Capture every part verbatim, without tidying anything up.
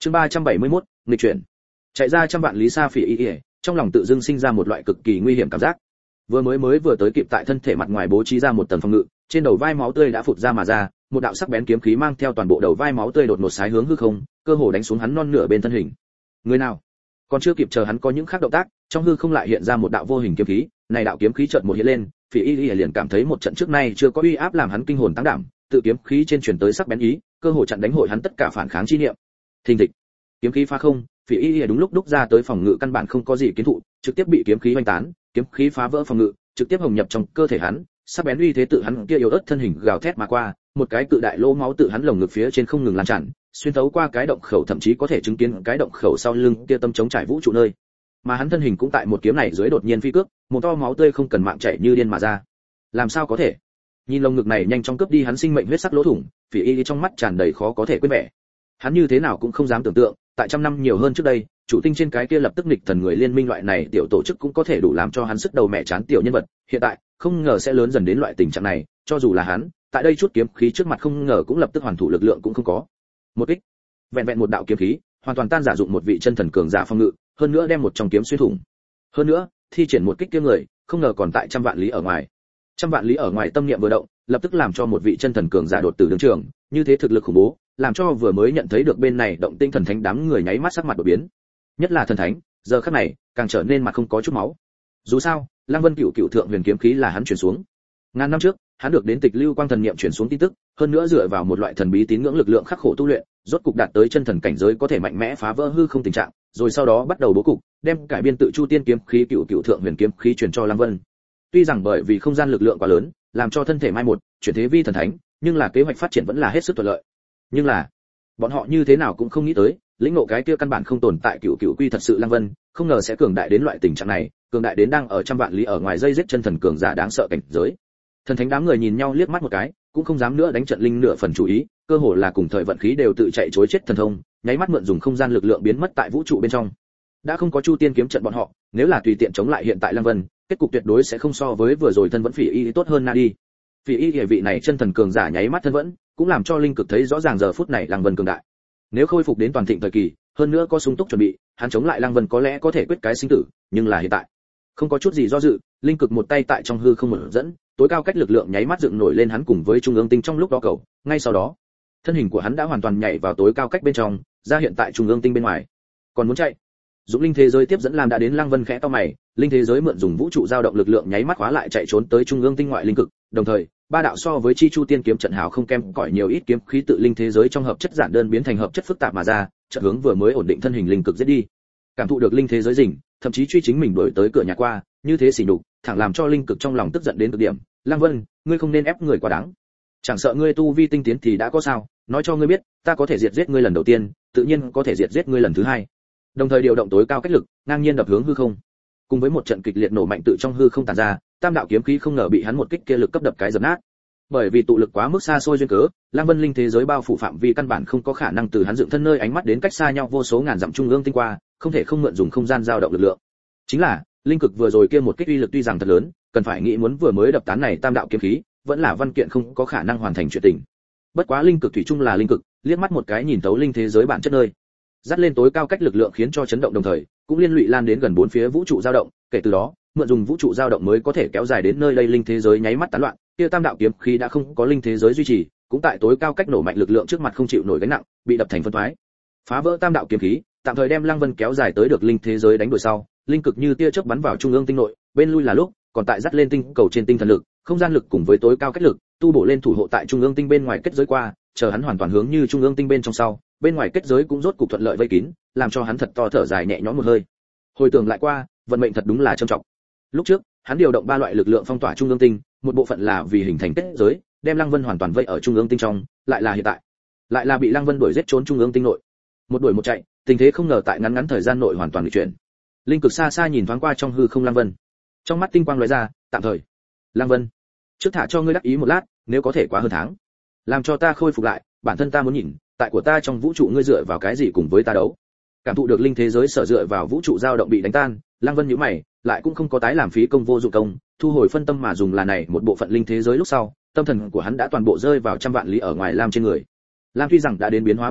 Chương ba trăm bảy mươi mốt, nghịch chuyển. Chạy ra trăm vạn lý xa Phỉ Y Y, trong lòng tự dưng sinh ra một loại cực kỳ nguy hiểm cảm giác. Vừa mới mới vừa tới kịp tại thân thể mặt ngoài bố trí ra một tầng phòng ngự, trên đầu vai máu tươi đã phụt ra mà ra, một đạo sắc bén kiếm khí mang theo toàn bộ đầu vai máu tươi đột ngột sái hướng hư không, cơ hồ đánh xuống hắn non nửa bên thân hình. Người nào? Còn chưa kịp chờ hắn có những khác động tác, trong hư không lại hiện ra một đạo vô hình kiếm khí, này đạo kiếm khí chợt một hiện lên, Phỉ Y Y liền cảm thấy một trận trước nay chưa có uy áp làm hắn kinh hồn tăng đảm, tự kiếm khí trên truyền tới sắc bén ý, cơ hồ chặn đánh hội hắn tất cả phản kháng chi niệm. Thình thịch, kiếm khí phá không, Phỉ Y Y đúng lúc đúc ra tới phòng ngự căn bản không có gì kiến thụ, trực tiếp bị kiếm khí hoành tán, kiếm khí phá vỡ phòng ngự, trực tiếp hồng nhập trong cơ thể hắn, sắc bén uy thế tự hắn kia yếu ớt thân hình gào thét mà qua, một cái cự đại lỗ máu tự hắn lồng ngực phía trên không ngừng lan tràn, xuyên thấu qua cái động khẩu thậm chí có thể chứng kiến cái động khẩu sau lưng kia tâm chống trải vũ trụ nơi. Mà hắn thân hình cũng tại một kiếm này dưới đột nhiên phi cước, một to máu tươi không cần mạng chảy như điên mà ra. Làm sao có thể? Nhìn lồng ngực này nhanh chóng cướp đi hắn sinh mệnh huyết sắc lỗ thủng, Phỉ Y Y trong mắt tràn đầy khó có thể quên vẻ. Hắn như thế nào cũng không dám tưởng tượng, tại trăm năm nhiều hơn trước đây, chủ tinh trên cái kia lập tức nghịch thần người liên minh loại này tiểu tổ chức cũng có thể đủ làm cho hắn sức đầu mẹ chán tiểu nhân vật, hiện tại, không ngờ sẽ lớn dần đến loại tình trạng này, cho dù là hắn, tại đây chút kiếm khí trước mặt không ngờ cũng lập tức hoàn thủ lực lượng cũng không có. Một kích, vẹn vẹn một đạo kiếm khí, hoàn toàn tan giả dụng một vị chân thần cường giả phong ngự, hơn nữa đem một trong kiếm xuyên thủng. Hơn nữa, thi triển một kích kia người, không ngờ còn tại trăm vạn lý ở ngoài. Trăm vạn lý ở ngoài tâm niệm vừa động, lập tức làm cho một vị chân thần cường giả đột tử đường trường, như thế thực lực khủng bố, làm cho vừa mới nhận thấy được bên này động tinh thần thánh đám người nháy mắt sắc mặt đổi biến. Nhất là thần thánh, giờ khắc này, càng trở nên mặt không có chút máu. Dù sao, Lăng Vân Cửu Cửu Thượng Huyền kiếm khí là hắn chuyển xuống. Ngàn năm trước, hắn được đến Tịch Lưu Quang thần niệm chuyển xuống tin tức, hơn nữa dựa vào một loại thần bí tín ngưỡng lực lượng khắc khổ tu luyện, rốt cục đạt tới chân thần cảnh giới có thể mạnh mẽ phá vỡ hư không tình trạng, rồi sau đó bắt đầu bố cục, đem cải biên tự Chu Tiên kiếm khí Cửu Cửu Thượng Huyền kiếm khí truyền cho Lăng Vân. Tuy rằng bởi vì không gian lực lượng quá lớn, làm cho thân thể mai một, chuyển thế vi thần thánh, nhưng là kế hoạch phát triển vẫn là hết sức thuận lợi. Nhưng là, bọn họ như thế nào cũng không nghĩ tới, lĩnh ngộ cái kia căn bản không tồn tại Cửu Cửu quy thật sự Lăng Vân, không ngờ sẽ cường đại đến loại tình trạng này, cường đại đến đang ở trăm vạn lý ở ngoài dây giết chân thần cường giả đáng sợ cảnh giới. Thần thánh đám người nhìn nhau liếc mắt một cái, cũng không dám nữa đánh trận linh nửa phần chủ ý, cơ hồ là cùng thời vận khí đều tự chạy trối chết thần thông, nháy mắt mượn dùng không gian lực lượng biến mất tại vũ trụ bên trong. Đã không có Chu Tiên kiếm trận bọn họ, nếu là tùy tiện chống lại hiện tại Lăng Vân, kết cục tuyệt đối sẽ không so với vừa rồi thân vẫn Phỉ Y tốt hơn na đi. Phỉ Y địa vị này chân thần cường giả nháy mắt thân vẫn, cũng làm cho linh cực thấy rõ ràng giờ phút này Lăng Vân cường đại. Nếu khôi phục đến toàn thịnh thời kỳ, hơn nữa có sung túc chuẩn bị, hắn chống lại Lăng Vân có lẽ có thể quyết cái sinh tử, nhưng là hiện tại, không có chút gì do dự, linh cực một tay tại trong hư không mở dẫn, tối cao cách lực lượng nháy mắt dựng nổi lên hắn cùng với trung ương tinh trong lúc đó cầu, ngay sau đó, thân hình của hắn đã hoàn toàn nhảy vào tối cao cách bên trong, ra hiện tại trung ương tinh bên ngoài. Còn muốn chạy? Dũng linh thế giới tiếp dẫn làm đã đến Lăng Vân khẽ to mày, linh thế giới mượn dùng vũ trụ dao động lực lượng nháy mắt khóa lại chạy trốn tới trung ương tinh ngoại linh cực, đồng thời, ba đạo so với chi Chu Tiên kiếm trận hào không kém cỏi nhiều ít kiếm khí tự linh thế giới trong hợp chất giản đơn biến thành hợp chất phức tạp mà ra, trận hướng vừa mới ổn định thân hình linh cực giết đi. Cảm thụ được linh thế giới rình, thậm chí truy chính mình đuổi tới cửa nhà qua, như thế xỉ nhục, thẳng làm cho linh cực trong lòng tức giận đến cực điểm. Lăng Vân, ngươi không nên ép người quá đáng. Chẳng sợ ngươi tu vi tinh tiến thì đã có sao, nói cho ngươi biết, ta có thể diệt giết ngươi lần đầu tiên, tự nhiên có thể diệt giết ngươi lần thứ hai. Đồng thời điều động tối cao cách lực, ngang nhiên đập hướng hư không. Cùng với một trận kịch liệt nổ mạnh tự trong hư không tàn ra, tam đạo kiếm khí không ngờ bị hắn một kích kia lực cấp đập cái dập nát. Bởi vì tụ lực quá mức xa xôi duyên cớ, Lăng Vân linh thế giới bao phủ phạm vi căn bản không có khả năng từ hắn dựng thân nơi ánh mắt đến cách xa nhau vô số ngàn dặm trung ương tinh qua, không thể không mượn dùng không gian dao động lực lượng. Chính là, linh cực vừa rồi kia một kích uy lực tuy rằng thật lớn, cần phải nghĩ muốn vừa mới đập tán này tam đạo kiếm khí, vẫn là văn kiện không có khả năng hoàn thành chuyện tình. Bất quá linh cực thủy chung là linh cực, liếc mắt một cái nhìn tấu linh thế giới bản chất nơi. Dắt lên tối cao cách lực lượng khiến cho chấn động đồng thời, cũng liên lụy lan đến gần bốn phía vũ trụ dao động, kể từ đó, mượn dùng vũ trụ dao động mới có thể kéo dài đến nơi đây linh thế giới nháy mắt tán loạn, kia tam đạo kiếm khí đã không có linh thế giới duy trì, cũng tại tối cao cách nổ mạnh lực lượng trước mặt không chịu nổi gánh nặng, bị đập thành phân thoái. Phá vỡ tam đạo kiếm khí, tạm thời đem Lăng Vân kéo dài tới được linh thế giới đánh đuổi sau, linh cực như tia chớp bắn vào trung ương tinh nội, bên lui là lúc, còn tại dắt lên tinh cầu trên tinh thần lực, không gian lực cùng với tối cao cách lực, tu bổ lên thủ hộ tại trung ương tinh bên ngoài kết giới qua, chờ hắn hoàn toàn hướng như trung ương tinh bên trong sau, bên ngoài kết giới cũng rốt cục thuận lợi vây kín, làm cho hắn thật to thở dài nhẹ nhõm một hơi. Hồi tưởng lại qua, vận mệnh thật đúng là trầm trọng. Lúc trước, hắn điều động ba loại lực lượng phong tỏa trung ương tinh, một bộ phận là vì hình thành kết giới, đem Lăng Vân hoàn toàn vây ở trung ương tinh trong, lại là hiện tại, lại là bị Lăng Vân đuổi giết trốn trung ương tinh nội. Một đuổi một chạy, tình thế không ngờ tại ngắn ngắn thời gian nội hoàn toàn bị chuyển. Linh cực xa xa nhìn thoáng qua trong hư không Lăng Vân, trong mắt tinh quang lóe ra, tạm thời. Lăng Vân, trước thả cho ngươi đắc ý một lát, nếu có thể quá hơn tháng, làm cho ta khôi phục lại, bản thân ta muốn nhìn, tại của ta trong vũ trụ ngươi dựa vào cái gì cùng với ta đấu. Cảm thụ được linh thế giới sở dựa vào vũ trụ dao động bị đánh tan, Lăng Vân nhíu mày, lại cũng không có tái làm phí công vô dụng công, thu hồi phân tâm mà dùng là này một bộ phận linh thế giới lúc sau, tâm thần của hắn đã toàn bộ rơi vào trăm vạn lý ở ngoài Lam trên người. Lam tuy rằng đã đến biến hóa bên cạnh,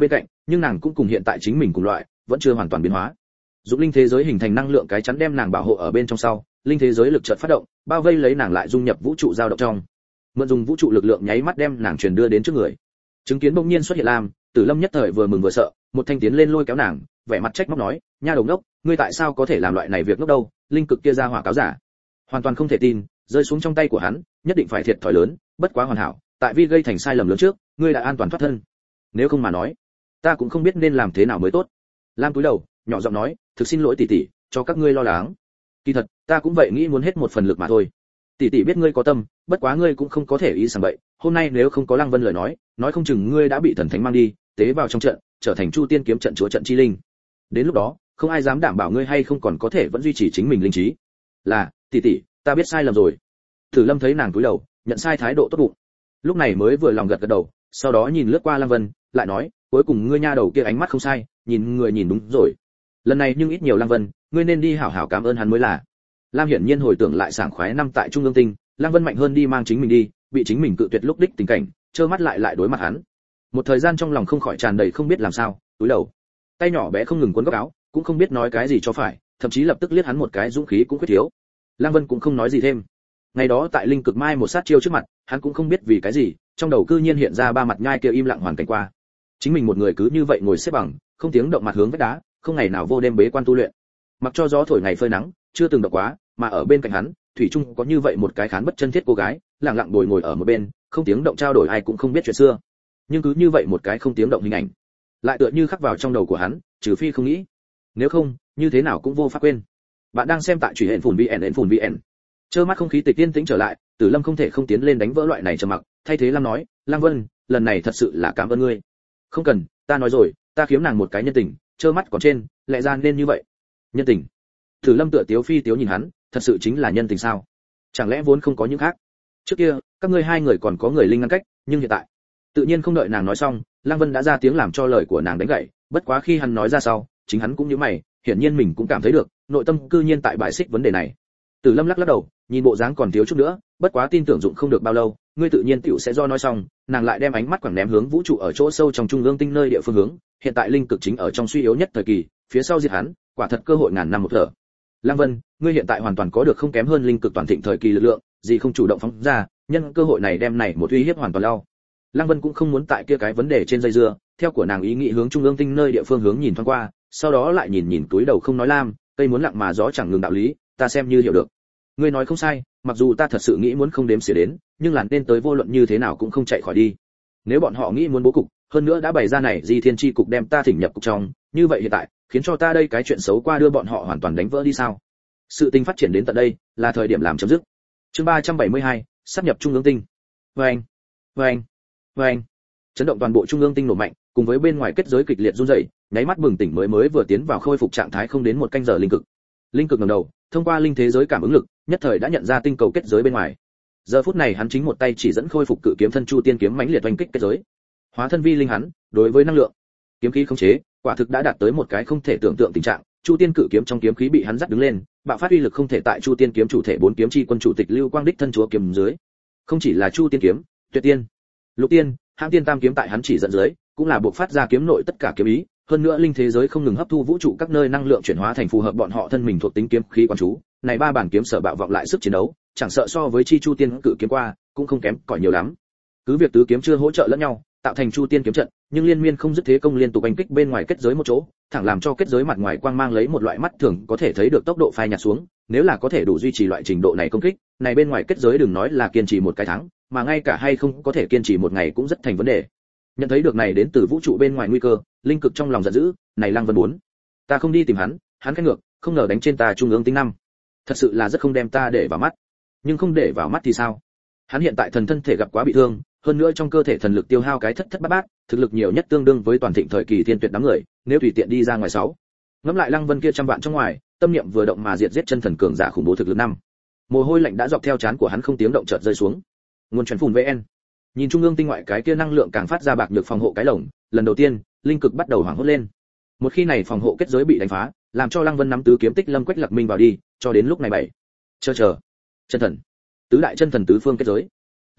nhưng nàng cũng cùng hiện tại chính mình cùng loại, vẫn chưa hoàn toàn biến hóa. Dụng linh thế giới hình thành năng lượng cái chắn đem nàng bảo hộ ở bên trong sau, linh thế giới lực chợt phát động, bao vây lấy nàng lại dung nhập vũ trụ dao động trong. Mượn dùng vũ trụ lực lượng nháy mắt đem nàng truyền đưa đến trước người. Chứng kiến bỗng nhiên xuất hiện Lam, Tử Lâm nhất thời vừa mừng vừa sợ, một thanh tiến lên lôi kéo nàng, vẻ mặt trách móc nói, nha đầu ngốc, ngươi tại sao có thể làm loại này việc ngốc đâu, linh cực kia ra hỏa cáo giả. Hoàn toàn không thể tin, rơi xuống trong tay của hắn, nhất định phải thiệt thòi lớn, bất quá hoàn hảo, tại vì gây thành sai lầm lớn trước, ngươi đã an toàn thoát thân. Nếu không mà nói, ta cũng không biết nên làm thế nào mới tốt. Lam cúi đầu, nhỏ giọng nói, thực xin lỗi tỷ tỷ, cho các ngươi lo lắng. Kỳ thật, ta cũng vậy nghĩ muốn hết một phần lực mà thôi. Tỷ tỷ biết ngươi có tâm, bất quá ngươi cũng không có thể ý sảng bậy, hôm nay nếu không có Lăng Vân lời nói, nói không chừng ngươi đã bị thần thánh mang đi, tế vào trong trận, trở thành Chu Tiên kiếm trận chúa trận chi linh. Đến lúc đó, không ai dám đảm bảo ngươi hay không còn có thể vẫn duy trì chính mình linh trí. Là, tỷ tỷ, ta biết sai lầm rồi. Tử Lâm thấy nàng cúi đầu, nhận sai thái độ tốt bụng. Lúc này mới vừa lòng gật gật đầu, sau đó nhìn lướt qua Lăng Vân, lại nói, cuối cùng ngươi nha đầu kia ánh mắt không sai, nhìn người nhìn đúng rồi. Lần này nhưng ít nhiều Lăng Vân, ngươi nên đi hảo hảo cảm ơn hắn mới là. Lam hiển nhiên hồi tưởng lại sảng khoái năm tại Trung ương tinh, Lăng Vân mạnh hơn đi mang chính mình đi, bị chính mình cự tuyệt lúc đích tình cảnh, trơ mắt lại lại đối mặt hắn. Một thời gian trong lòng không khỏi tràn đầy không biết làm sao, túi đầu. Tay nhỏ bé không ngừng quấn góc áo, cũng không biết nói cái gì cho phải, thậm chí lập tức liếc hắn một cái dũng khí cũng khuyết thiếu. Lăng Vân cũng không nói gì thêm. Ngày đó tại linh cực mai một sát chiêu trước mặt, hắn cũng không biết vì cái gì, trong đầu cư nhiên hiện ra ba mặt nhai kia im lặng hoàn cảnh qua. Chính mình một người cứ như vậy ngồi xếp bằng, không tiếng động mặt hướng vách đá, không ngày nào vô đêm bế quan tu luyện. Mặc cho gió thổi ngày phơi nắng, chưa từng động quá, mà ở bên cạnh hắn, thủy chung có như vậy một cái khán bất chân thiết cô gái, lặng lặng ngồi ngồi ở một bên, không tiếng động trao đổi ai cũng không biết chuyện xưa. Nhưng cứ như vậy một cái không tiếng động hình ảnh, lại tựa như khắc vào trong đầu của hắn, trừ phi không nghĩ. Nếu không, như thế nào cũng vô pháp quên. Bạn đang xem tại Truyện Hện Phùn vê en Hện Phùn vê en. Trơ mắt không khí tịch tiên tĩnh trở lại, Tử Lâm không thể không tiến lên đánh vỡ loại này trầm mặc, thay thế Lam nói, Lam Vân, lần này thật sự là cảm ơn ngươi. Không cần, ta nói rồi, ta khiếm nàng một cái nhân tình, trơ mắt còn trên, lẽ ra nên như vậy. Nhân tình? Tử Lâm tựa tiếu phi tiếu nhìn hắn, thật sự chính là nhân tình sao? Chẳng lẽ vốn không có những khác? Trước kia, các ngươi hai người còn có người linh ngăn cách, nhưng hiện tại, tự nhiên không đợi nàng nói xong, Lăng Vân đã ra tiếng làm cho lời của nàng đánh gãy, bất quá khi hắn nói ra sau, chính hắn cũng như mày, hiển nhiên mình cũng cảm thấy được, nội tâm cư nhiên tại bài xích vấn đề này. Tử Lâm lắc lắc đầu, nhìn bộ dáng còn thiếu chút nữa, bất quá tin tưởng dụng không được bao lâu, ngươi tự nhiên tiểu sẽ do nói xong, nàng lại đem ánh mắt quẳng ném hướng vũ trụ ở chỗ sâu trong trung ương tinh nơi địa phương hướng, hiện tại linh cực chính ở trong suy yếu nhất thời kỳ, phía sau diệt hắn, quả thật cơ hội ngàn năm một thở. Lăng Vân, ngươi hiện tại hoàn toàn có được không kém hơn linh cực toàn thịnh thời kỳ lực lượng, gì không chủ động phóng ra, nhân cơ hội này đem này một uy hiếp hoàn toàn lao. Lăng Vân cũng không muốn tại kia cái vấn đề trên dây dưa, theo của nàng ý nghĩ hướng trung ương tinh nơi địa phương hướng nhìn thoáng qua, sau đó lại nhìn nhìn túi đầu không nói Lam, cây muốn lặng mà gió chẳng ngừng đạo lý, ta xem như hiểu được. Ngươi nói không sai, mặc dù ta thật sự nghĩ muốn không đếm xỉa đến, nhưng là nên tới vô luận như thế nào cũng không chạy khỏi đi. Nếu bọn họ nghĩ muốn bố cục, hơn nữa đã bày ra này Di Thiên Chi cục đem ta thỉnh nhập cục trong, như vậy hiện tại, khiến cho ta đây cái chuyện xấu qua đưa bọn họ hoàn toàn đánh vỡ đi sao? Sự tình phát triển đến tận đây, là thời điểm làm chấm dứt. Chương ba trăm bảy mươi hai, sắp nhập trung ương tinh. Oeng, oeng, oeng. Chấn động toàn bộ trung ương tinh nổ mạnh, cùng với bên ngoài kết giới kịch liệt run rẩy, nháy mắt bừng tỉnh mới mới vừa tiến vào khôi phục trạng thái không đến một canh giờ linh cực. Linh cực ngẩng đầu, thông qua linh thế giới cảm ứng lực, nhất thời đã nhận ra tinh cầu kết giới bên ngoài. Giờ phút này hắn chính một tay chỉ dẫn khôi phục cự kiếm thân Chu Tiên kiếm mãnh liệt oanh kích kết giới. Hóa thân vi linh hắn, đối với năng lượng, kiếm khí khống chế, quả thực đã đạt tới một cái không thể tưởng tượng tình trạng. Chu Tiên cự kiếm trong kiếm khí bị hắn dắt đứng lên, bạo phát uy lực không thể tại Chu Tiên kiếm chủ thể bốn kiếm chi quân chủ tịch Lưu Quang đích thân chúa kiếm dưới. Không chỉ là Chu Tiên kiếm, Tuyệt Tiên, Lục Tiên, Hãng Tiên tam kiếm tại hắn chỉ dẫn dưới, cũng là buộc phát ra kiếm nội tất cả kiếm ý, hơn nữa linh thế giới không ngừng hấp thu vũ trụ các nơi năng lượng chuyển hóa thành phù hợp bọn họ thân mình thuộc tính kiếm khí quan chú, này ba bản kiếm sở bạo vọng lại sức chiến đấu, chẳng sợ so với chi Chu Tiên cự kiếm qua, cũng không kém cỏi nhiều lắm. Cứ việc tứ kiếm chưa hỗ trợ lẫn nhau, tạo thành Chu Tiên kiếm trận, nhưng liên miên không dứt thế công liên tục đánh kích bên ngoài kết giới một chỗ, thẳng làm cho kết giới mặt ngoài quang mang lấy một loại mắt thường có thể thấy được tốc độ phai nhạt xuống, nếu là có thể đủ duy trì loại trình độ này công kích, này bên ngoài kết giới đừng nói là kiên trì một cái tháng, mà ngay cả hay không có thể kiên trì một ngày cũng rất thành vấn đề. Nhận thấy được này đến từ vũ trụ bên ngoài nguy cơ, linh cực trong lòng giận dữ, này Lăng Vân muốn, ta không đi tìm hắn, hắn cái ngược, không ngờ đánh trên ta trung ương tinh năm. Thật sự là rất không đem ta để vào mắt. Nhưng không để vào mắt thì sao? Hắn hiện tại thần thân thể gặp quá bị thương, hơn nữa trong cơ thể thần lực tiêu hao cái thất thất bát bát, thực lực nhiều nhất tương đương với toàn thịnh thời kỳ thiên tuyệt đám người, nếu tùy tiện đi ra ngoài sáu. Ngẫm lại Lăng Vân kia trăm vạn trong ngoài, tâm niệm vừa động mà diệt giết chân thần cường giả khủng bố thực lực năm. Mồ hôi lạnh đã dọc theo trán của hắn không tiếng động chợt rơi xuống. Nguồn truyền phùn vê en. Nhìn trung ương tinh ngoại cái kia năng lượng càng phát ra bạc nhược phòng hộ cái lồng, lần đầu tiên, linh cực bắt đầu hoảng hốt lên. Một khi này phòng hộ kết giới bị đánh phá, làm cho Lăng Vân nắm tứ kiếm tích lâm quách lạc minh vào đi, cho đến lúc này bảy. Chờ chờ. Chân thần. Tứ đại chân thần tứ phương kết giới.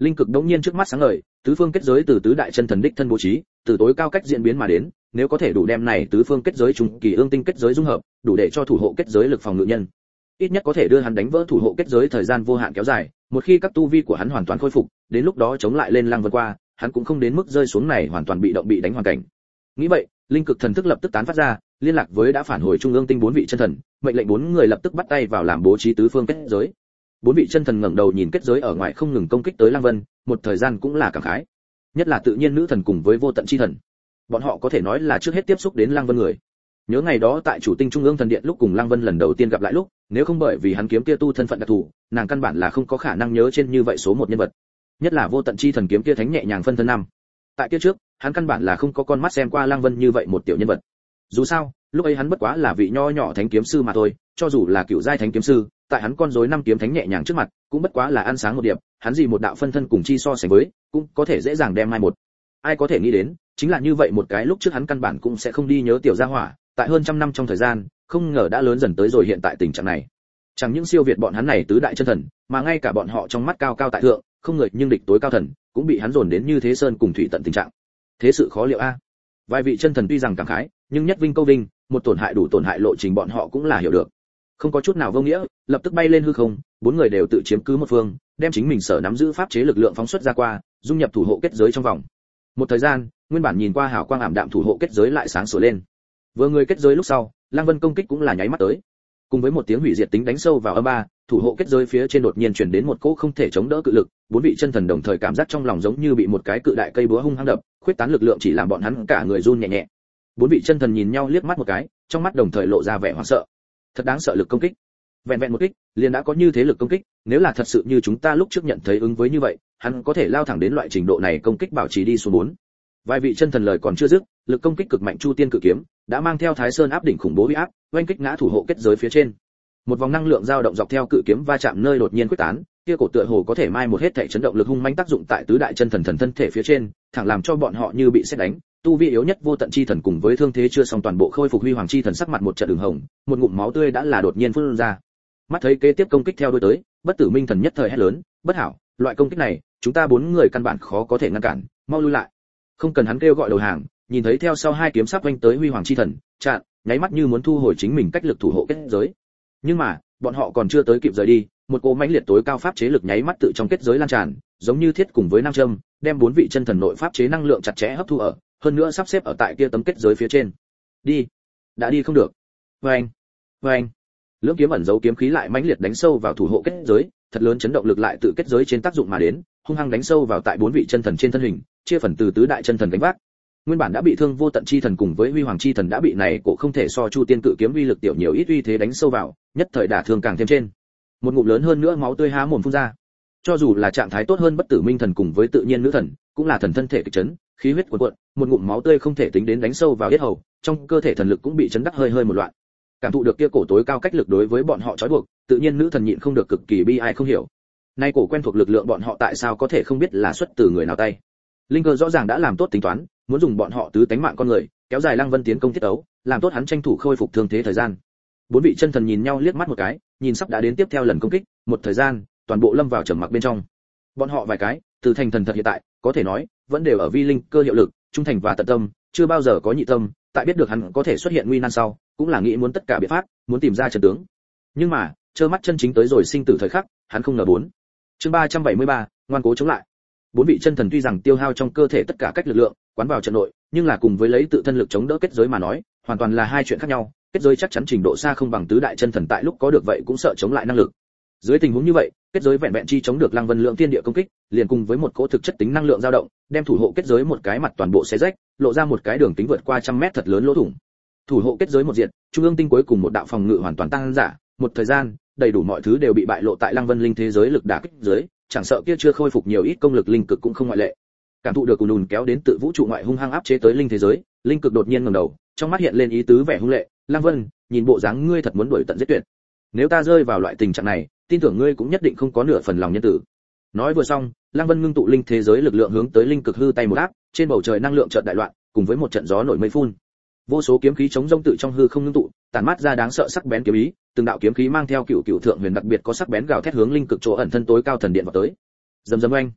Linh cực đống nhiên trước mắt sáng ngời, tứ phương kết giới từ tứ đại chân thần đích thân bố trí, từ tối cao cách diễn biến mà đến, nếu có thể đủ đem này tứ phương kết giới trùng kỳ ương tinh kết giới dung hợp, đủ để cho thủ hộ kết giới lực phòng ngự nhân. Ít nhất có thể đưa hắn đánh vỡ thủ hộ kết giới thời gian vô hạn kéo dài, một khi các tu vi của hắn hoàn toàn khôi phục, đến lúc đó chống lại lên Lăng Vân qua, hắn cũng không đến mức rơi xuống này hoàn toàn bị động bị đánh hoàn cảnh. Nghĩ vậy, linh cực thần thức lập tức tán phát ra, liên lạc với đã phản hồi trung ương tinh bốn vị chân thần, mệnh lệnh bốn người lập tức bắt tay vào làm bố trí tứ phương kết giới. Bốn vị chân thần ngẩng đầu nhìn kết giới ở ngoài không ngừng công kích tới Lăng Vân, một thời gian cũng là cảm khái. Nhất là tự nhiên nữ thần cùng với vô tận chi thần. Bọn họ có thể nói là trước hết tiếp xúc đến Lăng Vân người. Nhớ ngày đó tại chủ tinh trung ương thần điện lúc cùng Lăng Vân lần đầu tiên gặp lại lúc, nếu không bởi vì hắn kiếm kia tu thân phận đặc thù, nàng căn bản là không có khả năng nhớ trên như vậy số một nhân vật. Nhất là vô tận chi thần kiếm kia thánh nhẹ nhàng phân thân năm. Tại kia trước, hắn căn bản là không có con mắt xem qua Lăng Vân như vậy một tiểu nhân vật. Dù sao, lúc ấy hắn bất quá là vị nho nhỏ thánh kiếm sư mà thôi, cho dù là cựu giai thánh kiếm sư, tại hắn con rối năm kiếm thánh nhẹ nhàng trước mặt, cũng bất quá là ăn sáng một điểm, hắn gì một đạo phân thân cùng chi so sánh với, cũng có thể dễ dàng đem mai một. Ai có thể nghĩ đến, chính là như vậy một cái lúc trước hắn căn bản cũng sẽ không đi nhớ tiểu gia hỏa, tại hơn trăm năm trong thời gian, không ngờ đã lớn dần tới rồi hiện tại tình trạng này. Chẳng những siêu việt bọn hắn này tứ đại chân thần, mà ngay cả bọn họ trong mắt cao cao tại thượng, không người nhưng địch tối cao thần, cũng bị hắn dồn đến như thế sơn cùng thủy tận tình trạng. Thế sự khó liệu a. Vài vị chân thần tuy rằng cảm khái, nhưng nhất vinh câu vinh, một tổn hại đủ tổn hại lộ trình bọn họ cũng là hiểu được. Không có chút nào vô nghĩa, lập tức bay lên hư không, bốn người đều tự chiếm cứ một phương, đem chính mình sở nắm giữ pháp chế lực lượng phóng xuất ra qua, dung nhập thủ hộ kết giới trong vòng. Một thời gian, nguyên bản nhìn qua hào quang ảm đạm thủ hộ kết giới lại sáng sủa lên. Vừa người kết giới lúc sau, Lăng Vân công kích cũng là nháy mắt tới. Cùng với một tiếng hủy diệt tính đánh sâu vào âm ba, thủ hộ kết giới phía trên đột nhiên truyền đến một cỗ không thể chống đỡ cự lực, bốn vị chân thần đồng thời cảm giác trong lòng giống như bị một cái cự đại cây búa hung hăng đập, khuyết tán lực lượng chỉ làm bọn hắn cả người run nhẹ nhẹ. Bốn vị chân thần nhìn nhau liếc mắt một cái, trong mắt đồng thời lộ ra vẻ hoảng sợ. Thật đáng sợ lực công kích. Vẹn vẹn một kích, liền đã có như thế lực công kích, nếu là thật sự như chúng ta lúc trước nhận thấy ứng với như vậy, hắn có thể lao thẳng đến loại trình độ này công kích bảo trì đi xuống bốn. Vài vị chân thần lời còn chưa dứt, lực công kích cực mạnh Chu Tiên cự kiếm đã mang theo Thái Sơn áp đỉnh khủng bố uy áp, oanh kích ngã thủ hộ kết giới phía trên. Một vòng năng lượng dao động dọc theo cự kiếm va chạm nơi đột nhiên quyết tán, kia cổ tựa hồ có thể mai một hết thể chấn động lực hung mãnh tác dụng tại tứ đại chân thần thần thân thể phía trên, thẳng làm cho bọn họ như bị sét đánh. Tu vi yếu nhất vô tận chi thần cùng với thương thế chưa xong toàn bộ khôi phục huy hoàng chi thần sắc mặt một trận đường hồng, một ngụm máu tươi đã là đột nhiên phun ra. Mắt thấy kế tiếp công kích theo đuôi tới, bất tử minh thần nhất thời hét lớn, bất hảo, loại công kích này, chúng ta bốn người căn bản khó có thể ngăn cản, mau lui lại. Không cần hắn kêu gọi đầu hàng, nhìn thấy theo sau hai kiếm sắp vênh tới huy hoàng chi thần, chặn, nháy mắt như muốn thu hồi chính mình cách lực thủ hộ kết giới. Nhưng mà, bọn họ còn chưa tới kịp rời đi, một cỗ mãnh liệt tối cao pháp chế lực nháy mắt tự trong kết giới lan tràn, giống như thiết cùng với nam châm, đem bốn vị chân thần nội pháp chế năng lượng chặt chẽ hấp thu ở, hơn nữa sắp xếp ở tại kia tấm kết giới phía trên. Đi, đã đi không được. Oeng, oeng. Lưỡng kiếm ẩn giấu kiếm khí lại mãnh liệt đánh sâu vào thủ hộ kết giới, thật lớn chấn động lực lại tự kết giới trên tác dụng mà đến, hung hăng đánh sâu vào tại bốn vị chân thần trên thân hình, chia phần từ tứ đại chân thần gánh vác. Nguyên bản đã bị thương vô tận chi thần cùng với huy hoàng chi thần đã bị này cổ không thể so Chu Tiên cự kiếm uy lực tiểu nhiều ít uy thế đánh sâu vào, nhất thời đả thương càng thêm trên. Một ngụm lớn hơn nữa máu tươi há mồm phun ra. Cho dù là trạng thái tốt hơn bất tử minh thần cùng với tự nhiên nữ thần, cũng là thần thân thể kịch chấn, khí huyết cuồn cuộn, một ngụm máu tươi không thể tính đến đánh sâu vào yết hầu, trong cơ thể thần lực cũng bị chấn đắc hơi hơi một loạn. Cảm thụ được kia cổ tối cao cách lực đối với bọn họ trói buộc, tự nhiên nữ thần nhịn không được cực kỳ bi ai không hiểu. Nay cổ quen thuộc lực lượng bọn họ tại sao có thể không biết là xuất từ người nào tay? Linh cơ rõ ràng đã làm tốt tính toán, muốn dùng bọn họ tứ tánh mạng con người, kéo dài Lăng Vân tiến công thiết ấu, làm tốt hắn tranh thủ khôi phục thương thế thời gian. Bốn vị chân thần nhìn nhau liếc mắt một cái, nhìn sắp đã đến tiếp theo lần công kích, một thời gian, toàn bộ lâm vào trầm mặc bên trong. Bọn họ vài cái, từ thành thần thật hiện tại, có thể nói, vẫn đều ở vi linh cơ hiệu lực, trung thành và tận tâm, chưa bao giờ có nhị tâm, tại biết được hắn có thể xuất hiện nguy nan sau, cũng là nghĩ muốn tất cả biện pháp, muốn tìm ra chân tướng. Nhưng mà, trơ mắt chân chính tới rồi sinh tử thời khắc, hắn không ngờ bốn. Chương ba trăm bảy mươi ba, ngoan cố chống lại. Bốn vị chân thần tuy rằng tiêu hao trong cơ thể tất cả cách lực lượng, quán vào trận nội, nhưng là cùng với lấy tự thân lực chống đỡ kết giới mà nói, hoàn toàn là hai chuyện khác nhau. Kết giới chắc chắn trình độ xa không bằng tứ đại chân thần tại lúc có được vậy cũng sợ chống lại năng lực. Dưới tình huống như vậy, kết giới vẹn vẹn chi chống được Lăng Vân lượng thiên địa công kích, liền cùng với một cỗ thực chất tính năng lượng dao động, đem thủ hộ kết giới một cái mặt toàn bộ xé rách, lộ ra một cái đường kính vượt qua trăm mét thật lớn lỗ thủng. Thủ hộ kết giới một diệt, trung ương tinh cuối cùng một đạo phòng ngự hoàn toàn tăng giả, một thời gian, đầy đủ mọi thứ đều bị bại lộ tại Lăng Vân linh thế giới lực đả kích dưới, chẳng sợ kia chưa khôi phục nhiều ít công lực linh cực cũng không ngoại lệ. Cảm thụ được cùn đùn kéo đến tự vũ trụ ngoại hung hăng áp chế tới linh thế giới, linh cực đột nhiên ngẩng đầu, trong mắt hiện lên ý tứ vẻ hung lệ, Lăng Vân, nhìn bộ dáng ngươi thật muốn đuổi tận giết tuyệt. Nếu ta rơi vào loại tình trạng này, tin tưởng ngươi cũng nhất định không có nửa phần lòng nhân tử. Nói vừa xong, Lăng Vân ngưng tụ linh thế giới lực lượng hướng tới linh cực hư tay một áp, trên bầu trời năng lượng chợt đại loạn, cùng với một trận gió nổi mây phun. Vô số kiếm khí chống rông tự trong hư không ngưng tụ, tản mát ra đáng sợ sắc bén kiếm ý, từng đạo kiếm khí mang theo cựu cựu thượng huyền đặc biệt có sắc bén gào thét hướng linh cực chỗ ẩn thân tối cao thần điện vào tới. Rầm rầm oanh.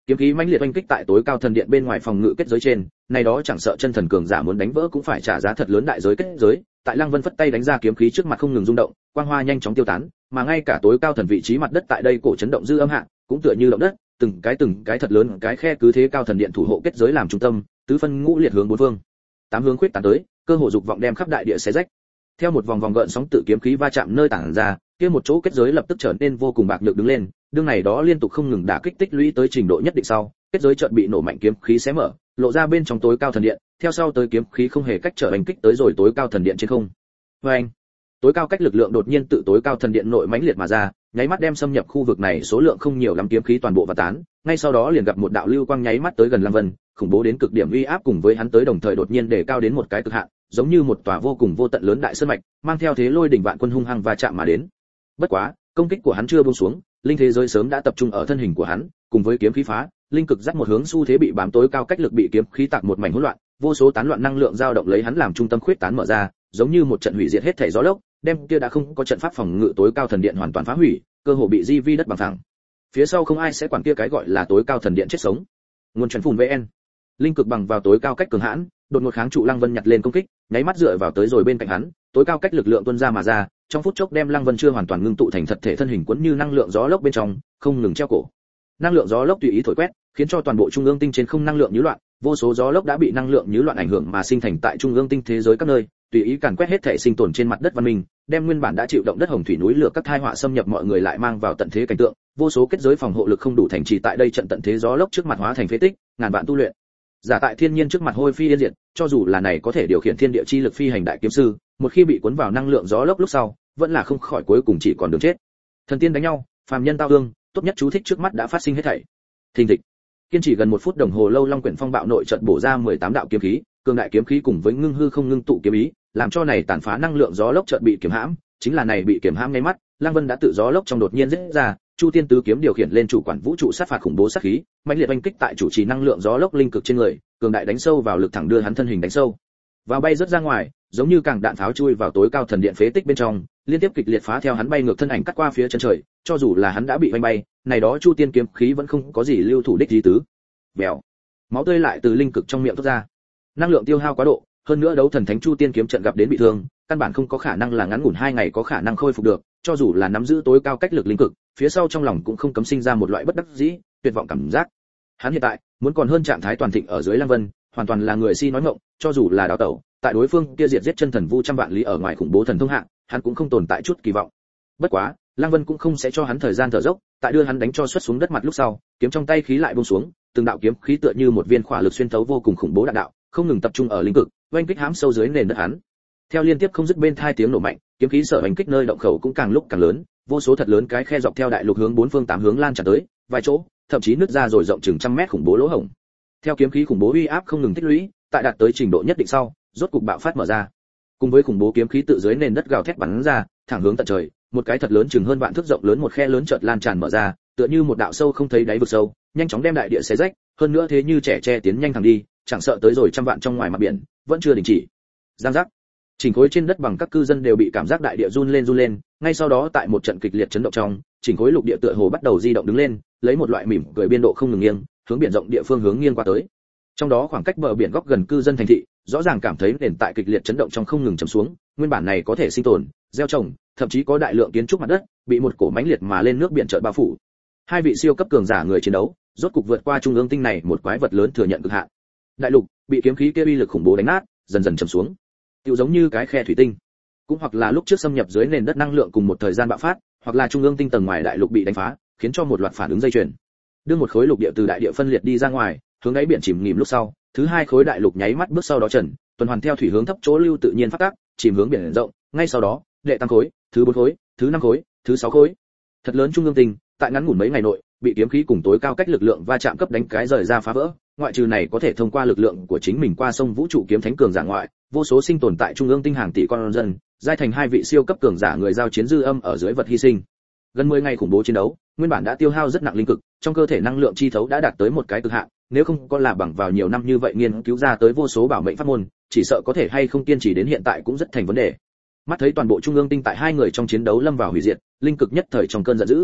Kiếm khí mãnh liệt oanh kích tại tối cao thần điện bên ngoài phòng ngự kết giới trên, này đó chẳng sợ chân thần cường giả muốn đánh vỡ cũng phải trả giá thật lớn đại giới kết giới. Tại Lăng Vân phất tay đánh ra kiếm khí trước mặt không ngừng rung động, quang hoa nhanh chóng tiêu tán, mà ngay cả tối cao thần vị trí mặt đất tại đây cổ chấn động dư âm hạ, cũng tựa như động đất, từng cái từng cái thật lớn cái khe cứ thế cao thần điện thủ hộ kết giới làm trung tâm, tứ phân ngũ liệt hướng bốn phương, tám hướng khuyết tán tới, cơ hồ dục vọng đem khắp đại địa xé rách. Theo một vòng vòng gợn sóng tự kiếm khí va chạm nơi tản ra, kia một chỗ kết giới lập tức trở nên vô cùng bạc nhược đứng lên, đương này đó liên tục không ngừng đả kích tích lũy tới trình độ nhất định sau, kết giới chợt bị nổ mạnh kiếm khí xé mở, lộ ra bên trong tối cao thần điện, theo sau tới kiếm khí không hề cách trở đánh kích tới rồi tối cao thần điện trên không. Oeng! Tối cao cách lực lượng đột nhiên tự tối cao thần điện nội mãnh liệt mà ra, nháy mắt đem xâm nhập khu vực này số lượng không nhiều lắm kiếm khí toàn bộ và tán, ngay sau đó liền gặp một đạo lưu quang nháy mắt tới gần Lăng Vân, khủng bố đến cực điểm uy áp cùng với hắn tới đồng thời đột nhiên đề cao đến một cái cực hạn, giống như một tòa vô cùng vô tận lớn đại sơn mạch, mang theo thế lôi đỉnh vạn quân hung hăng và chạm mà đến. Bất quá, công kích của hắn chưa buông xuống, linh thế giới sớm đã tập trung ở thân hình của hắn, cùng với kiếm khí phá, linh cực dắt một hướng xu thế bị bám tối cao cách lực bị kiếm khí tạc một mảnh hỗn loạn, vô số tán loạn năng lượng dao động lấy hắn làm trung tâm khuyết tán mở ra, giống như một trận hủy diệt hết thảy gió lốc, đem kia đã không có trận pháp phòng ngự tối cao thần điện hoàn toàn phá hủy, cơ hồ bị di vi đất bằng phẳng. Phía sau không ai sẽ quản kia cái gọi là tối cao thần điện chết sống. Nguồn truyền phùn vê en. Linh cực bằng vào tối cao cách cường hãn, đột ngột kháng trụ Lăng Vân nhặt lên công kích, nháy mắt dựa vào tới rồi bên cạnh hắn, tối cao cách lực lượng tuôn ra mà ra, trong phút chốc đem Lăng Vân chưa hoàn toàn ngưng tụ thành thật thể thân hình cuốn như năng lượng gió lốc bên trong, không ngừng treo cổ. Năng lượng gió lốc tùy ý thổi quét, khiến cho toàn bộ trung ương tinh trên không năng lượng nhiễu loạn, vô số gió lốc đã bị năng lượng nhiễu loạn ảnh hưởng mà sinh thành tại trung ương tinh thế giới các nơi, tùy ý càn quét hết thể sinh tồn trên mặt đất văn minh, đem nguyên bản đã chịu động đất hồng thủy núi lửa các tai họa xâm nhập mọi người lại mang vào tận thế cảnh tượng, vô số kết giới phòng hộ lực không đủ thành trì tại đây trận tận thế gió lốc trước mặt hóa thành phế tích, ngàn vạn tu luyện giả tại thiên nhiên trước mặt hôi phi yên diệt, cho dù là này có thể điều khiển thiên địa chi lực phi hành đại kiếm sư, một khi bị cuốn vào năng lượng gió lốc lúc sau, vẫn là không khỏi cuối cùng chỉ còn đường chết. Thần tiên đánh nhau, phàm nhân tao thương, tốt nhất chú thích trước mắt đã phát sinh hết thảy. Thình thịch. Kiên trì gần một phút đồng hồ lâu, Long Quyển Phong bạo nội trận bổ ra mười tám đạo kiếm khí, cường đại kiếm khí cùng với ngưng hư không ngưng tụ kiếm ý, làm cho này tàn phá năng lượng gió lốc chợt bị kiềm hãm, chính là này bị kiềm hãm ngay mắt, Lăng Vân đã tự gió lốc trong đột nhiên rẽ ra, Chu Tiên tứ kiếm điều khiển lên chủ quản vũ trụ sát phạt khủng bố sát khí, mãnh liệt oanh kích tại chủ trì năng lượng gió lốc linh cực trên người, cường đại đánh sâu vào lực thẳng đưa hắn thân hình đánh sâu vào bay rất ra ngoài, giống như càng đạn pháo chui vào tối cao thần điện phế tích bên trong, liên tiếp kịch liệt phá theo hắn bay ngược thân ảnh cắt qua phía chân trời, cho dù là hắn đã bị vanh bay, này đó Chu Tiên kiếm khí vẫn không có gì lưu thủ đích gì tứ. Bèo, máu tươi lại từ linh cực trong miệng thoát ra. Năng lượng tiêu hao quá độ, hơn nữa đấu thần thánh Chu Tiên kiếm trận gặp đến bị thương, căn bản không có khả năng là ngắn ngủn hai ngày có khả năng khôi phục được, cho dù là nắm giữ tối cao cách lực linh cực, phía sau trong lòng cũng không cấm sinh ra một loại bất đắc dĩ, tuyệt vọng cảm giác. Hắn hiện tại muốn còn hơn trạng thái toàn thịnh ở dưới Lăng Vân, hoàn toàn là người si nói ngọng, cho dù là đào tẩu, tại đối phương kia diệt giết chân thần vu trăm vạn lý ở ngoài khủng bố thần thông hạng, hắn cũng không tồn tại chút kỳ vọng. Bất quá, Lăng Vân cũng không sẽ cho hắn thời gian thở dốc, tại đưa hắn đánh cho xuất xuống đất mặt lúc sau, kiếm trong tay khí lại buông xuống, từng đạo kiếm khí tựa như một viên khỏa lực xuyên thấu vô cùng khủng bố đạn đạo, không ngừng tập trung ở linh cực, oanh kích hãm sâu dưới nền đất hắn. Theo liên tiếp không dứt bên thai tiếng nổ mạnh, kiếm khí sở oanh kích nơi động khẩu cũng càng lúc càng lớn, vô số thật lớn cái khe dọc theo đại lục hướng bốn phương tám hướng lan tràn tới, vài chỗ, thậm chí nứt ra rồi rộng chừng trăm mét khủng bố lỗ hổng. Theo kiếm khí khủng bố uy áp không ngừng tích lũy, tại đạt tới trình độ nhất định sau, rốt cục bạo phát mở ra. Cùng với khủng bố kiếm khí tự dưới nền đất gào thét bắn ra, thẳng hướng tận trời, một cái thật lớn chừng hơn vạn thước rộng lớn một khe lớn chợt lan tràn mở ra, tựa như một đạo sâu không thấy đáy vực sâu, nhanh chóng đem đại địa xé rách, hơn nữa thế như trẻ tre tiến nhanh thẳng đi, chẳng sợ tới rồi trăm vạn trong ngoài mặt biển, vẫn chưa đình chỉ. Giang giác. Chỉnh khối trên đất bằng các cư dân đều bị cảm giác đại địa run lên run lên, ngay sau đó tại một trận kịch liệt chấn động trong, chỉnh khối lục địa tựa hồ bắt đầu di động đứng lên, lấy một loại mỉm cười biên độ không ngừng nghiêng, hướng biển rộng địa phương hướng nghiêng qua tới. Trong đó khoảng cách bờ biển góc gần cư dân thành thị, rõ ràng cảm thấy nền tại kịch liệt chấn động trong không ngừng trầm xuống, nguyên bản này có thể sinh tồn, gieo trồng, thậm chí có đại lượng kiến trúc mặt đất, bị một cổ mãnh liệt mà lên nước biển chợt bao phủ. Hai vị siêu cấp cường giả người chiến đấu, rốt cục vượt qua trung ương tinh này một quái vật lớn thừa nhận cực hạn. Đại lục bị kiếm khí kia uy lực khủng bố đánh nát, dần dần trầm xuống. Tựu giống như cái khe thủy tinh, cũng hoặc là lúc trước xâm nhập dưới nền đất năng lượng cùng một thời gian bạo phát, hoặc là trung ương tinh tầng ngoài đại lục bị đánh phá, khiến cho một loạt phản ứng dây chuyền. Đưa một khối lục địa từ đại địa phân liệt đi ra ngoài, hướng đáy biển chìm nghỉm lúc sau, thứ hai khối đại lục nháy mắt bước sau đó trần, tuần hoàn theo thủy hướng thấp chỗ lưu tự nhiên phát tác, chìm hướng biển rộng, ngay sau đó, đệ tam khối, thứ bốn khối, thứ năm khối, thứ sáu khối. Thật lớn trung ương tinh, tại ngắn ngủn mấy ngày nội, bị kiếm khí cùng tối cao cách lực lượng va chạm cấp đánh cái rời ra phá vỡ, ngoại trừ này có thể thông qua lực lượng của chính mình qua sông vũ trụ kiếm thánh cường giả ngoại, vô số sinh tồn tại trung ương tinh hàng tỷ con dân, giai thành hai vị siêu cấp cường giả người giao chiến dư âm ở dưới vật hy sinh. Gần mười ngày khủng bố chiến đấu, nguyên bản đã tiêu hao rất nặng linh cực, trong cơ thể năng lượng chi thấu đã đạt tới một cái cực hạn, nếu không có là bằng vào nhiều năm như vậy nghiên cứu ra tới vô số bảo mệnh pháp môn, chỉ sợ có thể hay không kiên trì đến hiện tại cũng rất thành vấn đề. Mắt thấy toàn bộ trung ương tinh tại hai người trong chiến đấu lâm vào hủy diệt, linh cực nhất thời trong cơn giận dữ.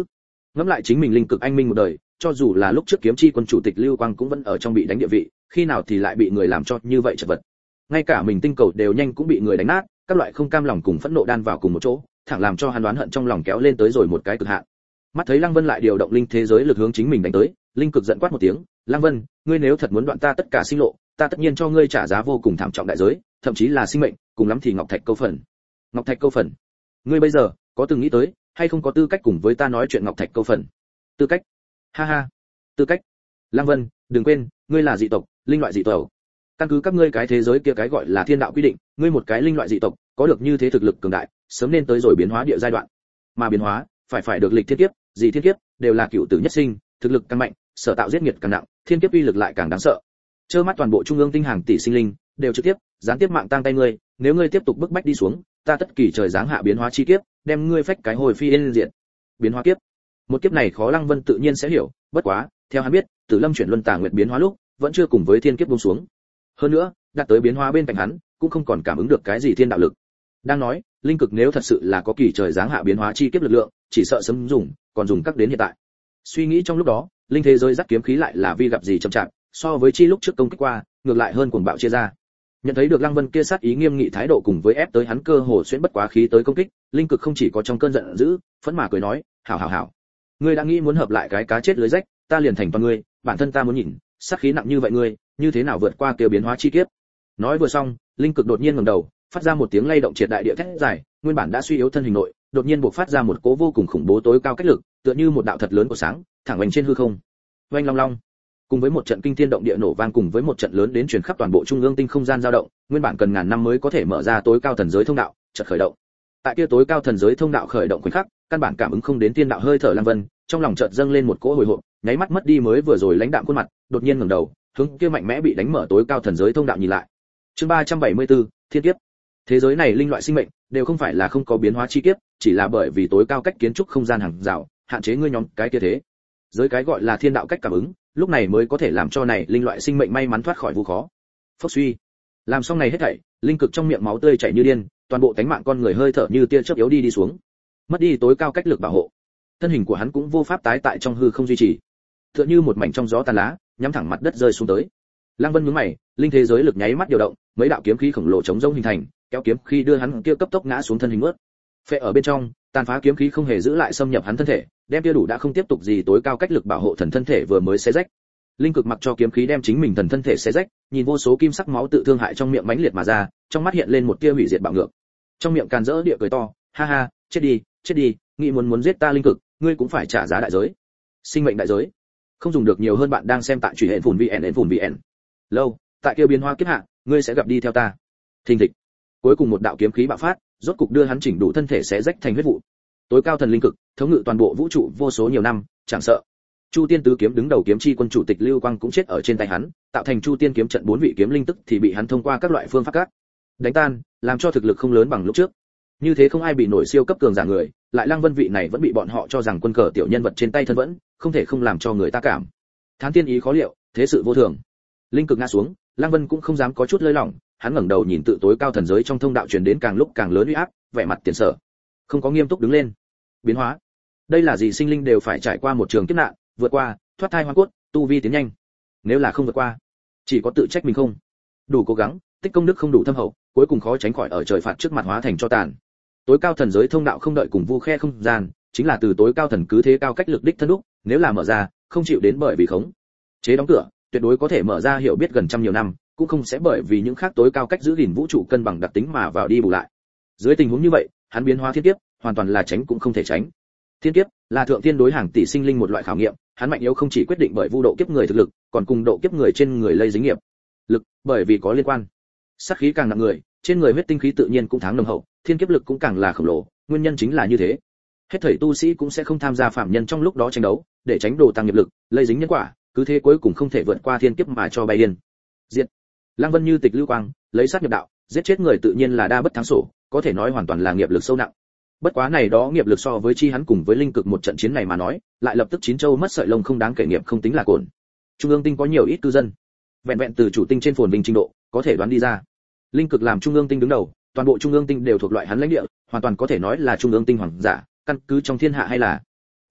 Ngẫm lại chính mình linh cực anh minh một đời, cho dù là lúc trước kiếm chi quân chủ tịch Lưu Quang cũng vẫn ở trong bị đánh địa vị, khi nào thì lại bị người làm cho như vậy chật vật. Ngay cả mình tinh cầu đều nhanh cũng bị người đánh nát, các loại không cam lòng cùng phẫn nộ đan vào cùng một chỗ, thẳng làm cho hắn đoán hận trong lòng kéo lên tới rồi một cái cực hạn. Mắt thấy Lăng Vân lại điều động linh thế giới lực hướng chính mình đánh tới, linh cực giận quát một tiếng, "Lăng Vân, ngươi nếu thật muốn đoạn ta tất cả sinh lộ, ta tất nhiên cho ngươi trả giá vô cùng thảm trọng đại giới, thậm chí là sinh mệnh, cùng lắm thì ngọc thạch câu phần." Ngọc thạch câu phần? Ngươi bây giờ có từng nghĩ tới, hay không có tư cách cùng với ta nói chuyện ngọc thạch câu phần? Tư cách? Ha ha, tư cách. Lăng Vân, đừng quên, ngươi là dị tộc, linh loại dị tộc. Căn cứ các ngươi cái thế giới kia cái gọi là thiên đạo quy định, ngươi một cái linh loại dị tộc, có được như thế thực lực cường đại, sớm nên tới rồi biến hóa địa giai đoạn. Mà biến hóa, phải phải được lịch thiên kiếp, gì thiên kiếp, đều là cựu tử nhất sinh, thực lực càng mạnh, sở tạo giết nghiệt càng nặng, thiên kiếp uy lực lại càng đáng sợ. Trơ mắt toàn bộ trung ương tinh hàng tỷ sinh linh, đều trực tiếp, gián tiếp mạng tang tay ngươi, nếu ngươi tiếp tục bức bách đi xuống, ta tất kỳ trời giáng hạ biến hóa chi kiếp, đem ngươi phách cái hồi phi yên diện. Biến hóa kiếp. Một kiếp này khó Lăng Vân tự nhiên sẽ hiểu, bất quá, theo hắn biết, Tử Lâm chuyển luân tà nguyệt biến hóa lúc, vẫn chưa cùng với thiên kiếp buông xuống. Hơn nữa, đạt tới biến hóa bên cạnh hắn, cũng không còn cảm ứng được cái gì thiên đạo lực. Đang nói, linh cực nếu thật sự là có kỳ trời giáng hạ biến hóa chi kiếp lực lượng, chỉ sợ sớm dùng, còn dùng các đến hiện tại. Suy nghĩ trong lúc đó, linh thế giới dắt kiếm khí lại là vi gặp gì chậm chạp, so với chi lúc trước công kích qua, ngược lại hơn cuồng bạo chia ra. Nhận thấy được Lăng Vân kia sát ý nghiêm nghị thái độ cùng với ép tới hắn cơ hồ xuyên bất quá khí tới công kích, linh cực không chỉ có trong cơn giận dữ, phẫn mà cười nói, "Hảo hảo hảo, ngươi đã nghĩ muốn hợp lại cái cá chết lưới rách, ta liền thành toàn ngươi, bản thân ta muốn nhìn, sát khí nặng như vậy ngươi, như thế nào vượt qua kia biến hóa chi kiếp." Nói vừa xong, linh cực đột nhiên ngẩng đầu, phát ra một tiếng lay động triệt đại địa thét dài, nguyên bản đã suy yếu thân hình nội, đột nhiên bộc phát ra một cỗ vô cùng khủng bố tối cao cách lực, tựa như một đạo thật lớn của sáng, thẳng vành trên hư không. Oanh long long. Cùng với một trận kinh thiên động địa nổ vang cùng với một trận lớn đến truyền khắp toàn bộ trung ương tinh không gian dao động, nguyên bản cần ngàn năm mới có thể mở ra tối cao thần giới thông đạo, chợt khởi động. Tại kia tối cao thần giới thông đạo khởi động khoảnh khắc, căn bản cảm ứng không đến tiên đạo hơi thở Lăng Vân, trong lòng chợt dâng lên một cỗ hồi hộp, nháy mắt mất đi mới vừa rồi lãnh đạm khuôn mặt, đột nhiên ngẩng đầu, hướng kia mạnh mẽ bị đánh mở tối cao thần giới thông đạo nhìn lại. Chương ba trăm bảy mươi tư, Thiên kiếp. Thế giới này linh loại sinh mệnh đều không phải là không có biến hóa chi kiếp, chỉ là bởi vì tối cao cách kiến trúc không gian hàng rào, hạn chế ngươi nhóm cái kia thế. Giới cái gọi là thiên đạo cách cảm ứng, lúc này mới có thể làm cho này linh loại sinh mệnh may mắn thoát khỏi vu khó. Phốc suy. Làm xong này hết thảy, linh cực trong miệng máu tươi chảy như điên, toàn bộ tánh mạng con người hơi thở như tia chớp yếu đi đi xuống. Mất đi tối cao cách lực bảo hộ. Thân hình của hắn cũng vô pháp tái tại trong hư không duy trì. Tựa như một mảnh trong gió tàn lá, nhắm thẳng mặt đất rơi xuống tới. Lăng Vân nhướng mày, linh thế giới lực nháy mắt điều động, mấy đạo kiếm khí khổng lồ chống rông hình thành, kéo kiếm khí đưa hắn kia cấp tốc ngã xuống thân hình ướt. Phệ ở bên trong, tàn phá kiếm khí không hề giữ lại xâm nhập hắn thân thể, đem kia đủ đã không tiếp tục gì tối cao cách lực bảo hộ thần thân thể vừa mới xé rách. Linh cực mặc cho kiếm khí đem chính mình thần thân thể xé rách, nhìn vô số kim sắc máu tự thương hại trong miệng mãnh liệt mà ra, trong mắt hiện lên một tia hủy diệt bạo ngược. Trong miệng càn rỡ địa cười to, ha ha, chết đi, chết đi, nghĩ muốn muốn giết ta linh cực, ngươi cũng phải trả giá đại giới. Sinh mệnh đại giới. Không dùng được nhiều hơn bạn đang xem tại truy hẹn phùn vn hẹn phùn vn. Lâu, tại kia biến hóa kiếp hạ, ngươi sẽ gặp đi theo ta. Thình thịch. Cuối cùng một đạo kiếm khí bạo phát, rốt cục đưa hắn chỉnh đủ thân thể xé rách thành huyết vụ. Tối cao thần linh cực, thống ngự toàn bộ vũ trụ vô số nhiều năm, chẳng sợ. Chu Tiên tứ kiếm đứng đầu kiếm chi quân chủ tịch Lưu Quang cũng chết ở trên tay hắn, tạo thành Chu Tiên kiếm trận bốn vị kiếm linh tức thì bị hắn thông qua các loại phương pháp cắt đánh tan, làm cho thực lực không lớn bằng lúc trước. Như thế không ai bị nổi siêu cấp cường giả người, lại Lăng Vân vị này vẫn bị bọn họ cho rằng quân cờ tiểu nhân vật trên tay thân vẫn, không thể không làm cho người ta cảm thán tiên ý khó liệu, thế sự vô thường. Linh cực ngã xuống, Lăng Vân cũng không dám có chút lơi lỏng, hắn ngẩng đầu nhìn tự tối cao thần giới trong thông đạo truyền đến càng lúc càng lớn uy áp, vẻ mặt tiền sở, không có nghiêm túc đứng lên. Biến hóa, đây là gì sinh linh đều phải trải qua một trường kiếp nạn, vượt qua, thoát thai hoang cốt, tu vi tiến nhanh. Nếu là không vượt qua, chỉ có tự trách mình không đủ cố gắng, tích công đức không đủ thâm hậu, cuối cùng khó tránh khỏi ở trời phạt trước mặt hóa thành cho tàn. Tối cao thần giới thông đạo không đợi cùng vu khe không gian, chính là từ tối cao thần cứ thế cao cách lực đích thân đúc, nếu là mở ra, không chịu đến bởi vì khống chế đóng cửa, tuyệt đối có thể mở ra hiểu biết gần trăm nhiều năm, cũng không sẽ bởi vì những khác tối cao cách giữ gìn vũ trụ cân bằng đặc tính mà vào đi bù lại. Dưới tình huống như vậy, hắn biến hóa thiên kiếp, hoàn toàn là tránh cũng không thể tránh. Thiên kiếp là thượng tiên đối hàng tỷ sinh linh một loại khảo nghiệm, hắn mạnh yếu không chỉ quyết định bởi vu độ kiếp người thực lực, còn cùng độ kiếp người trên người lây dính nghiệp lực, bởi vì có liên quan. Sát khí càng nặng người, trên người huyết tinh khí tự nhiên cũng tháng nồng hậu, thiên kiếp lực cũng càng là khổng lồ, nguyên nhân chính là như thế. Hết thảy tu sĩ cũng sẽ không tham gia phạm nhân trong lúc đó tranh đấu, để tránh đồ tăng nghiệp lực, lây dính nhân quả, cứ thế cuối cùng không thể vượt qua thiên kiếp mà cho bay điên. Diệt. Lăng Vân như tịch lưu quang, lấy sát nhập đạo, giết chết người tự nhiên là đa bất thắng sổ, có thể nói hoàn toàn là nghiệp lực sâu nặng. Bất quá này đó nghiệp lực so với chi hắn cùng với linh cực một trận chiến này mà nói, lại lập tức chín châu mất sợi lông không đáng kể nghiệp không tính là cồn. Trung ương tinh có nhiều ít cư dân, vẹn vẹn từ chủ tinh trên phồn vinh trình độ, có thể đoán đi ra. Linh cực làm trung ương tinh đứng đầu, toàn bộ trung ương tinh đều thuộc loại hắn lãnh địa, hoàn toàn có thể nói là trung ương tinh hoàng giả, căn cứ trong thiên hạ hay là vương đất,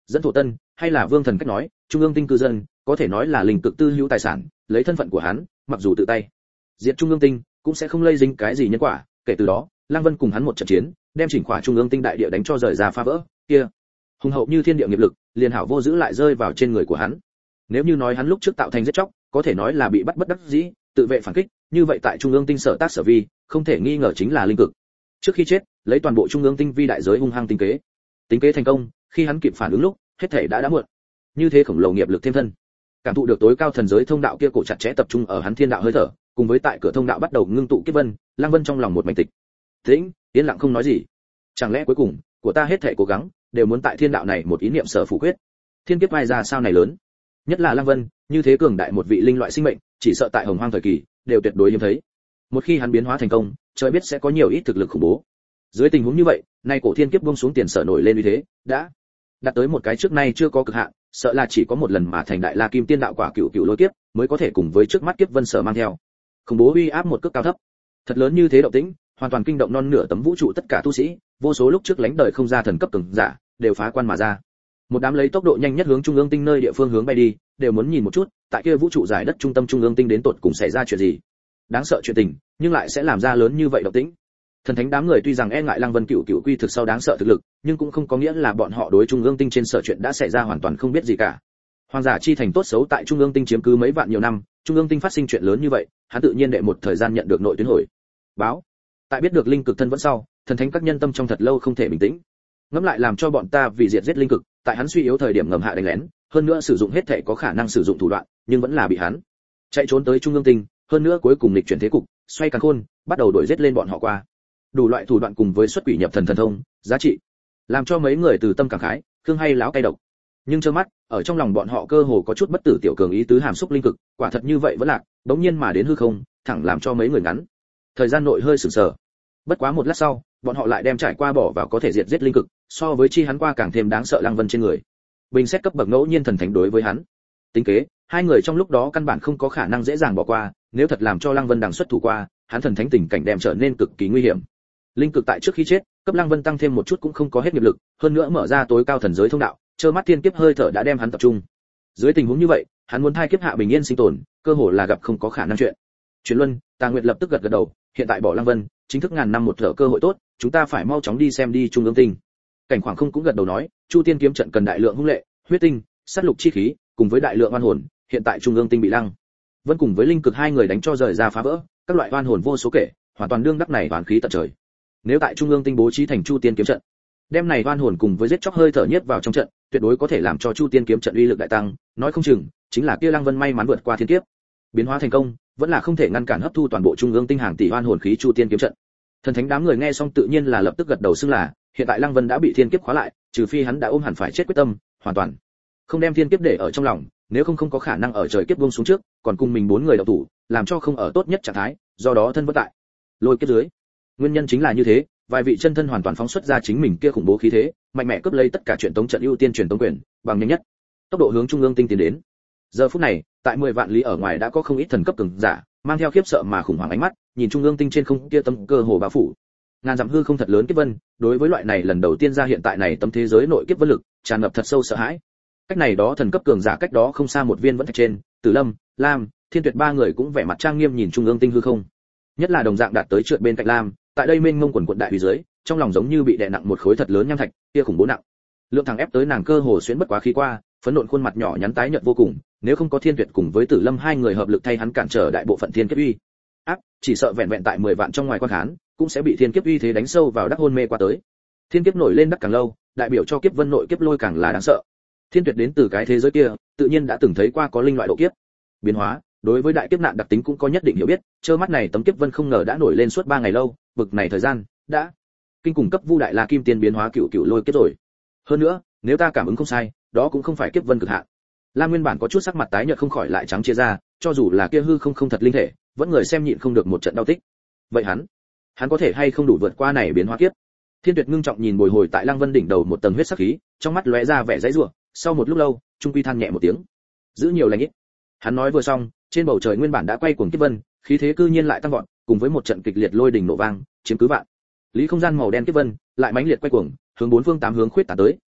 dẫn thổ tân hay là vương thần cách nói, trung ương tinh cư dân có thể nói là linh cực tư hữu tài sản, lấy thân phận của hắn, mặc dù tự tay diệt trung ương tinh cũng sẽ không lây dính cái gì nhân quả. Kể từ đó Lăng Vân cùng hắn một trận chiến, đem chỉnh khỏa trung ương tinh đại địa đánh cho rời ra phá vỡ, kia hùng hậu như thiên địa nghiệp lực liền hảo vô giữ lại rơi vào trên người của hắn. Nếu như nói hắn lúc trước tạo thành giết chóc, có thể nói là bị bắt bất đắc dĩ, tự vệ phản kích, như vậy tại trung ương tinh sở tác sở vi, không thể nghi ngờ chính là linh cực. Trước khi chết, lấy toàn bộ trung ương tinh vi đại giới hung hăng tính kế. Tính kế thành công, khi hắn kịp phản ứng lúc, hết thể đã đã muộn. Như thế khổng lồ nghiệp lực thêm thân, cảm thụ được tối cao thần giới thông đạo kia cổ chặt chẽ tập trung ở hắn thiên đạo hơi thở, cùng với tại cửa thông đạo bắt đầu ngưng tụ kiếp vân, Lăng Vân trong lòng một mảnh tịch tĩnh, yên lặng không nói gì. Chẳng lẽ cuối cùng, của ta hết thể cố gắng đều muốn tại thiên đạo này một ý niệm sở phủ quyết? Thiên kiếp vai ra sao này lớn, nhất là Lăng Vân, như thế cường đại một vị linh loại sinh mệnh, chỉ sợ tại Hồng Hoang thời kỳ đều tuyệt đối hiếm thấy. Một khi hắn biến hóa thành công, trời biết sẽ có nhiều ít thực lực khủng bố. Dưới tình huống như vậy, nay cổ thiên kiếp buông xuống tiền sở nổi lên uy thế, đã đạt tới một cái trước nay chưa có cực hạn, sợ là chỉ có một lần mà thành đại la kim tiên đạo quả cựu cựu lôi kiếp mới có thể cùng với trước mắt kiếp vân sở mang theo khủng bố uy áp một cước cao thấp. Thật lớn như thế động tĩnh, hoàn toàn kinh động non nửa tấm vũ trụ tất cả tu sĩ, vô số lúc trước lánh đời không ra thần cấp cường giả đều phá quan mà ra. Một đám lấy tốc độ nhanh nhất hướng trung ương tinh nơi địa phương hướng bay đi, đều muốn nhìn một chút, tại kia vũ trụ giải đất trung tâm trung ương tinh đến tột cùng xảy ra chuyện gì. Đáng sợ chuyện tình, nhưng lại sẽ làm ra lớn như vậy động tĩnh. Thần thánh đám người tuy rằng e ngại Lăng Vân cựu cựu quy thực sau đáng sợ thực lực, nhưng cũng không có nghĩa là bọn họ đối trung ương tinh trên sở chuyện đã xảy ra hoàn toàn không biết gì cả. Hoàng giả chi thành tốt xấu tại trung ương tinh chiếm cứ mấy vạn nhiều năm, trung ương tinh phát sinh chuyện lớn như vậy, hắn tự nhiên đệ một thời gian nhận được nội tuyến hồi báo. Tại biết được linh cực thân vẫn sau, thần thánh các nhân tâm trong thật lâu không thể bình tĩnh. Ngẫm lại làm cho bọn ta vì diệt giết linh cực, tại hắn suy yếu thời điểm ngầm hạ đánh lén, hơn nữa sử dụng hết thể có khả năng sử dụng thủ đoạn, nhưng vẫn là bị hắn chạy trốn tới trung ương tinh, hơn nữa cuối cùng lịch chuyển thế cục, xoay càn khôn, bắt đầu đuổi giết lên bọn họ qua. Đủ loại thủ đoạn cùng với xuất quỷ nhập thần thần thông, giá trị, làm cho mấy người từ tâm cảm khái, thương hay láo cay độc. Nhưng trơ mắt, ở trong lòng bọn họ cơ hồ có chút bất tử tiểu cường ý tứ hàm xúc linh cực, quả thật như vậy vẫn lạc, đống nhiên mà đến hư không, thẳng làm cho mấy người ngắn thời gian nội hơi sửng sờ. Bất quá một lát sau, bọn họ lại đem trải qua bỏ vào có thể diệt giết linh cực, so với chi hắn qua càng thêm đáng sợ Lăng Vân trên người. Bình xét cấp bậc ngẫu nhiên thần thánh đối với hắn tính kế, hai người trong lúc đó căn bản không có khả năng dễ dàng bỏ qua, nếu thật làm cho Lăng Vân đằng xuất thủ qua, hắn thần thánh tình cảnh đem trở nên cực kỳ nguy hiểm. Linh cực tại trước khi chết, cấp Lăng Vân tăng thêm một chút cũng không có hết nghiệp lực, hơn nữa mở ra tối cao thần giới thông đạo, trơ mắt thiên kiếp hơi thở đã đem hắn tập trung. Dưới tình huống như vậy, hắn muốn thai kiếp hạ bình yên sinh tồn, cơ hồ là gặp không có khả năng chuyện. Truyền Luân, Tà Nguyệt lập tức gật gật đầu, hiện tại bỏ Lăng Vân, chính thức ngàn năm một thở cơ hội tốt, chúng ta phải mau chóng đi xem đi trung ương tinh. Cảnh Khoảng Không cũng gật đầu nói, Chu Tiên kiếm trận cần đại lượng hung lệ, huyết tinh, sát lục chi khí, cùng với đại lượng oan hồn, hiện tại trung ương tinh bị Lăng Vân cùng với linh cực hai người đánh cho rời ra phá vỡ, các loại oan hồn vô số kể, hoàn toàn đương đắc này oán khí tận trời. Nếu tại trung ương tinh bố trí thành Chu Tiên kiếm trận, đem này oan hồn cùng với giết chóc hơi thở nhất vào trong trận, tuyệt đối có thể làm cho Chu Tiên kiếm trận uy lực đại tăng, nói không chừng chính là kia Lăng Vân may mắn vượt qua thiên kiếp, biến hóa thành công, vẫn là không thể ngăn cản hấp thu toàn bộ trung ương tinh hàng tỷ oan hồn khí Chu Tiên kiếm trận. Thần thánh đám người nghe xong tự nhiên là lập tức gật đầu xưng là, hiện tại Lăng Vân đã bị thiên kiếp khóa lại, trừ phi hắn đã ôm hẳn phải chết quyết tâm, hoàn toàn không đem thiên kiếp để ở trong lòng, nếu không không có khả năng ở trời kiếp buông xuống trước, còn cùng mình bốn người động thủ, làm cho không ở tốt nhất trạng thái, do đó thân bất tại lôi kiếp dưới. Nguyên nhân chính là như thế, vài vị chân thân hoàn toàn phóng xuất ra chính mình kia khủng bố khí thế, mạnh mẽ cướp lấy tất cả truyền tống trận ưu tiên truyền tống quyền, bằng nhanh nhất tốc độ hướng trung ương tinh tiến đến. Giờ phút này, tại mười vạn lý ở ngoài đã có không ít thần cấp cường giả, mang theo khiếp sợ mà khủng hoảng ánh mắt, nhìn trung ương tinh trên không kia tấm cơ hồ bao phủ ngàn dặm hư không thật lớn kiếp vân, đối với loại này lần đầu tiên ra hiện tại này tấm thế giới nội kiếp vân lực, tràn ngập thật sâu sợ hãi. Cách này đó thần cấp cường giả cách đó không xa một viên vẫn thạch trên, Tử Lâm, Lam, Thiên Tuyệt ba người cũng vẻ mặt trang nghiêm nhìn trung ương tinh hư không. Nhất là đồng dạng đạt tới trượt bên cạnh Lam, tại đây mênh mông quần quần đại uy dưới, trong lòng giống như bị đè nặng một khối thật lớn nham thạch, kia khủng bố nặng. Lượng thẳng ép tới nàng cơ hồ xuyến bất quá khí qua, phấn nộn khuôn mặt nhỏ nhắn tái nhợt vô cùng, nếu không có Thiên Tuyệt cùng với Tử Lâm hai người hợp lực thay hắn cản trở đại bộ phận thiên kiếp uy áp, chỉ sợ vẹn vẹn tại mười vạn trong ngoài quan khán, cũng sẽ bị thiên kiếp uy thế đánh sâu vào đắc hôn mê qua tới. Thiên kiếp nổi lên đắc càng lâu, đại biểu cho kiếp vân nội kiếp lôi càng là đáng sợ. Thiên Tuyệt đến từ cái thế giới kia, tự nhiên đã từng thấy qua có linh loại độ kiếp biến hóa, đối với đại kiếp nạn đặc tính cũng có nhất định hiểu biết, trơ mắt này tấm kiếp vân không ngờ đã nổi lên suốt ba ngày lâu, bực này thời gian đã kinh cùng cấp Vu đại la kim tiên biến hóa cựu cựu lôi kiếp rồi. Hơn nữa, nếu ta cảm ứng không sai, đó cũng không phải kiếp vân cực hạn. Lam nguyên bản có chút sắc mặt tái nhợt không khỏi lại trắng chia ra, cho dù là kia hư không không thật linh thể, vẫn người xem nhịn không được một trận đau tích. Vậy hắn, hắn có thể hay không đủ vượt qua này biến hóa kiếp? Thiên Tuyệt ngưng trọng nhìn bồi hồi tại Lăng Vân đỉnh đầu một tầng huyết sắc khí, trong mắt lóe ra vẻ dãy rủa, sau một lúc lâu, trung quy than nhẹ một tiếng. Giữ nhiều lành ít. Hắn nói vừa xong, trên bầu trời nguyên bản đã quay cuồng kiếp vân, khí thế cư nhiên lại tăng vọt, cùng với một trận kịch liệt lôi đình nổ vang, chiếm cứ vạn lý không gian màu đen kiếp vân, lại mãnh liệt quay cuồng, hướng bốn phương tám hướng khuyết tán tới,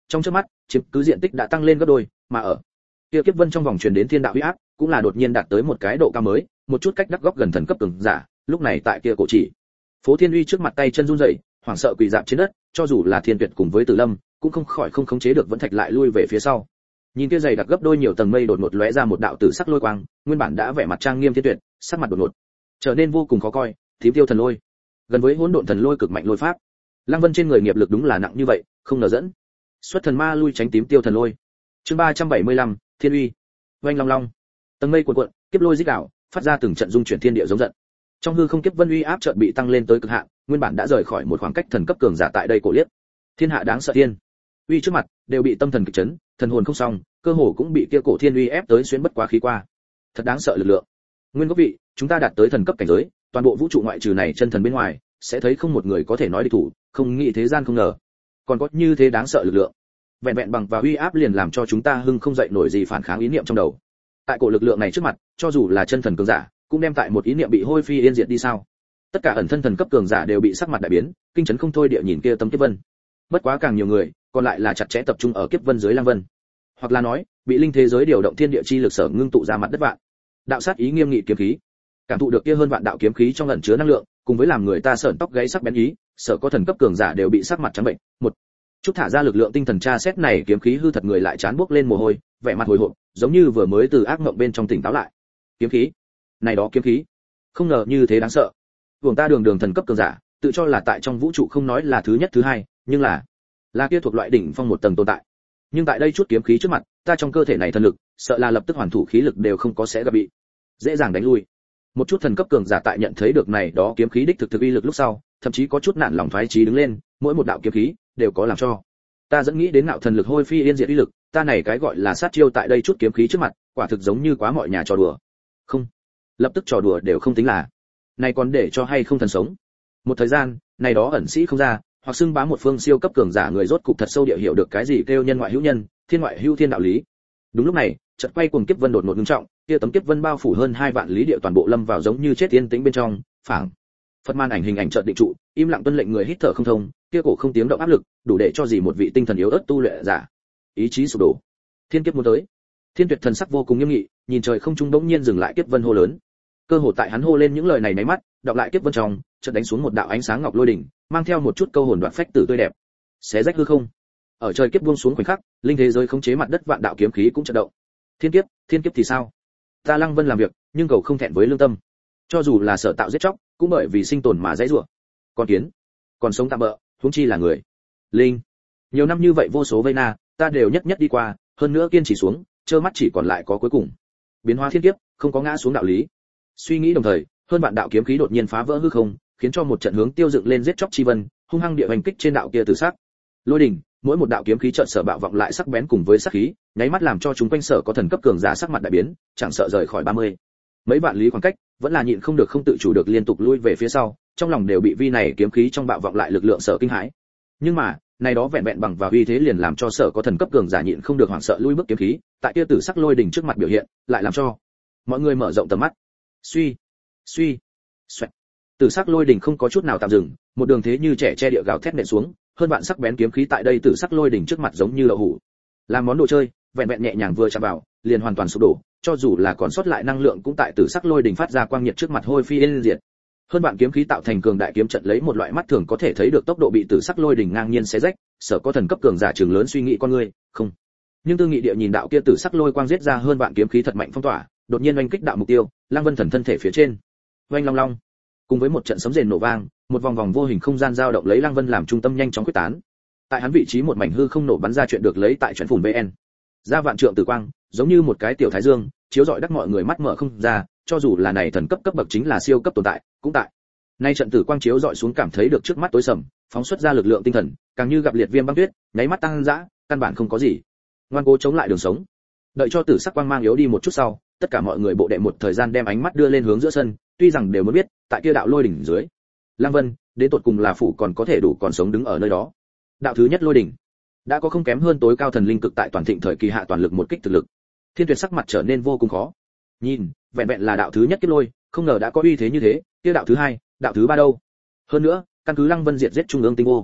trong chớp mắt chiếm cứ diện tích đã tăng lên gấp đôi, mà ở kia kiếp vân trong vòng truyền đến thiên đạo uy áp cũng là đột nhiên đạt tới một cái độ cao mới, một chút cách đắc góc gần thần cấp cường giả, lúc này tại kia cổ chỉ phố thiên uy trước mặt tay chân run rẩy, hoảng sợ quỳ dạp trên đất, cho dù là thiên tuyệt cùng với tử lâm cũng không khỏi không khống chế được vẫn thạch lại lui về phía sau. Nhìn kia dày đặc gấp đôi nhiều tầng mây đột ngột lóe ra một đạo tử sắc lôi quang, nguyên bản đã vẻ mặt trang nghiêm thiên tuyệt, sắc mặt đột ngột trở nên vô cùng khó coi, tím tiêu thần lôi, gần với hỗn độn thần lôi cực mạnh lôi pháp. Lăng Vân trên người nghiệp lực đúng là nặng như vậy, không ngờ dẫn xuất thần ma lui tránh tím tiêu thần lôi. Chương ba trăm bảy mươi lăm, Thiên uy. Oanh long long. Tầng mây cuộn cuộn, kiếp lôi rít đảo, phát ra từng trận dung chuyển thiên địa giống giận. Trong hư không kiếp vân uy áp chợt bị tăng lên tới cực hạn, nguyên bản đã rời khỏi một khoảng cách thần cấp cường giả tại đây cổ liếc. Thiên hạ đáng sợ thiên uy trước mặt, đều bị tâm thần kịch chấn, thần hồn không xong, cơ hồ cũng bị kia cổ thiên uy ép tới xuyên bất quá khí qua. Thật đáng sợ lực lượng. Nguyên gốc vị, chúng ta đạt tới thần cấp cảnh giới, toàn bộ vũ trụ ngoại trừ này chân thần bên ngoài, sẽ thấy không một người có thể nói địch thủ, không nghĩ thế gian không ngờ còn có như thế đáng sợ lực lượng. Vẹn vẹn bằng và uy áp liền làm cho chúng ta hưng không dậy nổi gì phản kháng ý niệm trong đầu. Tại cổ lực lượng này trước mặt, cho dù là chân thần cường giả, cũng đem tại một ý niệm bị hôi phi yên diệt đi sao? Tất cả ẩn thân thần cấp cường giả đều bị sắc mặt đại biến, kinh chấn không thôi địa nhìn kia tấm kiếp vân. Bất quá càng nhiều người, còn lại là chặt chẽ tập trung ở kiếp vân dưới Lăng Vân, hoặc là nói, bị linh thế giới điều động thiên địa chi lực sở ngưng tụ ra mặt đất vạn. Đạo sát ý nghiêm nghị kiếm khí, cảm thụ được kia hơn vạn đạo kiếm khí trong ẩn chứa năng lượng, cùng với làm người ta sởn tóc gáy sắc bén ý, sở có thần cấp cường giả đều bị sắc mặt trắng bệnh. Một chút thả ra lực lượng tinh thần tra xét này kiếm khí hư thật người lại chán bước lên mồ hôi, vẻ mặt hồi hộp, giống như vừa mới từ ác mộng bên trong tỉnh táo lại. Kiếm khí, này đó kiếm khí, không ngờ như thế đáng sợ. Vùng ta đường đường thần cấp cường giả, tự cho là tại trong vũ trụ không nói là thứ nhất thứ hai, nhưng là là kia thuộc loại đỉnh phong một tầng tồn tại. Nhưng tại đây chút kiếm khí trước mặt, ta trong cơ thể này thần lực, sợ là lập tức hoàn thủ khí lực đều không có sẽ gặp bị dễ dàng đánh lui. Một chút thần cấp cường giả tại nhận thấy được này đó kiếm khí đích thực thực uy lực lúc sau, thậm chí có chút nản lòng thoái chí đứng lên, mỗi một đạo kiếm khí đều có làm cho ta dẫn nghĩ đến nạo thần lực hôi phi yên diệt uy lực, ta này cái gọi là sát chiêu tại đây chút kiếm khí trước mặt, quả thực giống như quá mọi nhà trò đùa. Không, lập tức trò đùa đều không tính là, này còn để cho hay không thần sống. Một thời gian, này đó ẩn sĩ không ra, hoặc xưng bá một phương siêu cấp cường giả người rốt cục thật sâu địa hiểu được cái gì kêu nhân ngoại hữu nhân, thiên ngoại hữu thiên đạo lý. Đúng lúc này, chợt quay cuồng kiếp vân đột ngột ngưng trọng, kia tấm kiếp vân bao phủ hơn hai vạn lý địa toàn bộ lâm vào giống như chết yên tĩnh bên trong, phảng phật man ảnh hình ảnh chợt định trụ, im lặng tuân lệnh người hít thở không thông, kia cổ không tiếng động áp lực, đủ để cho gì một vị tinh thần yếu ớt tu luyện giả ý chí sụp đổ. Thiên kiếp muốn tới. Thiên Tuyệt thần sắc vô cùng nghiêm nghị, nhìn trời không trung bỗng nhiên dừng lại kiếp vân hô lớn. Cơ hồ tại hắn hô lên những lời này nháy mắt, đọc lại kiếp vân trong, chợt đánh xuống một đạo ánh sáng ngọc lôi đỉnh, mang theo một chút câu hồn đoạt phách tử tươi đẹp, xé rách hư không. Ở trời kiếp buông xuống khoảnh khắc, linh thế giới khống chế mặt đất vạn đạo kiếm khí cũng chợt động. Thiên kiếp, thiên kiếp thì sao? Ta Lăng Vân làm việc, nhưng cầu không thẹn với lương tâm. Cho dù là sở tạo giết chóc, cũng bởi vì sinh tồn mà dãy rủa. Con kiến, còn sống tạm bợ, huống chi là người. Linh, nhiều năm như vậy vô số vây na, ta đều nhất nhất đi qua, hơn nữa kiên trì xuống, trơ mắt chỉ còn lại có cuối cùng. Biến hóa thiên kiếp, không có ngã xuống đạo lý. Suy nghĩ đồng thời, hơn vạn đạo kiếm khí đột nhiên phá vỡ hư không, khiến cho một trận hướng tiêu dựng lên giết chóc chi vân, hung hăng địa hành kích trên đạo kia tử sắc. Lôi đỉnh, mỗi một đạo kiếm khí chợt sở bạo vọng lại sắc bén cùng với sát khí, nháy mắt làm cho chúng quanh sở có thần cấp cường giả sắc mặt đại biến, chẳng sợ rời khỏi ba mươi mấy vạn lý khoảng cách, vẫn là nhịn không được không tự chủ được liên tục lui về phía sau, trong lòng đều bị vi này kiếm khí trong bạo vọng lại lực lượng sở kinh hãi. Nhưng mà, này đó vẹn vẹn bằng và uy thế liền làm cho sở có thần cấp cường giả nhịn không được hoảng sợ lui bước kiếm khí, tại kia tử sắc lôi đỉnh trước mặt biểu hiện, lại làm cho mọi người mở rộng tầm mắt. Suy, suy, xoẹt. Tử sắc lôi đỉnh không có chút nào tạm dừng, một đường thế như trẻ che địa gào thét nện xuống, hơn vạn sắc bén kiếm khí tại đây tử sắc lôi đỉnh trước mặt giống như đậu hũ, làm món đồ chơi, vẹn vẹn nhẹ nhàng vừa chạm vào, liền hoàn toàn sụp đổ, cho dù là còn sót lại năng lượng cũng tại tử sắc lôi đỉnh phát ra quang nhiệt trước mặt hôi phi yên diệt. Hơn vạn kiếm khí tạo thành cường đại kiếm trận lấy một loại mắt thường có thể thấy được tốc độ bị tử sắc lôi đỉnh ngang nhiên xé rách, sở có thần cấp cường giả trường lớn suy nghĩ con người, không. Nhưng tư nghị địa nhìn đạo kia tử sắc lôi quang giết ra hơn vạn kiếm khí thật mạnh phong tỏa, đột nhiên oanh kích đạo mục tiêu, Lăng Vân thần thân thể phía trên. Oanh long long, cùng với một trận sấm rền nổ vang, một vòng vòng vô hình không gian dao động lấy Lăng Vân làm trung tâm nhanh chóng quyết tán. Tại hắn vị trí một mảnh hư không nổ bắn ra chuyện được lấy tại chuyện phủn vê en. Ra vạn trượng tử quang, giống như một cái tiểu thái dương, chiếu rọi đắc mọi người mắt mở không ra, cho dù là này thần cấp cấp bậc chính là siêu cấp tồn tại, cũng tại. Nay trận tử quang chiếu rọi xuống cảm thấy được trước mắt tối sầm, phóng xuất ra lực lượng tinh thần, càng như gặp liệt viêm băng tuyết, nháy mắt tăng dã, căn bản không có gì. Ngoan cố chống lại đường sống. Đợi cho tử sắc quang mang yếu đi một chút sau, tất cả mọi người bộ đệ một thời gian đem ánh mắt đưa lên hướng giữa sân, tuy rằng đều muốn biết, tại kia đạo lôi đỉnh dưới, Lăng Vân, đến tột cùng là phủ còn có thể đủ còn sống đứng ở nơi đó. Đạo thứ nhất lôi đỉnh, đã có không kém hơn tối cao thần linh cực tại toàn thịnh thời kỳ hạ toàn lực một kích thực lực. Thiên Tuyệt sắc mặt trở nên vô cùng khó nhìn, vẹn vẹn là đạo thứ nhất kiếp lôi, không ngờ đã có uy thế như thế, kia đạo thứ hai, đạo thứ ba đâu? Hơn nữa, căn cứ Lăng Vân diệt giết trung ương tinh vô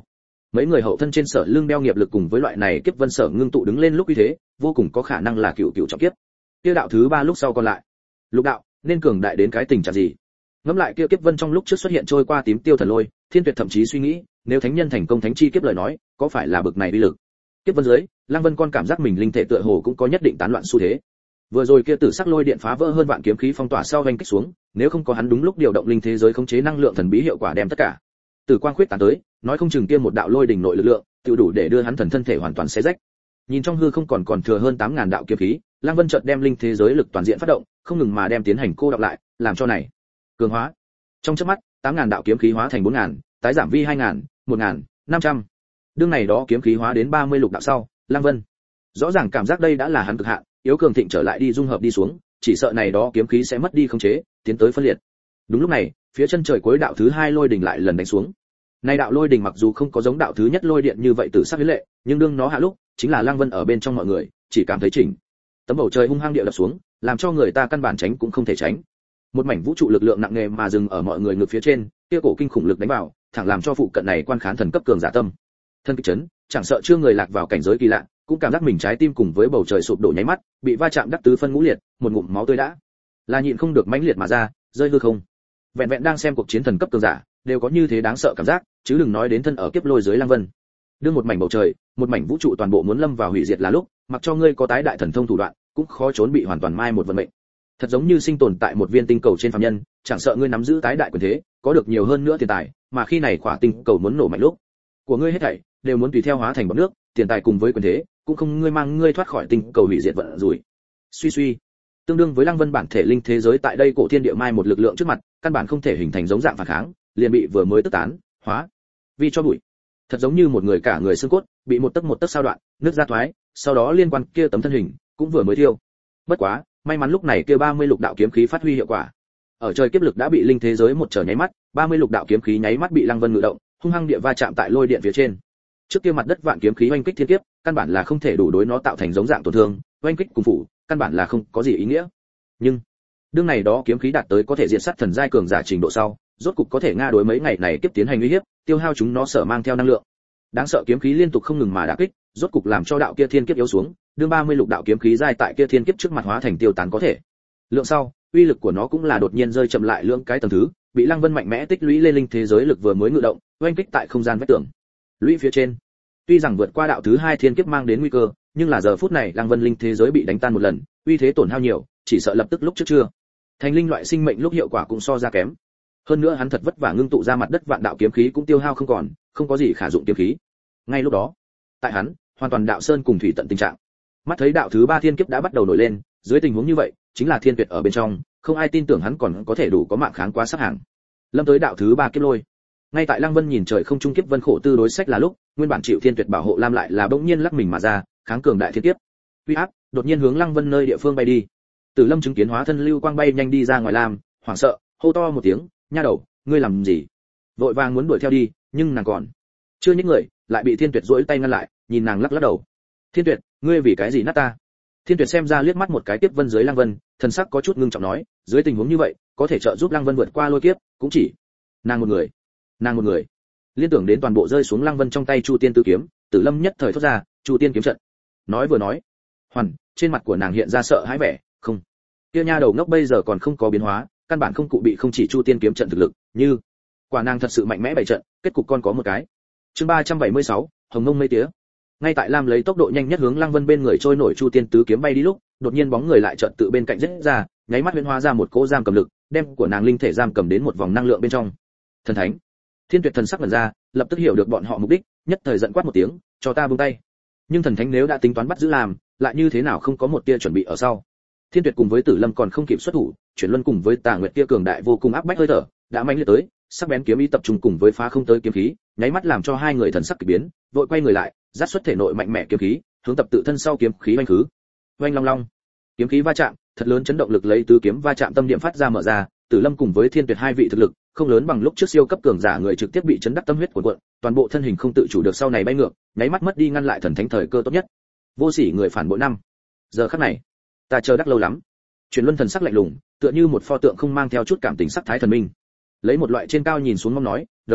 mấy người hậu thân trên sở lưng đeo nghiệp lực cùng với loại này kiếp vân sở ngưng tụ đứng lên lúc như thế, vô cùng có khả năng là cựu cựu trọng kiếp. Kia đạo thứ ba lúc sau còn lại, lục đạo nên cường đại đến cái tình trạng gì? Ngẫm lại kia kiếp vân trong lúc trước xuất hiện trôi qua tím tiêu thần lôi, Thiên Tuyệt thậm chí suy nghĩ, nếu thánh nhân thành công thánh chi kiếp lời nói, có phải là bực này uy lực? Kiếp vân dưới, Lăng Vân con cảm giác mình linh thể tựa hồ cũng có nhất định tán loạn xu thế. Vừa rồi kia tử sắc lôi điện phá vỡ hơn vạn kiếm khí phong tỏa sau vành kích xuống, nếu không có hắn đúng lúc điều động linh thế giới khống chế năng lượng thần bí hiệu quả đem tất cả từ quang khuyết tán tới, nói không chừng kia một đạo lôi đỉnh nội lực lượng, tự đủ để đưa hắn thần thân thể hoàn toàn xé rách. Nhìn trong hư không còn còn thừa hơn tám ngàn đạo kiếm khí, Lăng Vân chợt đem linh thế giới lực toàn diện phát động, không ngừng mà đem tiến hành cô đọng lại, làm cho này cường hóa. Trong chớp mắt, tám ngàn đạo kiếm khí hóa thành bốn ngàn, tái giảm vi hai ngàn, một ngàn, năm trăm. Đương này đó kiếm khí hóa đến ba mươi lục đạo sau, Lăng Vân rõ ràng cảm giác đây đã là hắn cực hạn, yếu cường thịnh trở lại đi dung hợp đi xuống, chỉ sợ này đó kiếm khí sẽ mất đi khống chế, tiến tới phân liệt. Đúng lúc này, phía chân trời cuối đạo thứ hai lôi đỉnh lại lần đánh xuống. Này đạo lôi đỉnh mặc dù không có giống đạo thứ nhất lôi điện như vậy tử sắc huyết lệ, nhưng đương nó hạ lúc, chính là Lăng Vân ở bên trong mọi người, chỉ cảm thấy chỉnh tấm bầu trời hung hăng địa đập xuống, làm cho người ta căn bản tránh cũng không thể tránh. Một mảnh vũ trụ lực lượng nặng nề mà dừng ở mọi người ngực phía trên, kia cổ kinh khủng lực đánh vào, thẳng làm cho phụ cận này quan khán thần cấp cường giả tâm thân kích chấn, chẳng sợ chưa người lạc vào cảnh giới kỳ lạ, cũng cảm giác mình trái tim cùng với bầu trời sụp đổ nháy mắt, bị va chạm đắc tứ phân ngũ liệt, một ngụm máu tươi đã là nhịn không được mãnh liệt mà ra, rơi hư không. Vẹn vẹn đang xem cuộc chiến thần cấp cường giả, đều có như thế đáng sợ cảm giác, chứ đừng nói đến thân ở kiếp lôi dưới Lăng Vân. Đương một mảnh bầu trời, một mảnh vũ trụ toàn bộ muốn lâm vào hủy diệt là lúc, mặc cho ngươi có tái đại thần thông thủ đoạn, cũng khó trốn bị hoàn toàn mai một vận mệnh. Thật giống như sinh tồn tại một viên tinh cầu trên phàm nhân, chẳng sợ ngươi nắm giữ tái đại quyền thế, có được nhiều hơn nữa tiền tài, mà khi này quả tinh cầu muốn nổ mạnh lúc, của ngươi hết thảy đều muốn tùy theo hóa thành bọt nước, tiền tài cùng với quyền thế, cũng không ngươi mang ngươi thoát khỏi tinh cầu hủy diệt vận rủi. Suy suy, tương đương với Lăng Vân bản thể linh thế giới tại đây cổ thiên địa mai một lực lượng trước mặt, căn bản không thể hình thành giống dạng phản kháng, liền bị vừa mới tức tán, hóa vì cho bụi. Thật giống như một người cả người xương cốt, bị một tấc một tấc sao đoạn, nứt ra thoái, sau đó liên quan kia tấm thân hình, cũng vừa mới thiêu. Bất quá, may mắn lúc này kia ba mươi lục đạo kiếm khí phát huy hiệu quả. Ở trời kiếp lực đã bị linh thế giới một trở nháy mắt, ba mươi lục đạo kiếm khí nháy mắt bị Lăng Vân ngự động, hung hăng địa va chạm tại lôi điện phía trên. Trước kia mặt đất vạn kiếm khí oanh kích thiên kiếp, căn bản là không thể đủ đối nó tạo thành giống dạng tổn thương, oanh kích cùng phủ, căn bản là không có gì ý nghĩa. Nhưng, đương này đó kiếm khí đạt tới có thể diện sát thần giai cường giả trình độ sau, rốt cục có thể nga đối mấy ngày này kiếp tiến hành uy hiếp, tiêu hao chúng nó sở mang theo năng lượng. Đáng sợ kiếm khí liên tục không ngừng mà đả kích, rốt cục làm cho đạo kia thiên kiếp yếu xuống, đương ba mươi lục đạo kiếm khí giai tại kia thiên kiếp trước mặt hóa thành tiêu tán có thể. Lượng sau, uy lực của nó cũng là đột nhiên rơi chậm lại lượng cái tầng thứ, bị Lăng Vân mạnh mẽ tích lũy lên linh thế giới lực vừa mới ngự động, oanh kích tại không gian vách tường. Lũy phía trên, tuy rằng vượt qua đạo thứ hai thiên kiếp mang đến nguy cơ, nhưng là giờ phút này Lăng Vân linh thế giới bị đánh tan một lần, uy thế tổn hao nhiều, chỉ sợ lập tức lúc trước chưa thành linh loại sinh mệnh lúc hiệu quả cũng so ra kém. Hơn nữa hắn thật vất vả ngưng tụ ra mặt đất vạn đạo kiếm khí cũng tiêu hao không còn, không có gì khả dụng kiếm khí. Ngay lúc đó, tại hắn, hoàn toàn đạo sơn cùng thủy tận tình trạng. Mắt thấy đạo thứ ba thiên kiếp đã bắt đầu nổi lên, dưới tình huống như vậy, chính là Thiên Tuyệt ở bên trong, không ai tin tưởng hắn còn có thể đủ có mạng kháng quá sát hàng. Lâm tới đạo thứ ba kiếp lôi. Ngay tại Lăng Vân nhìn trời không trung kiếp vân khổ tư đối sách là lúc, nguyên bản chịu Thiên Tuyệt bảo hộ Lam lại là bỗng nhiên lắc mình mà ra, kháng cường đại thiên kiếp. Uy áp đột nhiên hướng Lăng Vân nơi địa phương bay đi. Tử Lâm chứng kiến hóa thân lưu quang bay nhanh đi ra ngoài Lam, hoảng sợ, hô to một tiếng, nha đầu, ngươi làm gì? Vội vàng muốn đuổi theo đi, nhưng nàng còn chưa nhích người, lại bị Thiên Tuyệt duỗi tay ngăn lại, nhìn nàng lắc lắc đầu. Thiên Tuyệt, ngươi vì cái gì nát ta? Thiên Tuyệt xem ra liếc mắt một cái tiếp vân dưới Lăng Vân, thần sắc có chút ngưng trọng nói, dưới tình huống như vậy, có thể trợ giúp Lăng Vân vượt qua lôi kiếp, cũng chỉ nàng một người. Nàng một người. Liên tưởng đến toàn bộ rơi xuống Lăng Vân trong tay Chu Tiên Tứ kiếm, Tử Lâm nhất thời thốt ra, Chu Tiên kiếm trận. Nói vừa nói, hoàn, trên mặt của nàng hiện ra sợ hãi vẻ, không. Kia nha đầu ngốc bây giờ còn không có biến hóa, căn bản không cụ bị không chỉ Chu Tiên kiếm trận thực lực, như quả nàng thật sự mạnh mẽ bày trận, kết cục con có một cái. Chương ba trăm bảy mươi sáu, Hồng Ngông mây tía. Ngay tại Lam lấy tốc độ nhanh nhất hướng Lăng Vân bên người trôi nổi Chu Tiên Tứ kiếm bay đi lúc, đột nhiên bóng người lại chợt tự bên cạnh rết ra, nháy mắt huyễn hóa ra một cỗ giam cầm lực, đem của nàng linh thể giam cầm đến một vòng năng lượng bên trong. Thần thánh. Thiên Tuyệt thần sắc lần ra, lập tức hiểu được bọn họ mục đích, nhất thời giận quát một tiếng, cho ta buông tay. Nhưng thần thánh nếu đã tính toán bắt giữ làm, lại như thế nào không có một tia chuẩn bị ở sau. Thiên Tuyệt cùng với Tử Lâm còn không kịp xuất thủ, chuyển luân cùng với Tà Nguyệt tia cường đại vô cùng áp bách hơi thở, đã mãnh liệt tới, sắc bén kiếm ý tập trung cùng với phá không tới kiếm khí, nháy mắt làm cho hai người thần sắc kỳ biến, vội quay người lại, dắt xuất thể nội mạnh mẽ kiếm khí, hướng tập tự thân sau kiếm khí vành khứ. Oanh long long, kiếm khí va chạm, thật lớn chấn động lực lấy tứ kiếm va chạm tâm điểm phát ra mở ra, Tử Lâm cùng với Thiên Tuyệt hai vị thực lực không lớn bằng lúc trước siêu cấp cường giả người trực tiếp bị chấn đắc tâm huyết cuộn cuộn, toàn bộ thân hình không tự chủ được sau này bay ngược, nháy mắt mất đi ngăn lại thần thánh thời cơ tốt nhất. Vô sỉ người phản bội năm. Giờ khắc này, ta chờ đắc lâu lắm. Truyền luân thần sắc lạnh lùng, tựa như một pho tượng không mang theo chút cảm tình sắc thái thần minh. Lấy một loại trên cao nhìn xuống mong nói, đồng thời,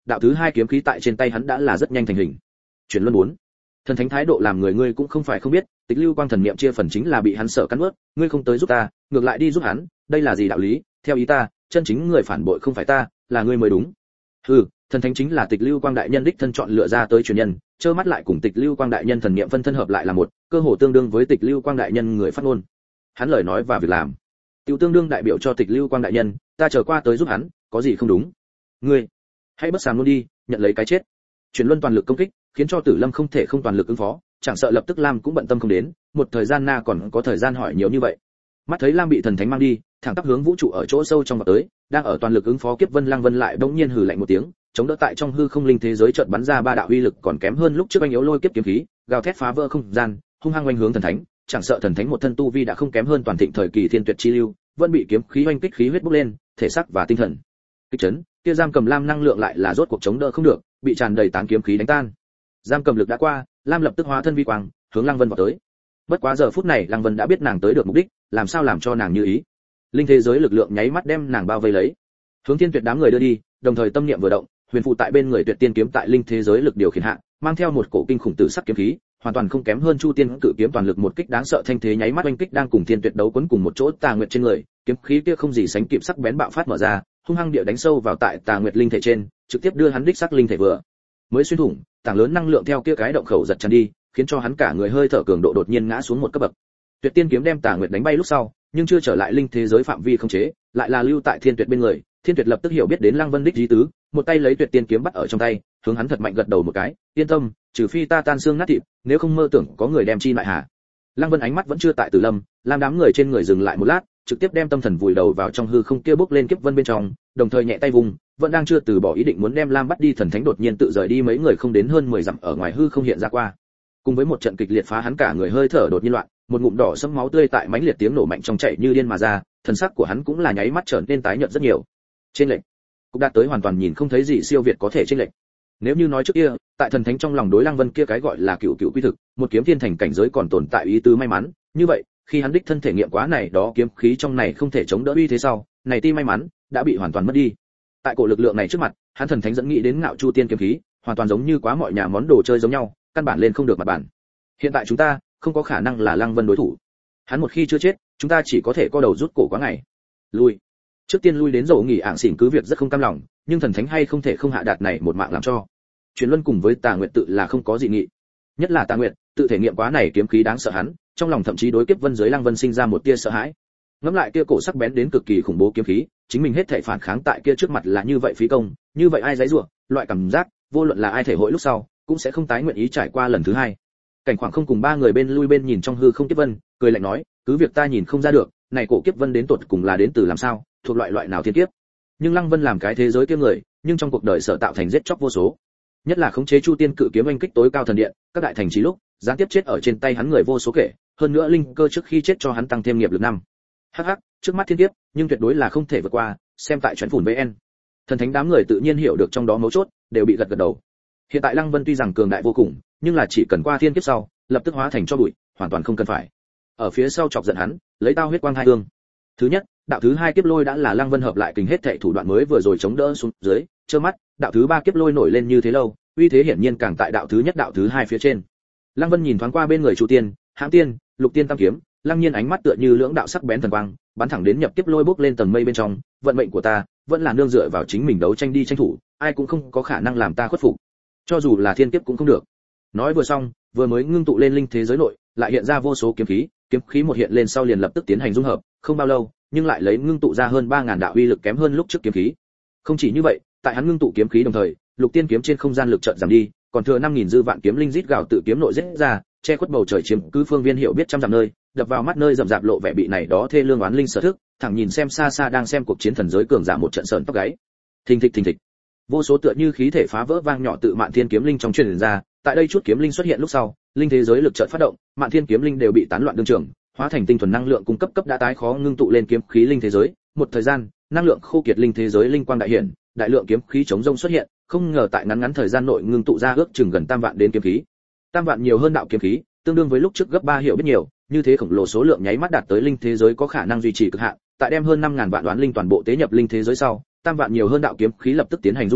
đạo thứ hai kiếm khí tại trên tay hắn đã là rất nhanh thành hình. Chuyển luân bốn. Thần thánh thái độ làm người ngươi cũng không phải không biết, Tịch Lưu Quang thần niệm chia phần chính là bị hắn sợ cắn nuốt, ngươi không tới giúp ta, ngược lại đi giúp hắn, đây là gì đạo lý? Theo ý ta, chân chính người phản bội không phải ta, là ngươi mới đúng. Hừ, thần thánh chính là Tịch Lưu Quang đại nhân đích thân chọn lựa ra tới truyền nhân, trơ mắt lại cùng Tịch Lưu Quang đại nhân thần niệm phân thân hợp lại là một, cơ hồ tương đương với Tịch Lưu Quang đại nhân người phát ngôn. Hắn lời nói và việc làm, tiêu tương đương đại biểu cho Tịch Lưu Quang đại nhân, ta chờ qua tới giúp hắn, có gì không đúng? Ngươi, hãy bất sàm luôn đi, nhận lấy cái chết. Chuyển luân toàn lực công kích, khiến cho Tử Lâm không thể không toàn lực ứng phó, chẳng sợ lập tức Lam cũng bận tâm không đến, một thời gian na còn có thời gian hỏi nhiều như vậy. Mắt thấy Lam bị thần thánh mang đi, thẳng tắp hướng vũ trụ ở chỗ sâu trong vào tới, đang ở toàn lực ứng phó kiếp vân Lăng Vân lại bỗng nhiên hừ lạnh một tiếng, chống đỡ tại trong hư không linh thế giới chợt bắn ra ba đạo uy lực còn kém hơn lúc trước anh yếu lôi kiếp kiếm khí, gào thét phá vỡ không gian, hung hăng oanh hướng thần thánh, chẳng sợ thần thánh một thân tu vi đã không kém hơn toàn thịnh thời kỳ thiên tuyệt chi lưu, vẫn bị kiếm khí oanh kích khí huyết bốc lên, thể xác và tinh thần kích chấn, kia giam cầm Lam năng lượng lại là rốt cuộc chống đỡ không được, bị tràn đầy tán kiếm khí đánh tan. Giam cầm lực đã qua, Lam lập tức hóa thân vi quang, hướng Lăng Vân vào tới. Bất quá giờ phút này Lăng Vân đã biết nàng tới được mục đích, làm sao làm cho nàng như ý. Linh thế giới lực lượng nháy mắt đem nàng bao vây lấy, hướng Thiên Tuyệt đám người đưa đi, đồng thời tâm niệm vừa động, huyền phụ tại bên người Tuyệt Tiên kiếm tại linh thế giới lực điều khiển hạ, mang theo một cổ kinh khủng tử sắc kiếm khí, hoàn toàn không kém hơn Chu Tiên cự kiếm toàn lực một kích đáng sợ thanh thế nháy mắt oanh kích đang cùng Thiên Tuyệt đấu quấn cùng một chỗ Tà Nguyệt trên người, kiếm khí kia không gì sánh kịp sắc bén bạo phát mở ra, hung hăng địa đánh sâu vào tại Tà Nguyệt linh thể trên, trực tiếp đưa hắn đích sắc linh thể vừa mới xuyên thủng, tảng lớn năng lượng theo kia cái động khẩu giật tràn đi, khiến cho hắn cả người hơi thở cường độ đột nhiên ngã xuống một cấp bậc. Tuyệt Tiên kiếm đem Tà Nguyệt đánh bay lúc sau, nhưng chưa trở lại linh thế giới phạm vi không chế, lại là lưu tại Thiên Tuyệt bên người. Thiên Tuyệt lập tức hiểu biết đến Lăng Vân đích ý tứ, một tay lấy Tuyệt Tiên kiếm bắt ở trong tay, hướng hắn thật mạnh gật đầu một cái, yên tâm, trừ phi ta tan xương nát thịt, nếu không mơ tưởng có người đem chi lại hà. Lăng Vân ánh mắt vẫn chưa tại Tử Lâm, làm đám người trên người dừng lại một lát, trực tiếp đem tâm thần vùi đầu vào trong hư không kia bốc lên kiếp vân bên trong, đồng thời nhẹ tay vùng, vẫn đang chưa từ bỏ ý định muốn đem Lam bắt đi thần thánh đột nhiên tự rời đi mấy người không đến hơn mười dặm ở ngoài hư không hiện ra qua. Cùng với một trận kịch liệt phá hắn cả người hơi thở đột nhiên loạn, một ngụm đỏ sẫm máu tươi tại mãnh liệt tiếng nổ mạnh trong chảy như điên mà ra, thần sắc của hắn cũng là nháy mắt trở nên tái nhợt rất nhiều. Trên lệnh, cũng đạt tới hoàn toàn nhìn không thấy gì siêu việt có thể trên lệnh. Nếu như nói trước kia, tại thần thánh trong lòng đối Lăng Vân kia cái gọi là cựu cựu quy thực, một kiếm thiên thành cảnh giới còn tồn tại ý tứ may mắn, như vậy, khi hắn đích thân thể nghiệm quá này đó kiếm khí trong này không thể chống đỡ uy thế sau, này ti may mắn đã bị hoàn toàn mất đi. Tại cổ lực lượng này trước mặt, hắn thần thánh dẫn nghĩ đến ngạo chu tiên kiếm khí, hoàn toàn giống như quá mọi nhà món đồ chơi giống nhau, căn bản lên không được mặt bản. Hiện tại chúng ta không có khả năng là Lăng Vân đối thủ. Hắn một khi chưa chết, chúng ta chỉ có thể co đầu rút cổ quá ngày. Lui. Trước tiên lui đến dầu nghỉ ảng xỉn cứ việc rất không cam lòng, nhưng thần thánh hay không thể không hạ đạt này một mạng làm cho. Truyền luân cùng với Tà Nguyệt tự là không có gì nghị. Nhất là Tà Nguyệt, tự thể nghiệm quá này kiếm khí đáng sợ hắn, trong lòng thậm chí đối kiếp vân dưới Lăng Vân sinh ra một tia sợ hãi. Ngẫm lại kia cổ sắc bén đến cực kỳ khủng bố kiếm khí, chính mình hết thể phản kháng tại kia trước mặt là như vậy phí công, như vậy ai giãy giụa, loại cảm giác, vô luận là ai thể hội lúc sau, cũng sẽ không tái nguyện ý trải qua lần thứ hai. Cảnh khoảng không cùng ba người bên lui bên nhìn trong hư không kiếp vân, cười lạnh nói, cứ việc ta nhìn không ra được, này cổ kiếp vân đến tột cùng là đến từ làm sao, thuộc loại loại nào thiên kiếp. Nhưng Lăng Vân làm cái thế giới kia người, nhưng trong cuộc đời sở tạo thành giết chóc vô số. Nhất là khống chế Chu Tiên cự kiếm oanh kích tối cao thần điện, các đại thành trì lúc, gián tiếp chết ở trên tay hắn người vô số kể, hơn nữa linh cơ trước khi chết cho hắn tăng thêm nghiệp lực năm. Hắc hắc, trước mắt thiên kiếp, nhưng tuyệt đối là không thể vượt qua, xem tại chuẩn phủn vê en. Thần thánh đám người tự nhiên hiểu được trong đó mấu chốt, đều bị gật gật đầu. Hiện tại Lăng Vân tuy rằng cường đại vô cùng, nhưng là chỉ cần qua thiên kiếp sau, lập tức hóa thành cho bụi, hoàn toàn không cần phải. Ở phía sau chọc giận hắn, lấy tao huyết quang hai hương. Thứ nhất, đạo thứ hai kiếp lôi đã là Lăng Vân hợp lại kình hết thảy thủ đoạn mới vừa rồi chống đỡ xuống dưới, trơ mắt, đạo thứ ba kiếp lôi nổi lên như thế lâu, uy thế hiển nhiên càng tại đạo thứ nhất đạo thứ hai phía trên. Lăng Vân nhìn thoáng qua bên người Chu Tiên, Hãm Tiên, Lục Tiên tam kiếm, Lăng Nhiên ánh mắt tựa như lưỡng đạo sắc bén thần quang, bắn thẳng đến nhập kiếp lôi bốc lên tầng mây bên trong, vận mệnh của ta vẫn là nương dựa vào chính mình đấu tranh đi tranh thủ, ai cũng không có khả năng làm ta khuất phục. Cho dù là thiên kiếp cũng không được. Nói vừa xong, vừa mới ngưng tụ lên linh thế giới nội, lại hiện ra vô số kiếm khí, kiếm khí một hiện lên sau liền lập tức tiến hành dung hợp, không bao lâu, nhưng lại lấy ngưng tụ ra hơn ba ngàn đạo uy lực kém hơn lúc trước kiếm khí. Không chỉ như vậy, tại hắn ngưng tụ kiếm khí đồng thời, Lục Tiên kiếm trên không gian lực chợt giảm đi, còn thừa năm nghìn dư vạn kiếm linh rít gào tự kiếm nội rết ra, che khuất bầu trời chiếm cứ phương viên hiệu biết trăm dặm nơi, đập vào mắt nơi rậm rạp lộ vẻ bị này đó thê lương oán linh sở thức, thẳng nhìn xem xa xa đang xem cuộc chiến thần giới cường giả một trận sờn tóc gáy. Thình thịch thình thịch. Vô số tựa như khí thể phá vỡ vang nhỏ tự Mạn Thiên kiếm linh trong truyền ra, tại đây chút kiếm linh xuất hiện lúc sau, linh thế giới lực chợt phát động, Mạn Thiên kiếm linh đều bị tán loạn đương trường, hóa thành tinh thuần năng lượng cung cấp cấp đã tái khó ngưng tụ lên kiếm khí linh thế giới, một thời gian, năng lượng khô kiệt linh thế giới linh quang đại hiển, đại lượng kiếm khí chống rông xuất hiện, không ngờ tại ngắn ngắn thời gian nội ngưng tụ ra ước chừng gần tam vạn đến kiếm khí. Tam vạn nhiều hơn đạo kiếm khí, tương đương với lúc trước gấp ba hiệu biết nhiều, như thế khổng lồ số lượng nháy mắt đạt tới linh thế giới có khả năng duy trì cực hạn, tại đem hơn năm ngàn vạn đoán linh toàn bộ tế nhập linh thế giới sau, tam vạn nhiều hơn đạo kiếm khí lập tức tiến hành dung hợp,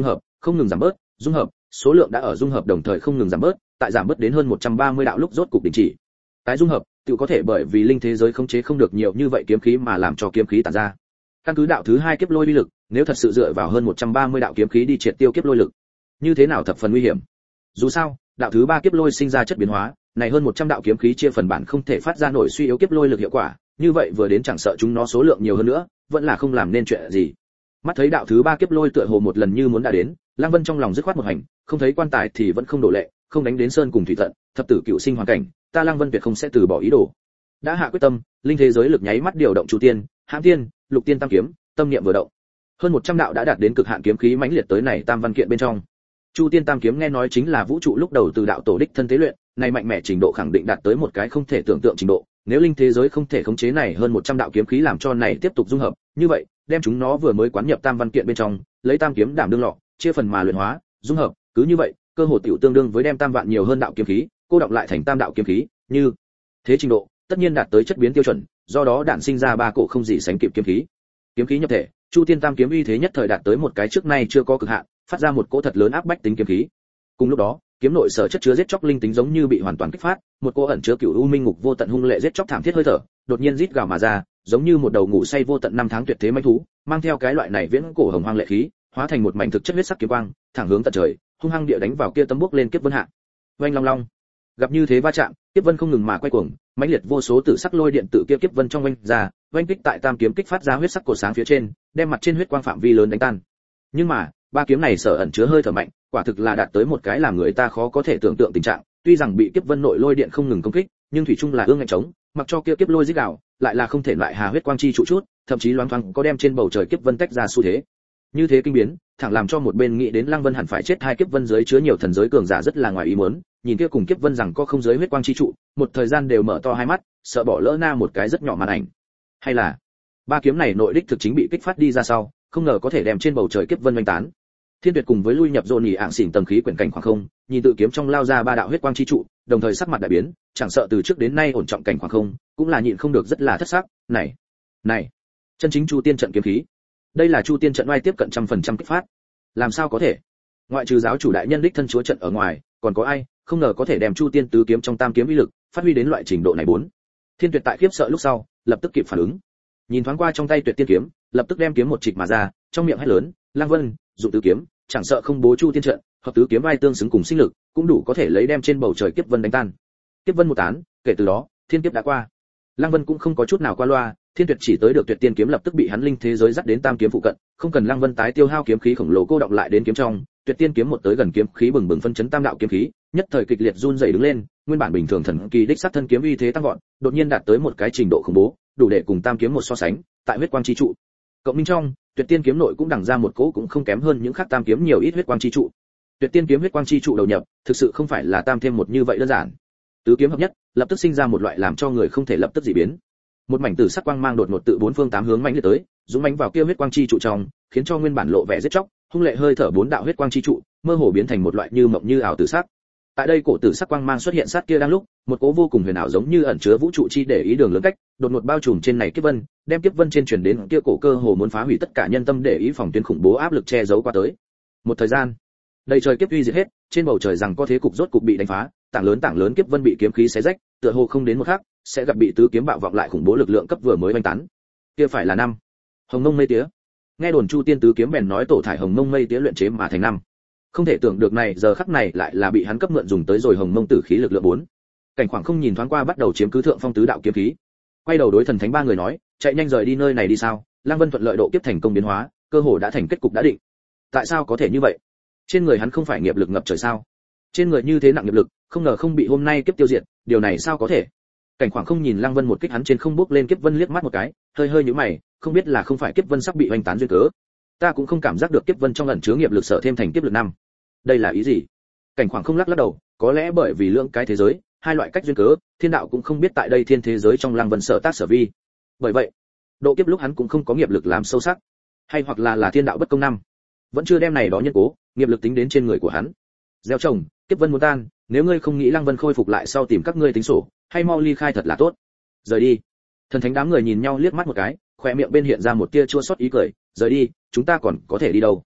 không ngừng giảm bớt, dung hợp, số lượng đã ở dung hợp đồng thời không ngừng giảm bớt, tại giảm bớt đến hơn một trăm ba mươi đạo lúc rốt cục đình chỉ. Tái dung hợp, tự có thể bởi vì linh thế giới khống chế không được nhiều như vậy kiếm khí mà làm cho kiếm khí tản ra. Căn cứ đạo thứ hai kiếp lôi uy lực, nếu thật sự dựa vào hơn một trăm ba mươi đạo kiếm khí đi triệt tiêu kiếp lôi lực, như thế nào thập phần nguy hiểm. Dù sao, đạo thứ ba kiếp lôi sinh ra chất biến hóa, này hơn một trăm đạo kiếm khí chia phần bản không thể phát ra nổi suy yếu kiếp lôi lực hiệu quả, như vậy vừa đến chẳng sợ chúng nó số lượng nhiều hơn nữa, vẫn là không làm nên chuyện gì. Mắt thấy đạo thứ ba kiếp lôi tựa hồ một lần như muốn đã đến, Lăng Vân trong lòng dứt khoát một hành, không thấy quan tài thì vẫn không đổ lệ, không đánh đến sơn cùng thủy tận, thập tử cựu sinh hoàn cảnh, ta Lăng Vân tuyệt không sẽ từ bỏ ý đồ. Đã hạ quyết tâm, linh thế giới lực nháy mắt điều động Chu Tiên, Hãm Tiên, Lục Tiên tam kiếm, tâm niệm vừa động. Hơn một trăm đạo đã đạt đến cực hạn kiếm khí mãnh liệt tới này tam văn kiện bên trong. Chu Tiên tam kiếm nghe nói chính là vũ trụ lúc đầu từ đạo tổ đích thân tế luyện, này mạnh mẽ trình độ khẳng định đạt tới một cái không thể tưởng tượng trình độ, nếu linh thế giới không thể khống chế này hơn một trăm đạo kiếm khí làm cho này tiếp tục dung hợp, như vậy, đem chúng nó vừa mới quán nhập tam văn kiện bên trong, lấy tam kiếm đảm đương lọ, chia phần mà luyện hóa, dung hợp, cứ như vậy, cơ hội tiểu tương đương với đem tam vạn nhiều hơn đạo kiếm khí, cô đọng lại thành tam đạo kiếm khí, như thế trình độ, tất nhiên đạt tới chất biến tiêu chuẩn, do đó đản sinh ra ba cổ không gì sánh kịp kiếm khí. Kiếm khí nhập thể, Chu Tiên tam kiếm uy thế nhất thời đạt tới một cái trước nay chưa có cực hạn, phát ra một cỗ thật lớn áp bách tính kiếm khí. Cùng lúc đó, kiếm nội sở chất chứa giết chóc linh tính giống như bị hoàn toàn kích phát, một cỗ ẩn chứa cửu u minh ngục vô tận hung lệ giết chóc thảm thiết hơi thở, đột nhiên rít gào mà ra, giống như một đầu ngủ say vô tận năm tháng tuyệt thế mãnh thú, mang theo cái loại này viễn cổ hồng hoang lệ khí, hóa thành một mảnh thực chất huyết sắc kiếm quang, thẳng hướng tận trời, hung hăng địa đánh vào kia tấm bước lên kiếp vân hạ. Oanh long long. Gặp như thế va chạm, kiếp vân không ngừng mà quay cuồng, mãnh liệt vô số tử sắc lôi điện tự kia kiếp vân trong oanh ra, oanh kích tại tam kiếm kích phát ra huyết sắc cổ sáng phía trên, đem mặt trên huyết quang phạm vi lớn đánh tan. Nhưng mà, ba kiếm này sở ẩn chứa hơi thở mạnh, quả thực là đạt tới một cái làm người ta khó có thể tưởng tượng tình trạng, tuy rằng bị kiếp vân nội lôi điện không ngừng công kích, nhưng thủy chung là ương ngạnh chống, mặc cho kia kiếp lôi rít gào, lại là không thể loại hà huyết quang chi trụ chút, thậm chí loáng thoáng có đem trên bầu trời kiếp vân tách ra xu thế. Như thế kinh biến, thẳng làm cho một bên nghĩ đến Lăng Vân hẳn phải chết hai kiếp vân dưới chứa nhiều thần giới cường giả rất là ngoài ý muốn, nhìn kia cùng kiếp vân rằng có không giới huyết quang chi trụ, một thời gian đều mở to hai mắt, sợ bỏ lỡ na một cái rất nhỏ màn ảnh. Hay là ba kiếm này nội đích thực chính bị kích phát đi ra sau, không ngờ có thể đem trên bầu trời kiếp vân oanh tán. Thiên Tuyệt cùng với lui nhập dồn nhị ạng xỉn tầng khí quyển cảnh khoảng không, nhìn tự kiếm trong lao ra ba đạo huyết quang chi trụ, đồng thời sắc mặt đại biến, chẳng sợ từ trước đến nay ổn trọng cảnh khoảng không, cũng là nhịn không được rất là thất sắc. Này, này, chân chính Chu Tiên trận kiếm khí. Đây là Chu Tiên trận oai tiếp cận trăm phần trăm kích phát. Làm sao có thể? Ngoại trừ giáo chủ đại nhân đích thân chúa trận ở ngoài, còn có ai, không ngờ có thể đem Chu Tiên tứ kiếm trong tam kiếm uy lực phát huy đến loại trình độ này bốn. Thiên Tuyệt tại khiếp sợ lúc sau, lập tức kịp phản ứng. Nhìn thoáng qua trong tay Tuyệt Tiên kiếm, lập tức đem kiếm một trịch mà ra, trong miệng hét lớn, "Lăng Vân, dụng tứ kiếm, chẳng sợ không bố Chu Tiên trận, hợp tứ kiếm vai tương xứng cùng sinh lực, cũng đủ có thể lấy đem trên bầu trời kiếp vân đánh tan." Kiếp vân một tán, kể từ đó, thiên kiếp đã qua. Lăng Vân cũng không có chút nào qua loa, Thiên Tuyệt chỉ tới được Tuyệt Tiên kiếm lập tức bị hắn linh thế giới dắt đến tam kiếm phụ cận, không cần Lăng Vân tái tiêu hao kiếm khí khổng lồ cô động lại đến kiếm trong, Tuyệt Tiên kiếm một tới gần kiếm khí bừng bừng phân chấn tam đạo kiếm khí, nhất thời kịch liệt run rẩy đứng lên, nguyên bản bình thường thần kỳ đích sát thân kiếm uy thế tăng vọt, đột nhiên đạt tới một cái trình độ khủng bố, đủ để cùng tam kiếm một so sánh, tại huyết quang chi trụ. Cộng minh trong, Tuyệt Tiên kiếm nội cũng đằng ra một cỗ cũng không kém hơn những khác tam kiếm nhiều ít huyết quang chi trụ. Tuyệt Tiên kiếm huyết quang chi trụ đầu nhập, thực sự không phải là tam thêm một như vậy đơn giản. Tứ kiếm hợp nhất, lập tức sinh ra một loại làm cho người không thể lập tức dị biến. Một mảnh tử sắc quang mang đột ngột tự bốn phương tám hướng mãnh liệt tới, dũng mãnh vào kia huyết quang chi trụ trong, khiến cho nguyên bản lộ vẻ giết chóc, hung lệ hơi thở bốn đạo huyết quang chi trụ, mơ hồ biến thành một loại như mộng như ảo tử sắc. Tại đây cổ tử sắc quang mang xuất hiện sát kia đang lúc, một cỗ vô cùng huyền ảo giống như ẩn chứa vũ trụ chi để ý đường lớn cách, đột ngột bao trùm trên này kiếp vân, đem kiếp vân trên truyền đến kia cổ cơ hồ muốn phá hủy tất cả nhân tâm để ý phòng tuyến khủng bố áp lực che giấu qua tới. Một thời gian, đầy trời kiếp uy diệt hết, trên bầu trời rằng có thế cục rốt cục bị đánh phá, tảng lớn tảng lớn kiếp vân bị kiếm khí xé rách, tựa hồ không đến một khắc sẽ gặp bị tứ kiếm bạo vọng lại khủng bố lực lượng cấp vừa mới oanh tán. Kia phải là năm Hồng Mông Mây Tía. Nghe đồn Chu Tiên tứ kiếm bèn nói tổ thải Hồng Mông Mây Tía luyện chế mà thành năm. Không thể tưởng được này giờ khắc này lại là bị hắn cấp mượn dùng tới rồi Hồng Mông tử khí lực lượng bốn. Cảnh khoảng không nhìn thoáng qua bắt đầu chiếm cứ thượng phong tứ đạo kiếm khí. Quay đầu đối thần thánh ba người nói, chạy nhanh rời đi nơi này đi sao? Lăng Vân thuận lợi độ kiếp thành công biến hóa, cơ hồ đã thành kết cục đã định. Tại sao có thể như vậy? Trên người hắn không phải nghiệp lực ngập trời sao? Trên người như thế nặng nghiệp lực, không ngờ không bị hôm nay kiếp tiêu diệt, điều này sao có thể? Cảnh khoảng không nhìn Lăng Vân một kích hắn trên không bước lên kiếp vân liếc mắt một cái, hơi hơi nhíu mày, không biết là không phải kiếp vân sắp bị hoành tán duyên cớ. Ta cũng không cảm giác được kiếp vân trong ẩn chứa nghiệp lực sở thêm thành kiếp lực năm. Đây là ý gì? Cảnh khoảng không lắc lắc đầu, có lẽ bởi vì lượng cái thế giới, hai loại cách duyên cớ, thiên đạo cũng không biết tại đây thiên thế giới trong Lăng Vân sở tác sở vi. Bởi vậy, độ kiếp lúc hắn cũng không có nghiệp lực làm sâu sắc, hay hoặc là là thiên đạo bất công năm, vẫn chưa đem này đó nhân cố, nghiệp lực tính đến trên người của hắn. Gieo trồng, kiếp vân muốn tan, nếu ngươi không nghĩ Lăng Vân khôi phục lại sau tìm các ngươi tính sổ, hay mau ly khai thật là tốt. Rời đi. Thần thánh đám người nhìn nhau liếc mắt một cái, khóe miệng bên hiện ra một tia chua xót ý cười, rời đi, chúng ta còn có thể đi đâu?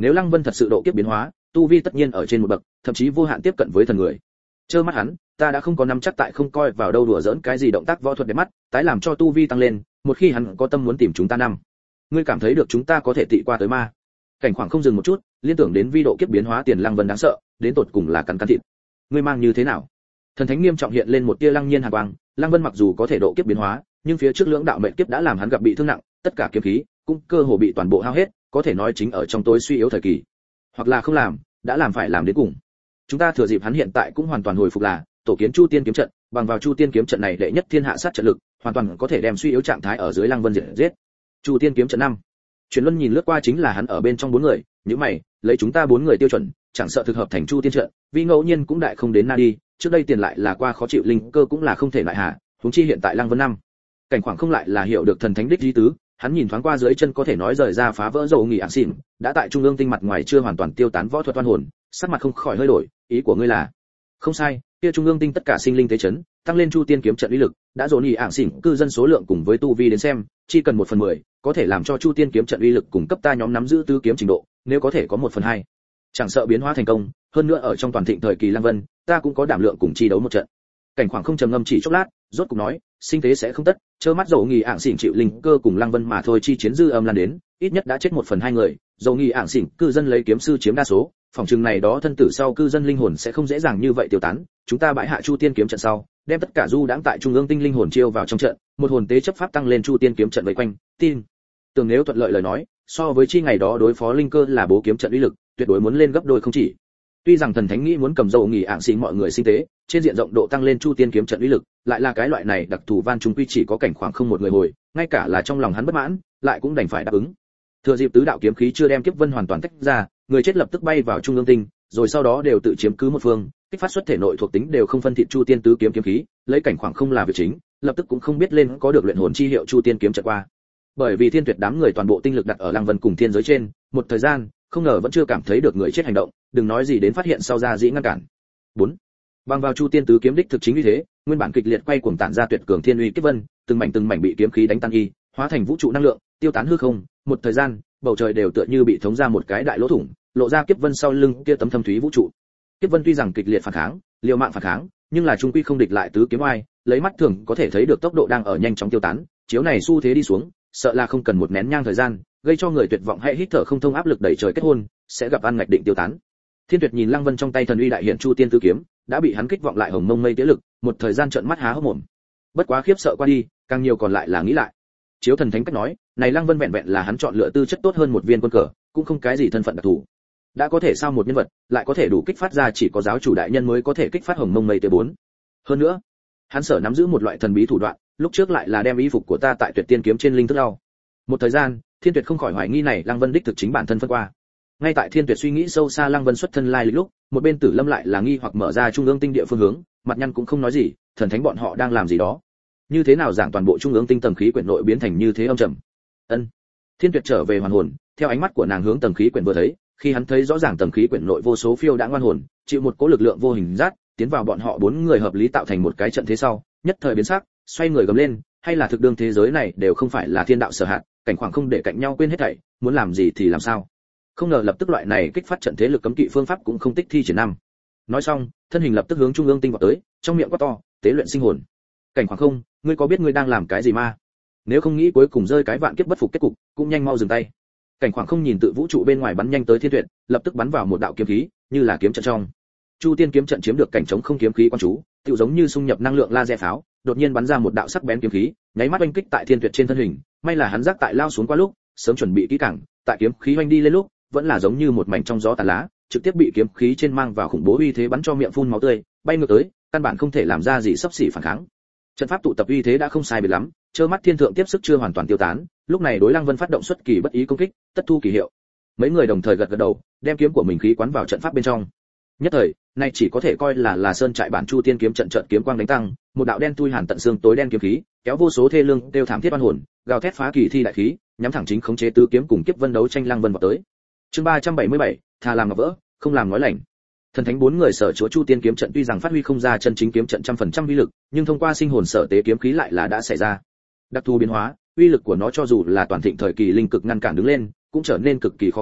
Nếu Lăng Vân thật sự độ kiếp biến hóa, tu vi tất nhiên ở trên một bậc, thậm chí vô hạn tiếp cận với thần người. Trơ mắt hắn, ta đã không có nắm chắc tại không coi vào đâu đùa giỡn cái gì động tác võ thuật đẹp mắt, tái làm cho tu vi tăng lên, một khi hắn có tâm muốn tìm chúng ta năm. Ngươi cảm thấy được chúng ta có thể tị qua tới ma? Cảnh Khoảng không dừng một chút, liên tưởng đến vi độ kiếp biến hóa tiền Lăng Vân đáng sợ, đến tột cùng là cắn cắn thịt. Ngươi mang như thế nào? Thần thánh nghiêm trọng hiện lên một tia lăng nhiên hàn quang, Lăng Vân mặc dù có thể độ kiếp biến hóa, nhưng phía trước lưỡng đạo mệnh kiếp đã làm hắn gặp bị thương nặng, tất cả kiếm khí cũng cơ hồ bị toàn bộ hao hết, có thể nói chính ở trong tối suy yếu thời kỳ. Hoặc là không làm, đã làm phải làm đến cùng. Chúng ta thừa dịp hắn hiện tại cũng hoàn toàn hồi phục là tổ kiến Chu Tiên kiếm trận, bằng vào Chu Tiên kiếm trận này đệ nhất thiên hạ sát trận lực, hoàn toàn có thể đem suy yếu trạng thái ở dưới Lăng Vân diệt giết. Chu Tiên kiếm trận năm. Truyền Luân nhìn lướt qua chính là hắn ở bên trong bốn người, nhíu mày, lấy chúng ta bốn người tiêu chuẩn, chẳng sợ thực hợp thành Chu Tiên trận, vì ngẫu nhiên cũng đại không đến na đi, trước đây tiền lại là qua khó chịu linh cơ cũng là không thể lại hạ, huống chi hiện tại Lăng Vân năm. Cảnh Khoảng không lại là hiểu được thần thánh đích ý tứ, hắn nhìn thoáng qua dưới chân có thể nói rời ra phá vỡ dầu nghỉ ảng xỉn, đã tại trung ương tinh mặt ngoài chưa hoàn toàn tiêu tán võ thuật oan hồn, sắc mặt không khỏi hơi đổi, ý của ngươi là? Không sai, kia trung ương tinh tất cả sinh linh tế chấn, tăng lên Chu Tiên kiếm trận uy lực, đã dồn nghỉ ảng xỉn cư dân số lượng cùng với tu vi đến xem, chỉ cần một phần mười, có thể làm cho Chu Tiên kiếm trận uy lực cùng cấp ta nhóm nắm giữ tứ kiếm trình độ, nếu có thể có một phần hai, chẳng sợ biến hóa thành công, hơn nữa ở trong toàn thịnh thời kỳ Lăng Vân, ta cũng có đảm lượng cùng chi đấu một trận. Cảnh Khoảng không trầm ngâm chỉ chốc lát, rốt cục nói, sinh tế sẽ không tất, trơ mắt dầu nghỉ ảng xỉn chịu linh cơ cùng Lăng Vân mà thôi chi chiến dư âm lan đến, ít nhất đã chết một phần hai người, dầu nghỉ ảng xỉn cư dân lấy kiếm sư chiếm đa số, phòng trường này đó thân tử sau cư dân linh hồn sẽ không dễ dàng như vậy tiêu tán, chúng ta bãi hạ Chu Tiên kiếm trận sau, đem tất cả du đãng tại trung ương tinh linh hồn chiêu vào trong trận, một hồn tế chấp pháp tăng lên Chu Tiên kiếm trận vây quanh, tin tưởng nếu thuận lợi lời nói, so với chi ngày đó đối phó linh cơ là bố kiếm trận uy lực, tuyệt đối muốn lên gấp đôi không chỉ. Tuy rằng thần thánh nghĩ muốn cầm dầu nghỉ ảng xỉn mọi người sinh tế, trên diện rộng độ tăng lên Chu Tiên kiếm trận uy lực, lại là cái loại này đặc thù van chúng quy chỉ có Cảnh Khoảng không một người hồi, ngay cả là trong lòng hắn bất mãn, lại cũng đành phải đáp ứng. Thừa dịp tứ đạo kiếm khí chưa đem kiếp vân hoàn toàn tách ra, người chết lập tức bay vào trung ương tinh, rồi sau đó đều tự chiếm cứ một phương, kích phát xuất thể nội thuộc tính đều không phân thịt Chu Tiên tứ kiếm kiếm khí, lấy Cảnh Khoảng không là việc chính, lập tức cũng không biết lên có được luyện hồn chi hiệu Chu Tiên kiếm trận qua. Bởi vì Thiên Tuyệt đám người toàn bộ tinh lực đặt ở Lăng Vân cùng thiên giới trên, một thời gian, không ngờ vẫn chưa cảm thấy được người chết hành động, đừng nói gì đến phát hiện sau ra dĩ ngăn cản. bốn. Bằng vào Chu Tiên tứ kiếm đích thực chính như thế, nguyên bản kịch liệt quay cuồng tản ra tuyệt cường thiên uy kiếp vân, từng mảnh từng mảnh bị kiếm khí đánh tan y, hóa thành vũ trụ năng lượng, tiêu tán hư không, một thời gian, bầu trời đều tựa như bị thống ra một cái đại lỗ thủng, lộ ra kiếp vân sau lưng kia tấm thâm thúy vũ trụ. Kiếp vân tuy rằng kịch liệt phản kháng, liều mạng phản kháng, nhưng là trung quy không địch lại tứ kiếm oai, lấy mắt thường có thể thấy được tốc độ đang ở nhanh chóng tiêu tán, chiếu này xu thế đi xuống, sợ là không cần một nén nhang thời gian, gây cho người tuyệt vọng hay hít thở không thông áp lực đẩy trời kết hôn, sẽ gặp ăn ngạch định tiêu tán. Thiên Tuyệt nhìn Lăng Vân trong tay thần uy đại hiện Chu Tiên tứ kiếm, đã bị hắn kích vọng lại hồng mông mây tía lực, một thời gian trợn mắt há hốc mồm. Bất quá khiếp sợ qua đi, càng nhiều còn lại là nghĩ lại. Chiếu thần thánh cách nói, này Lăng Vân vẹn vẹn là hắn chọn lựa tư chất tốt hơn một viên quân cờ, cũng không cái gì thân phận đặc thù. Đã có thể sao một nhân vật, lại có thể đủ kích phát ra chỉ có giáo chủ đại nhân mới có thể kích phát hồng mông mây tía bốn. Hơn nữa, hắn sở nắm giữ một loại thần bí thủ đoạn, lúc trước lại là đem y phục của ta tại Tuyệt Tiên kiếm trên linh thức lau. Một thời gian, Thiên Tuyệt không khỏi hoài nghi này Lăng Vân đích thực chính bản thân phân qua. Ngay tại Thiên Tuyệt suy nghĩ sâu xa Lăng Vân xuất thân lai lịch lúc, một bên Tử Lâm lại là nghi hoặc mở ra trung ương tinh địa phương hướng, mặt nhăn cũng không nói gì, thần thánh bọn họ đang làm gì đó? Như thế nào giảng toàn bộ trung ương tinh tầng khí quyển nội biến thành như thế âm trầm? Ân. Thiên Tuyệt trở về hoàn hồn, theo ánh mắt của nàng hướng tầng khí quyển vừa thấy, khi hắn thấy rõ ràng tầng khí quyển nội vô số phiêu đã ngoan hồn, chịu một cỗ lực lượng vô hình dắt, tiến vào bọn họ bốn người hợp lý tạo thành một cái trận thế sau, nhất thời biến sắc, xoay người gầm lên, hay là thực đương thế giới này đều không phải là thiên đạo sở hạn, Cảnh Khoảng không để cạnh nhau quên hết thảy, muốn làm gì thì làm sao. Không ngờ lập tức loại này kích phát trận thế lực cấm kỵ phương pháp cũng không tích thi triển năm. Nói xong, thân hình lập tức hướng trung ương tinh vọt tới, trong miệng quát to, tế luyện sinh hồn. Cảnh Khoảng không, ngươi có biết ngươi đang làm cái gì ma? Nếu không nghĩ cuối cùng rơi cái vạn kiếp bất phục kết cục, cũng nhanh mau dừng tay. Cảnh Khoảng không nhìn tự vũ trụ bên ngoài bắn nhanh tới Thiên Tuyệt, lập tức bắn vào một đạo kiếm khí, như là kiếm trận trong. Chu Tiên kiếm trận chiếm được cảnh chống không kiếm khí quan chú, tựu giống như xung nhập năng lượng laser pháo, đột nhiên bắn ra một đạo sắc bén kiếm khí, nháy mắt oanh kích tại Thiên Tuyệt trên thân hình, may là hắn giác tại lao xuống qua lúc, sớm chuẩn bị kỹ càng, tại kiếm khí oanh đi lên lúc, vẫn là giống như một mảnh trong gió tàn lá, trực tiếp bị kiếm khí trên mang vào khủng bố uy thế bắn cho miệng phun máu tươi, bay ngược tới, căn bản không thể làm ra gì sắp xỉ phản kháng. Trận pháp tụ tập uy thế đã không sai biệt lắm, trơ mắt thiên thượng tiếp sức chưa hoàn toàn tiêu tán, lúc này đối Lăng Vân phát động xuất kỳ bất ý công kích, tất thu kỳ hiệu. Mấy người đồng thời gật gật đầu, đem kiếm của mình khí quán vào trận pháp bên trong. Nhất thời, nay chỉ có thể coi là là sơn trại bản Chu Tiên kiếm trận trận kiếm quang đánh tăng, một đạo đen tui hàn tận xương tối đen kiếm khí, kéo vô số thê lương đều thảm thiết oan hồn, gào thét phá kỳ thi đại khí, nhắm thẳng chính khống chế tứ kiếm cùng kiếp vân đấu tranh Lăng Vân vào tới. Chương ba trăm bảy mươi bảy, thà làm ngọc vỡ, không làm nói lành. Thần thánh bốn người sở chúa Chu Tiên kiếm trận tuy rằng phát huy không ra chân chính kiếm trận trăm phần trăm uy lực, nhưng thông qua sinh hồn sở tế kiếm khí lại là đã xảy ra đặc thù biến hóa, uy lực của nó cho dù là toàn thịnh thời kỳ linh cực ngăn cản đứng lên, cũng trở nên cực kỳ khó khăn,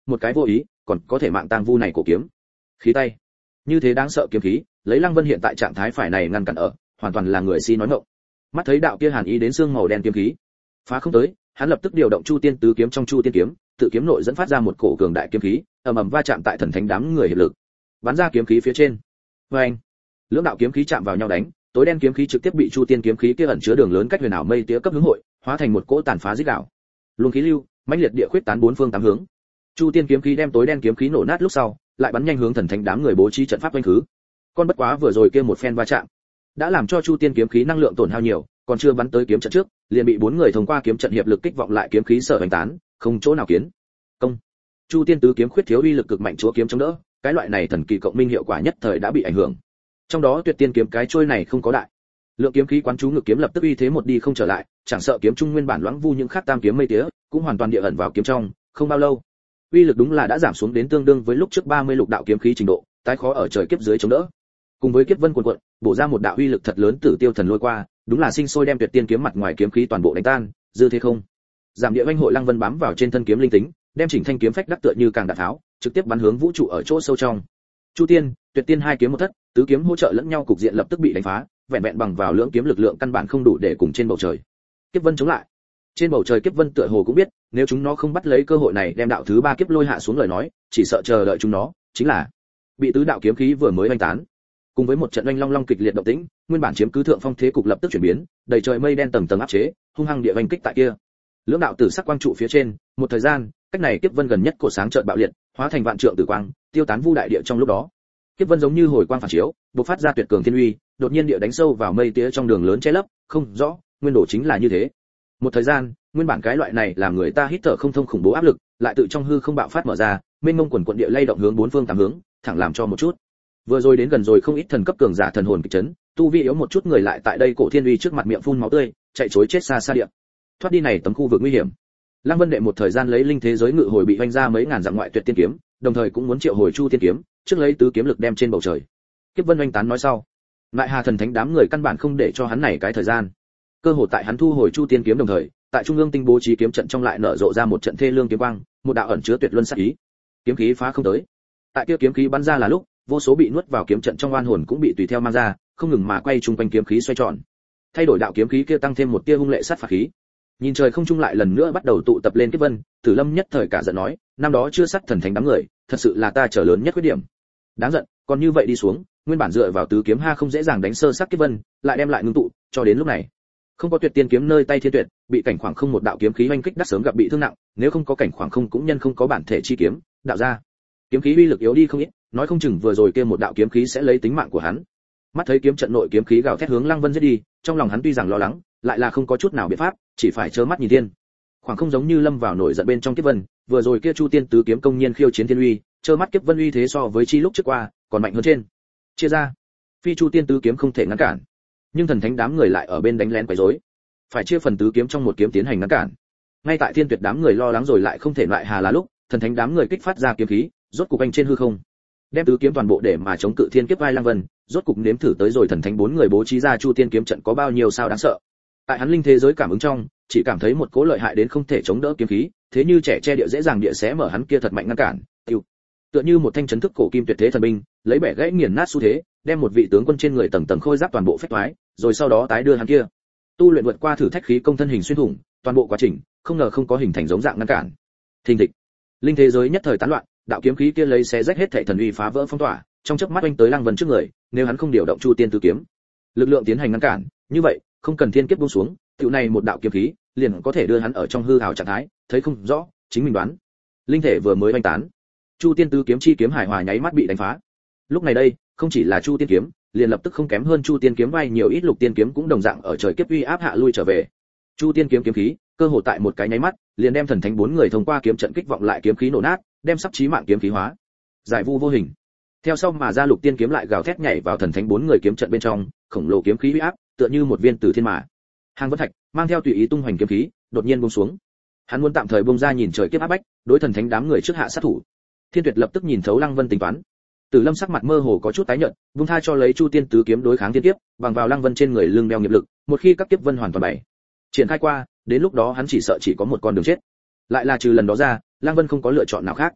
một cái vô ý còn có thể mạng tang vu này cổ kiếm. Khí tay, như thế đáng sợ kiếm khí, lấy Lăng Vân hiện tại trạng thái phải này ngăn cản ở, hoàn toàn là người si nói ngọng. Mắt thấy đạo kia hàn ý đến xương màu đen kiếm khí, phá không tới, hắn lập tức điều động Chu Tiên tứ kiếm trong Chu Tiên kiếm, tự kiếm nội dẫn phát ra một cổ cường đại kiếm khí, ầm ầm va chạm tại thần thánh đám người hiệp lực, bắn ra kiếm khí phía trên. Oeng! Lưỡng đạo kiếm khí chạm vào nhau đánh, tối đen kiếm khí trực tiếp bị Chu Tiên kiếm khí kia ẩn chứa đường lớn cách huyền ảo mây tía cấp hướng hội, hóa thành một cỗ tàn phá rít gào. Luồng khí lưu, mãnh liệt địa khuyết tán bốn phương tám hướng. Chu Tiên kiếm khí đem tối đen kiếm khí nổ nát lúc sau, lại bắn nhanh hướng thần thánh đám người bố trí trận pháp quanh khứ. Con bất quá vừa rồi kia một phen va chạm, đã làm cho Chu Tiên kiếm khí năng lượng tổn hao nhiều, còn chưa bắn tới kiếm trận trước, liền bị bốn người thông qua kiếm trận hiệp lực kích vọng lại kiếm khí sở hoành tán, không chỗ nào kiến. Công. Chu Tiên tứ kiếm khuyết thiếu uy lực cực mạnh chúa kiếm chống đỡ, cái loại này thần kỳ cộng minh hiệu quả nhất thời đã bị ảnh hưởng. Trong đó Tuyệt Tiên kiếm cái trôi này không có đại lượng kiếm khí quán chú ngực kiếm lập tức uy thế một đi không trở lại, chẳng sợ kiếm trung nguyên bản loãng vu những khác tam kiếm mây tía, cũng hoàn toàn địa ẩn vào kiếm trong, không bao lâu, uy lực đúng là đã giảm xuống đến tương đương với lúc trước ba mươi lục đạo kiếm khí trình độ, tái khó ở trời kiếp dưới chống đỡ. Cùng với kiếp vân cuồn cuộn, bổ ra một đạo uy lực thật lớn tử tiêu thần lôi qua, đúng là sinh sôi đem Tuyệt Tiên kiếm mặt ngoài kiếm khí toàn bộ đánh tan, dư thế không. Giảm địa vanh hội Lăng Vân bám vào trên thân kiếm linh tính, đem chỉnh thanh kiếm phách đắc tựa như càng đạn tháo, trực tiếp bắn hướng vũ trụ ở chỗ sâu trong. Chu Tiên, Tuyệt Tiên hai kiếm một thất, tứ kiếm hỗ trợ lẫn nhau cục diện lập tức bị đánh phá, vẹn vẹn bằng vào lưỡng kiếm lực lượng căn bản không đủ để cùng trên bầu trời kiếp vân chống lại. Trên bầu trời kiếp vân tựa hồ cũng biết, nếu chúng nó không bắt lấy cơ hội này đem đạo thứ ba kiếp lôi hạ xuống lời nói, chỉ sợ chờ đợi chúng nó chính là bị tứ đạo kiếm khí vừa mới oanh tán. Cùng với một trận oanh long long kịch liệt động tĩnh, nguyên bản chiếm cứ thượng phong thế cục lập tức chuyển biến, đầy trời mây đen tầng tầng áp chế, hung hăng địa oanh kích tại kia. Lưỡng đạo tử sắc quang trụ phía trên, một thời gian, cách này kiếp vân gần nhất cổ sáng chợt bạo liệt, hóa thành vạn trượng tử quang, tiêu tán vu đại địa trong lúc đó. Kiếp vân giống như hồi quang phản chiếu, bộc phát ra tuyệt cường thiên uy, đột nhiên địa đánh sâu vào mây tía trong đường lớn che lấp, không rõ, nguyên đồ chính là như thế. Một thời gian, nguyên bản cái loại này làm người ta hít thở không thông khủng bố áp lực, lại tự trong hư không bạo phát mở ra, mênh mông quần quần địa lay động hướng bốn phương tám hướng, thẳng làm cho một chút. Vừa rồi đến gần rồi không ít thần cấp cường giả thần hồn kịch chấn, tu vi yếu một chút người lại tại đây cổ thiên uy trước mặt miệng phun máu tươi, chạy trối chết xa xa địa. Thoát đi này tấm khu vực nguy hiểm. Lăng Vân đệ một thời gian lấy linh thế giới ngự hồi bị vanh ra mấy ngàn dặm ngoại Tuyệt Tiên kiếm, đồng thời cũng muốn triệu hồi Chu Tiên kiếm, trước lấy tứ kiếm lực đem trên bầu trời. Kiếp vân oanh tán nói sau, lại Hà thần thánh đám người căn bản không để cho hắn này cái thời gian. Cơ hội tại hắn thu hồi Chu Tiên kiếm đồng thời, tại trung ương tinh bố trí kiếm trận trong lại nở rộ ra một trận thê lương kiếm quang, một đạo ẩn chứa tuyệt luân sát ý. Kiếm khí phá không tới. Tại kia kiếm khí bắn ra là lúc, vô số bị nuốt vào kiếm trận trong oan hồn cũng bị tùy theo mang ra, không ngừng mà quay trung quanh kiếm khí xoay tròn. Thay đổi đạo kiếm khí kia tăng thêm một tia hung lệ sát phạt khí. Nhìn trời không trung lại lần nữa bắt đầu tụ tập lên kiếp vân, Tử Lâm nhất thời cả giận nói, năm đó chưa sát thần thánh đám người, thật sự là ta trở lớn nhất khuyết điểm. Đáng giận, còn như vậy đi xuống, nguyên bản dựa vào tứ kiếm ha không dễ dàng đánh sơ sát kiếp vân, lại đem lại ngưng tụ, cho đến lúc này, không có Tuyệt Tiên kiếm nơi tay thiên tuyệt, bị cảnh khoảng không một đạo kiếm khí oanh kích đắc sớm gặp bị thương nặng, nếu không có cảnh khoảng không cũng nhân không có bản thể chi kiếm, đạo ra. Kiếm khí uy lực yếu đi không ít, nói không chừng vừa rồi kia một đạo kiếm khí sẽ lấy tính mạng của hắn. Mắt thấy kiếm trận nội kiếm khí gào thét hướng Lăng Vân giết đi, trong lòng hắn tuy rằng lo lắng, lại là không có chút nào biện pháp, chỉ phải trơ mắt nhìn thiên. Khoảng không giống như lâm vào nổi giận bên trong kiếp vân, vừa rồi kia Chu Tiên tứ kiếm công nhiên khiêu chiến thiên uy, trơ mắt kiếp vân uy thế so với chi lúc trước qua, còn mạnh hơn trên. Chia ra, phi Chu Tiên tứ kiếm không thể ngăn cản, nhưng thần thánh đám người lại ở bên đánh lén quấy rối, phải chia phần tứ kiếm trong một kiếm tiến hành ngăn cản. Ngay tại Thiên Tuyệt đám người lo lắng rồi lại không thể loại hà là lúc, thần thánh đám người kích phát ra kiếm khí, rốt cục anh trên hư không, đem tứ kiếm toàn bộ để mà chống cự thiên kiếp vai Lăng Vân, rốt cục nếm thử tới rồi thần thánh bốn người bố trí ra Chu Tiên kiếm trận có bao nhiêu sao đáng sợ. Tại hắn linh thế giới cảm ứng trong, chỉ cảm thấy một cỗ lợi hại đến không thể chống đỡ kiếm khí, thế như trẻ che địa dễ dàng địa sẽ mở hắn kia thật mạnh ngăn cản, tiêu. Tựa như một thanh chấn thức cổ kim tuyệt thế thần binh, lấy bẻ gãy nghiền nát xu thế, đem một vị tướng quân trên người tầng tầng khôi giáp toàn bộ phách thoái, rồi sau đó tái đưa hắn kia. Tu luyện vượt qua thử thách khí công thân hình xuyên thủng, toàn bộ quá trình, không ngờ không có hình thành giống dạng ngăn cản. Thình thịch. Linh thế giới nhất thời tán loạn, đạo kiếm khí kia lấy xé rách hết thảy thần uy phá vỡ phong tỏa, trong chớp mắt anh tới Lăng Vân trước người, nếu hắn không điều động Chu Tiên tứ kiếm, lực lượng tiến hành ngăn cản, như vậy, không cần thiên kiếp buông xuống, tiểu này một đạo kiếm khí, liền có thể đưa hắn ở trong hư ảo trạng thái, thấy không rõ, chính mình đoán. Linh thể vừa mới oanh tán, Chu Tiên tứ kiếm chi kiếm hài hòa nháy mắt bị đánh phá. Lúc này đây, không chỉ là Chu Tiên kiếm, liền lập tức không kém hơn Chu Tiên kiếm vai nhiều ít Lục Tiên kiếm cũng đồng dạng ở trời kiếp uy áp hạ lui trở về. Chu Tiên kiếm kiếm khí, cơ hội tại một cái nháy mắt, liền đem thần thánh bốn người thông qua kiếm trận kích vọng lại kiếm khí nổ nát, đem sắp chí mạng kiếm khí hóa, giải vu vô hình. Theo sau mà ra Lục Tiên kiếm lại gào thét nhảy vào thần thánh bốn người kiếm trận bên trong, khổng lồ kiếm khí uy áp, tựa như một viên tử thiên mà. Hàng Vân Thạch mang theo tùy ý tung hoành kiếm khí, đột nhiên buông xuống. Hắn muốn tạm thời buông ra nhìn trời kiếp áp bách, đối thần thánh đám người trước hạ sát thủ. Thiên Tuyệt lập tức nhìn thấu Lăng Vân tính toán. Tử Lâm sắc mặt mơ hồ có chút tái nhợt, buông tha cho lấy Chu Tiên tứ kiếm đối kháng thiên kiếp, bằng vào Lăng Vân trên người lưng đeo nghiệp lực, một khi các kiếp vân hoàn toàn bảy triển khai qua, đến lúc đó hắn chỉ sợ chỉ có một con đường chết. Lại là trừ lần đó ra, Lăng Vân không có lựa chọn nào khác.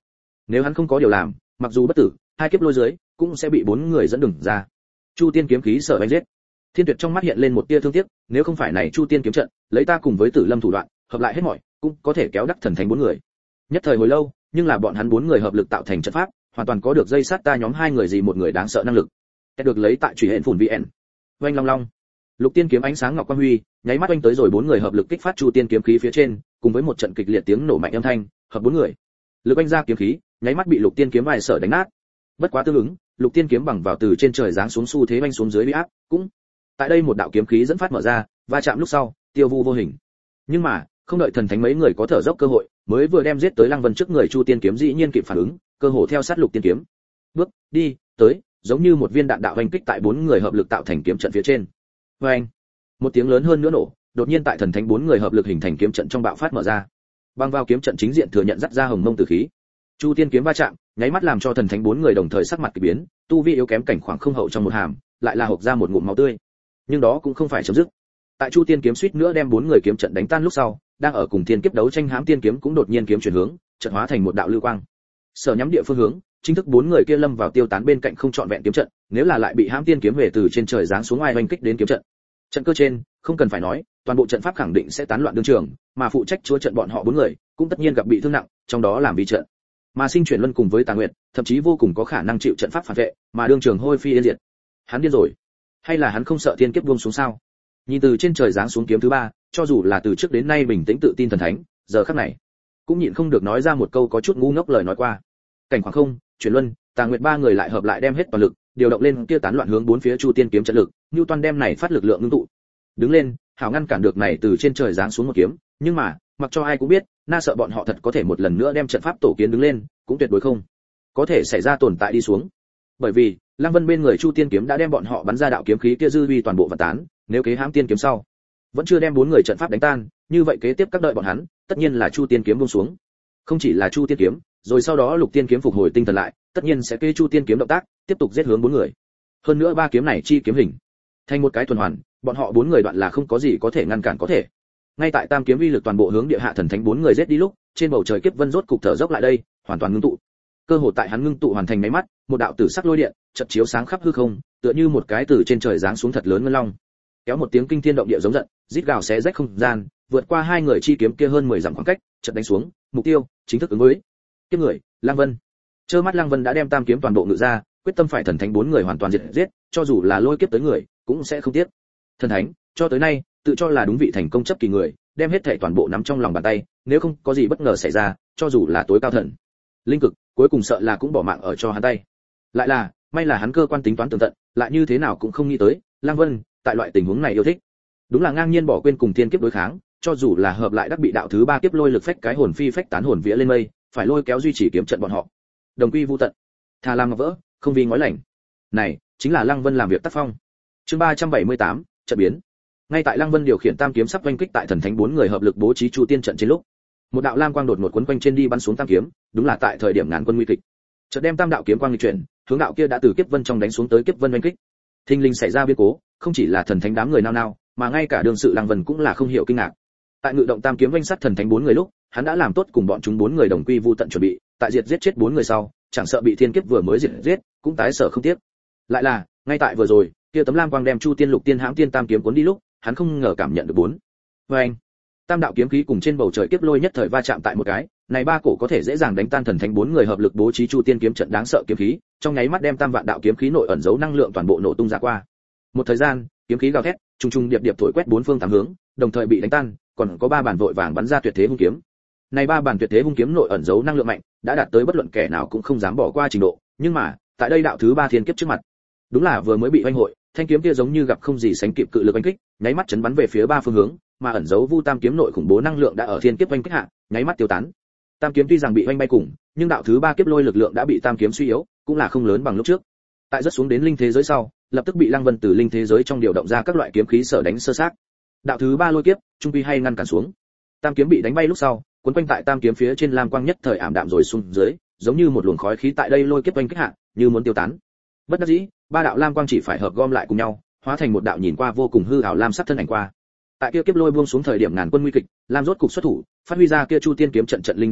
Nếu hắn không có điều làm, mặc dù bất tử, hai kiếp lôi dưới cũng sẽ bị bốn người dẫn đường ra. Chu tiên kiếm khí sở đánh giết. Thiên Tuyệt trong mắt hiện lên một tia thương tiếc, nếu không phải này Chu tiên kiếm trận, lấy ta cùng với Tử Lâm thủ đoạn, hợp lại hết mọi, cũng có thể kéo đắc thần thánh bốn người. Nhất thời hồi lâu, nhưng là bọn hắn bốn người hợp lực tạo thành trận pháp, hoàn toàn có được dây sát ta nhóm hai người gì một người đáng sợ năng lực. Kết được lấy tại Trùy Hện Phủn vê en. Oanh long long. Lục tiên kiếm ánh sáng ngọc quang huy, nháy mắt oanh tới rồi bốn người hợp lực kích phát Chu tiên kiếm khí phía trên, cùng với một trận kịch liệt tiếng nổ mạnh âm thanh, hợp bốn người. Lực oanh ra kiếm khí, nháy mắt bị Lục tiên kiếm vài sở đánh nát. Bất quá tương ứng, Lục tiên kiếm bằng vào từ trên trời giáng xuống xu thế oanh xuống dưới uy áp, cũng tại đây một đạo kiếm khí dẫn phát mở ra, va chạm lúc sau, tiêu vu vô hình. Nhưng mà, không đợi thần thánh mấy người có thở dốc cơ hội, mới vừa đem giết tới Lăng Vân trước người Chu tiên kiếm dĩ nhiên kịp phản ứng, cơ hồ theo sát Lục tiên kiếm. Bước đi tới, giống như một viên đạn đạo hoành kích tại bốn người hợp lực tạo thành kiếm trận phía trên. Oeng! Một tiếng lớn hơn nữa nổ, đột nhiên tại thần thánh bốn người hợp lực hình thành kiếm trận trong bạo phát mở ra. Băng vào kiếm trận chính diện thừa nhận dắt ra hồng mông tử khí. Chu tiên kiếm va chạm, nháy mắt làm cho thần thánh bốn người đồng thời sắc mặt kỳ biến, tu vi yếu kém cảnh khoảng không hậu trong một hàm, lại là hộc ra một ngụm máu tươi. Nhưng đó cũng không phải chấm dứt. Tại Chu tiên kiếm suýt nữa đem bốn người kiếm trận đánh tan lúc sau, đang ở cùng thiên kiếp đấu tranh hãm tiên kiếm cũng đột nhiên kiếm chuyển hướng, trận hóa thành một đạo lưu quang. Sở nhắm địa phương hướng, chính thức bốn người kia lâm vào tiêu tán bên cạnh không trọn vẹn kiếm trận, nếu là lại bị hãm tiên kiếm về từ trên trời giáng xuống ai oanh kích đến kiếm trận. Trận cơ trên, không cần phải nói, toàn bộ trận pháp khẳng định sẽ tán loạn đương trường, mà phụ trách chúa trận bọn họ bốn người, cũng tất nhiên gặp bị thương nặng, trong đó làm vi trận. Mà Sinh Chuyển Luân cùng với Tà Nguyệt, thậm chí vô cùng có khả năng chịu trận pháp phản vệ, mà đương trường hôi phi yên diệt. Hắn điên rồi, hay là hắn không sợ thiên kiếp buông xuống sao? Nhìn từ trên trời giáng xuống kiếm thứ ba, cho dù là từ trước đến nay bình tĩnh tự tin thần thánh, giờ khắc này cũng nhịn không được nói ra một câu có chút ngu ngốc lời nói qua. Cảnh khoảng không, Chuyển Luân, Tà Nguyệt ba người lại hợp lại đem hết toàn lực, điều động lên kia tán loạn hướng bốn phía Chu tiên kiếm trận lực, Nưu Toan đem này phát lực lượng ngưng tụ. Đứng lên, hảo ngăn cản được này từ trên trời giáng xuống một kiếm, nhưng mà, mặc cho ai cũng biết, na sợ bọn họ thật có thể một lần nữa đem trận pháp tổ kiến đứng lên, cũng tuyệt đối không có thể xảy ra tồn tại đi xuống. Bởi vì, Lăng Vân bên người Chu tiên kiếm đã đem bọn họ bắn ra đạo kiếm khí kia dư uy toàn bộ vạn tán, nếu kế hãm tiên kiếm sau, vẫn chưa đem bốn người trận pháp đánh tan, như vậy kế tiếp các đợi bọn hắn, tất nhiên là Chu tiên kiếm buông xuống. Không chỉ là Chu tiên kiếm, rồi sau đó Lục tiên kiếm phục hồi tinh thần lại, tất nhiên sẽ kế Chu tiên kiếm động tác, tiếp tục giết hướng bốn người. Hơn nữa ba kiếm này chi kiếm hình thành một cái tuần hoàn, bọn họ bốn người đoạn là không có gì có thể ngăn cản có thể. Ngay tại tam kiếm uy lực toàn bộ hướng địa hạ thần thánh bốn người giết đi lúc, trên bầu trời kiếp vân rốt cục thở dốc lại đây, hoàn toàn ngưng tụ. Cơ hồ tại hắn ngưng tụ hoàn thành mấy mắt, một đạo tử sắc lôi điện chợt chiếu sáng khắp hư không, tựa như một cái từ trên trời giáng xuống thật lớn ngân long. Kéo một tiếng kinh thiên động địa giống giận, rít gào xé rách không gian, vượt qua hai người chi kiếm kia hơn mười dặm khoảng cách, chợt đánh xuống, mục tiêu chính thức ứng với kiếp người, Lăng Vân. Trơ mắt Lăng Vân đã đem tam kiếm toàn bộ ngự ra, quyết tâm phải thần thánh bốn người hoàn toàn diệt giết, cho dù là lôi kiếp tới người, cũng sẽ không tiếc. Thần thánh, cho tới nay, tự cho là đúng vị thành công chấp kỳ người, đem hết thảy toàn bộ nắm trong lòng bàn tay, nếu không có gì bất ngờ xảy ra, cho dù là tối cao thần linh cực, cuối cùng sợ là cũng bỏ mạng ở cho hắn tay. Lại là, may là hắn cơ quan tính toán tường tận, lại như thế nào cũng không nghĩ tới, Lăng Vân, tại loại tình huống này yêu thích. Đúng là ngang nhiên bỏ quên cùng thiên kiếp đối kháng, cho dù là hợp lại đắc bị đạo thứ ba kiếp lôi lực phách cái hồn phi phách tán hồn vía lên mây, phải lôi kéo duy trì kiếm trận bọn họ. Đồng quy vu tận, thà làm ngọc vỡ, không vì ngói lành. Này, chính là Lăng Vân làm việc tác phong. Chương ba trăm bảy mươi tám, trận biến. Ngay tại Lăng Vân điều khiển tam kiếm sắp oanh kích tại thần thánh bốn người hợp lực bố trí Chu tiên trận trên lúc, một đạo lam quang đột ngột quấn quanh trên đi bắn xuống tam kiếm, đúng là tại thời điểm ngàn quân nguy kịch. Chợt đem tam đạo kiếm quang chuyển, hướng đạo kia đã từ kiếp vân trong đánh xuống tới kiếp vân oanh kích. Thinh linh xảy ra biến cố, không chỉ là thần thánh đám người nao nao, mà ngay cả đương sự Lăng Vân cũng là không hiểu kinh ngạc. Tại ngự động tam kiếm oanh sát thần thánh bốn người lúc, hắn đã làm tốt cùng bọn chúng bốn người đồng quy vu tận chuẩn bị, tại diệt giết chết bốn người sau, chẳng sợ bị thiên kiếp vừa mới diệt giết, cũng tái sở không tiếc. Lại là, ngay tại vừa rồi, kia tấm lam quang đem Chu tiên lục tiên hãm tiên tam kiếm cuốn đi lúc, hắn không ngờ cảm nhận được bốn. Oanh! Tam đạo kiếm khí cùng trên bầu trời kiếp lôi nhất thời va chạm tại một cái, này ba cổ có thể dễ dàng đánh tan thần thánh bốn người hợp lực bố trí Chu tiên kiếm trận đáng sợ kiếm khí, trong nháy mắt đem tam vạn đạo kiếm khí nội ẩn giấu năng lượng toàn bộ nổ tung ra qua. Một thời gian, kiếm khí gào thét, trùng trùng điệp điệp thổi quét bốn phương tám hướng, đồng thời bị đánh tan, còn có ba bản vội vàng bắn ra tuyệt thế hung kiếm. Này ba bản tuyệt thế hung kiếm nội ẩn giấu năng lượng mạnh, đã đạt tới bất luận kẻ nào cũng không dám bỏ qua trình độ, nhưng mà, tại đây đạo thứ ba thiên kiếp trước mặt, đúng là vừa mới bị oanh hội, thanh kiếm kia giống như gặp không gì sánh kịp cự lực oanh kích, nháy mắt chấn bắn về phía ba phương hướng, mà ẩn giấu vu tam kiếm nội khủng bố năng lượng đã ở thiên kiếp oanh kích hạ, nháy mắt tiêu tán. Tam kiếm tuy rằng bị oanh bay cùng, nhưng đạo thứ ba kiếp lôi lực lượng đã bị tam kiếm suy yếu, cũng là không lớn bằng lúc trước. Tại rất xuống đến linh thế giới sau, lập tức bị Lăng Vân từ linh thế giới trong điều động ra các loại kiếm khí sở đánh sơ sát. Đạo thứ ba lôi kiếp, trung quy hay ngăn cản xuống. Tam kiếm bị đánh bay lúc sau, cuốn quanh tại tam kiếm phía trên lam quang nhất thời ảm đạm rồi xuống dưới, giống như một luồng khói khí tại đây lôi kiếp oanh kích hạ, như muốn tiêu tán. Bất đắc dĩ, ba đạo lam quang chỉ phải hợp gom lại cùng nhau, hóa thành một đạo nhìn qua vô cùng hư ảo lam sắc thân ảnh qua. Tại kia kiếp lôi buông xuống thời điểm ngàn quân nguy kịch, lam rốt cục xuất thủ, phát huy ra kia Chu tiên kiếm trận trận linh đặc tính,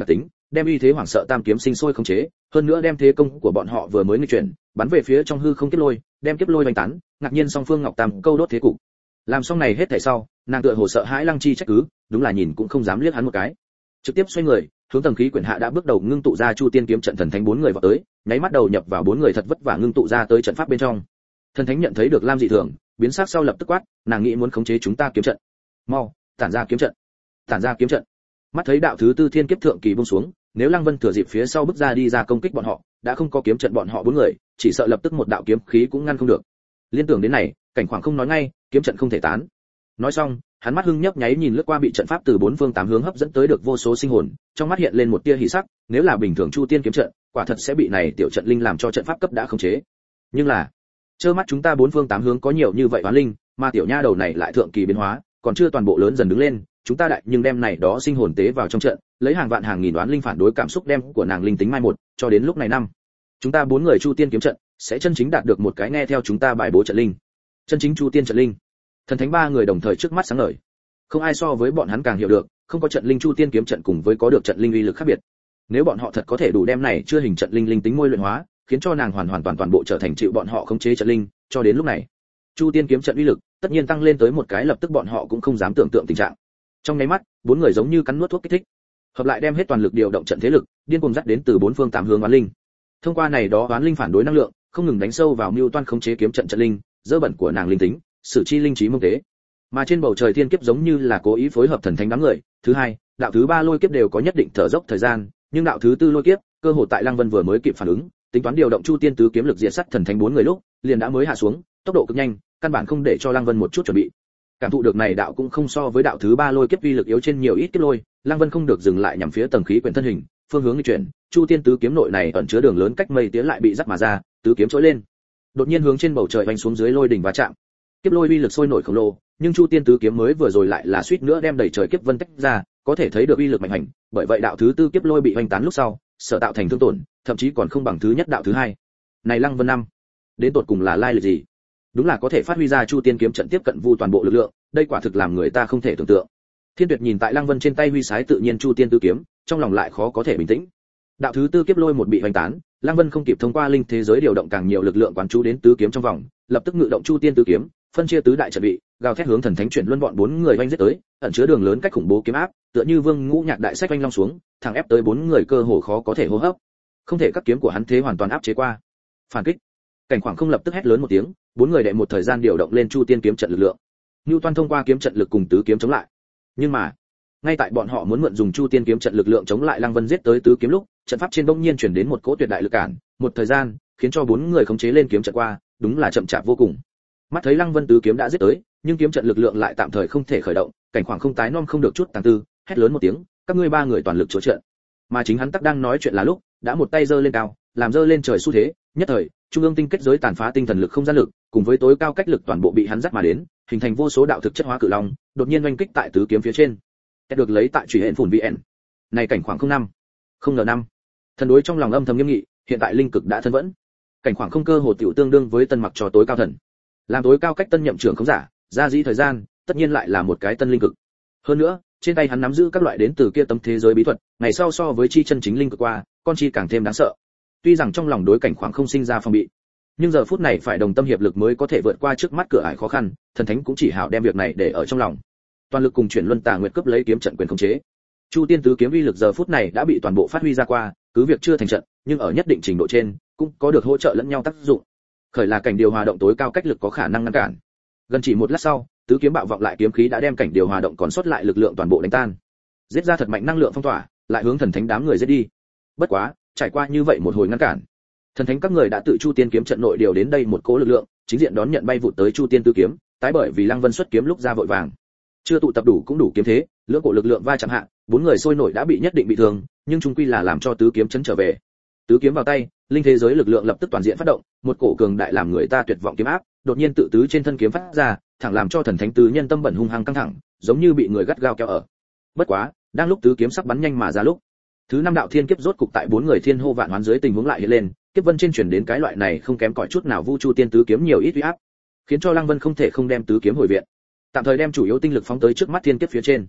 đem uy thế hoảng sợ tam kiếm sinh sôi khống chế, hơn nữa đem thế công của bọn họ vừa mới nghịch chuyển, bắn về phía trong hư không kiếp lôi, đem kiếp lôi đánh tán, ngạc nhiên song phương ngọc tam câu đốt thế cục. Làm xong này hết thảy sau, nàng tựa hồ sợ hãi Lăng Chi trách cứ, đúng là nhìn cũng không dám liếc hắn một cái. Trực tiếp xoay người, hướng tầng khí quyển hạ đã bước đầu ngưng tụ ra Chu Tiên kiếm trận thần thánh bốn người vào tới, nháy mắt đầu nhập vào bốn người thật vất vả ngưng tụ ra tới trận pháp bên trong. Thần thánh nhận thấy được Lam dị thường, biến sắc sau lập tức quát, nàng nghĩ muốn khống chế chúng ta kiếm trận. Mau, tản ra kiếm trận. Tản ra kiếm trận. Mắt thấy đạo thứ tư thiên kiếp thượng kỳ buông xuống, nếu Lăng Vân thừa dịp phía sau bước ra đi ra công kích bọn họ, đã không có kiếm trận bọn họ bốn người, chỉ sợ lập tức một đạo kiếm khí cũng ngăn không được. Liên tưởng đến này, Cảnh Khoảng không nói ngay, kiếm trận không thể tán. Nói xong, hắn mắt hưng nhấp nháy nhìn lướt qua bị trận pháp từ bốn phương tám hướng hấp dẫn tới được vô số sinh hồn, trong mắt hiện lên một tia hỉ sắc, nếu là bình thường Chu Tiên kiếm trận, quả thật sẽ bị này tiểu trận linh làm cho trận pháp cấp đã khống chế. Nhưng là, trơ mắt chúng ta bốn phương tám hướng có nhiều như vậy oán linh, mà tiểu nha đầu này lại thượng kỳ biến hóa, còn chưa toàn bộ lớn dần đứng lên, chúng ta đại nhưng đem này đó sinh hồn tế vào trong trận, lấy hàng vạn hàng nghìn oán linh phản đối cảm xúc đem của nàng linh tính mai một, cho đến lúc này năm, chúng ta bốn người Chu Tiên kiếm trận sẽ chân chính đạt được một cái nghe theo chúng ta bài bố trận linh, chân chính Chu Tiên trận linh. Thần thánh ba người đồng thời trước mắt sáng ngời. Không ai so với bọn hắn càng hiểu được, không có trận linh Chu Tiên kiếm trận cùng với có được trận linh uy lực khác biệt. Nếu bọn họ thật có thể đủ đem này chưa hình trận linh linh tính môi luyện hóa, khiến cho nàng hoàn hoàn toàn toàn bộ trở thành chịu bọn họ khống chế trận linh, cho đến lúc này, Chu Tiên kiếm trận uy lực tất nhiên tăng lên tới một cái lập tức bọn họ cũng không dám tưởng tượng tình trạng. Trong nháy mắt, bốn người giống như cắn nuốt thuốc kích thích, hợp lại đem hết toàn lực điều động trận thế lực, điên cuồng dắt đến từ bốn phương tám hướng oán linh. Thông qua này đó oán linh phản đối năng lượng, không ngừng đánh sâu vào mưu toan khống chế kiếm trận trận linh, dơ bẩn của nàng linh tính, sử chi linh trí mông tế. Mà trên bầu trời thiên kiếp giống như là cố ý phối hợp thần thánh đám người. Thứ hai, đạo thứ ba lôi kiếp đều có nhất định thở dốc thời gian, nhưng đạo thứ tư lôi kiếp, cơ hội tại Lăng Vân vừa mới kịp phản ứng, tính toán điều động Chu Tiên tứ kiếm lực diệt sát thần thánh bốn người lúc, liền đã mới hạ xuống, tốc độ cực nhanh, căn bản không để cho Lăng Vân một chút chuẩn bị. Cảm thụ được này đạo cũng không so với đạo thứ ba lôi kiếp uy lực yếu trên nhiều ít kiếp lôi, Lăng Vân không được dừng lại nhằm phía tầng khí quyển thân hình, phương hướng di chuyển, Chu Tiên tứ kiếm nội này ẩn chứa đường lớn cách mây tiến lại bị dắt mà ra, tứ kiếm trỗi lên. Đột nhiên hướng trên bầu trời vành xuống dưới lôi đỉnh va chạm. Kiếp lôi uy lực sôi nổi khổng lồ, nhưng Chu Tiên tứ kiếm mới vừa rồi lại là suýt nữa đem đầy trời kiếp vân tách ra, có thể thấy được uy lực mạnh hành, bởi vậy đạo thứ tư kiếp lôi bị hoành tán lúc sau, sở tạo thành thương tổn, thậm chí còn không bằng thứ nhất đạo thứ hai. Này Lăng Vân năm, đến tột cùng là lai lịch gì? Đúng là có thể phát huy ra Chu Tiên kiếm trận tiếp cận vu toàn bộ lực lượng, đây quả thực làm người ta không thể tưởng tượng. Thiên Tuyệt nhìn tại Lăng Vân trên tay huy sái tự nhiên Chu Tiên tứ kiếm, trong lòng lại khó có thể bình tĩnh. Đạo thứ tư kiếp lôi một bị hoành tán, Lăng Vân không kịp thông qua linh thế giới điều động càng nhiều lực lượng quán chú đến tứ kiếm trong vòng, lập tức ngự động Chu Tiên tứ kiếm, phân chia tứ đại trận bị, gào thét hướng thần thánh chuyển luân bọn bốn người oanh giết tới, ẩn chứa đường lớn cách khủng bố kiếm áp, tựa như vương ngũ nhạc đại sách oanh long xuống, thẳng ép tới bốn người cơ hồ khó có thể hô hấp. Không thể các kiếm của hắn thế hoàn toàn áp chế qua. Phản kích. Cảnh Khoảng không lập tức hét lớn một tiếng, bốn người đệ một thời gian điều động lên Chu Tiên kiếm trận lực lượng. Nưu Toan thông qua kiếm trận lực cùng tứ kiếm chống lại. Nhưng mà, ngay tại bọn họ muốn mượn dùng Chu Tiên kiếm trận lực lượng chống lại Lăng Vân giết tới tứ kiếm lúc, trận pháp trên bỗng nhiên chuyển đến một cỗ tuyệt đại lực cản, một thời gian, khiến cho bốn người khống chế lên kiếm trận qua, đúng là chậm chạp vô cùng. Mắt thấy Lăng Vân tứ kiếm đã giết tới, nhưng kiếm trận lực lượng lại tạm thời không thể khởi động, Cảnh Khoảng không tái nom không được chút tàng tư, hét lớn một tiếng, các ngươi ba người toàn lực chúa trận. Mà chính hắn tắc đang nói chuyện là lúc, đã một tay giơ lên cao, làm giơ lên trời xu thế, nhất thời, trung ương tinh kết giới tàn phá tinh thần lực không gian lực, cùng với tối cao cách lực toàn bộ bị hắn dắt mà đến, hình thành vô số đạo thực chất hóa cự long, đột nhiên oanh kích tại tứ kiếm phía trên. Kết được lấy tại chủy hện phủn vn. Này Cảnh Khoảng không năm, không ngờ năm. Thần đối trong lòng âm thầm nghiêm nghị, hiện tại linh cực đã thân vẫn. Cảnh Khoảng không cơ hồ tiểu tương đương với tân mặc cho tối cao thần. Làm tối cao cách tân nhậm trưởng không giả, ra dĩ thời gian, tất nhiên lại là một cái tân linh cực. Hơn nữa, trên tay hắn nắm giữ các loại đến từ kia tấm thế giới bí thuật, ngày sau so với chi chân chính linh cực qua, con chi càng thêm đáng sợ. Tuy rằng trong lòng đối Cảnh Khoảng không sinh ra phòng bị, nhưng giờ phút này phải đồng tâm hiệp lực mới có thể vượt qua trước mắt cửa ải khó khăn, thần thánh cũng chỉ hảo đem việc này để ở trong lòng. Toàn lực cùng chuyển luân tà nguyệt cướp lấy kiếm trận quyền khống chế. Chu Tiên tứ kiếm uy lực giờ phút này đã bị toàn bộ phát huy ra qua, cứ việc chưa thành trận, nhưng ở nhất định trình độ trên, cũng có được hỗ trợ lẫn nhau tác dụng. Khởi là cảnh điều hòa động tối cao cách lực có khả năng ngăn cản. Gần chỉ một lát sau, tứ kiếm bạo vọng lại kiếm khí đã đem cảnh điều hòa động còn sót lại lực lượng toàn bộ đánh tan. Giết ra thật mạnh năng lượng phong tỏa, lại hướng thần thánh đám người giết đi. Bất quá, trải qua như vậy một hồi ngăn cản, thần thánh các người đã tự Chu Tiên kiếm trận nội điều đến đây một cỗ lực lượng, chính diện đón nhận bay vụt tới Chu Tiên tứ kiếm, tái bởi vì Lăng Vân xuất kiếm lúc ra vội vàng, chưa tụ tập đủ cũng đủ kiếm thế, lưỡng cổ lực lượng va chạm hạ, bốn người sôi nổi đã bị nhất định bị thương, nhưng chung quy là làm cho tứ kiếm chấn trở về. Tứ kiếm vào tay, linh thế giới lực lượng lập tức toàn diện phát động, một cổ cường đại làm người ta tuyệt vọng kiếm áp, đột nhiên tự tứ trên thân kiếm phát ra, thẳng làm cho thần thánh tứ nhân tâm bẩn hung hăng căng thẳng, giống như bị người gắt gao kéo ở. Bất quá, đang lúc tứ kiếm sắc bắn nhanh mà ra lúc, thứ năm đạo thiên kiếp rốt cục tại bốn người thiên hô vạn hoán dưới tình huống lại hiện lên, kiếp vân trên chuyển đến cái loại này không kém cỏi chút nào vu Chu Tiên tứ kiếm nhiều ít uy áp, khiến cho Lăng Vân không thể không đem tứ kiếm hồi viện, tạm thời đem chủ yếu tinh lực phóng tới trước mắt thiên kiếp phía trên.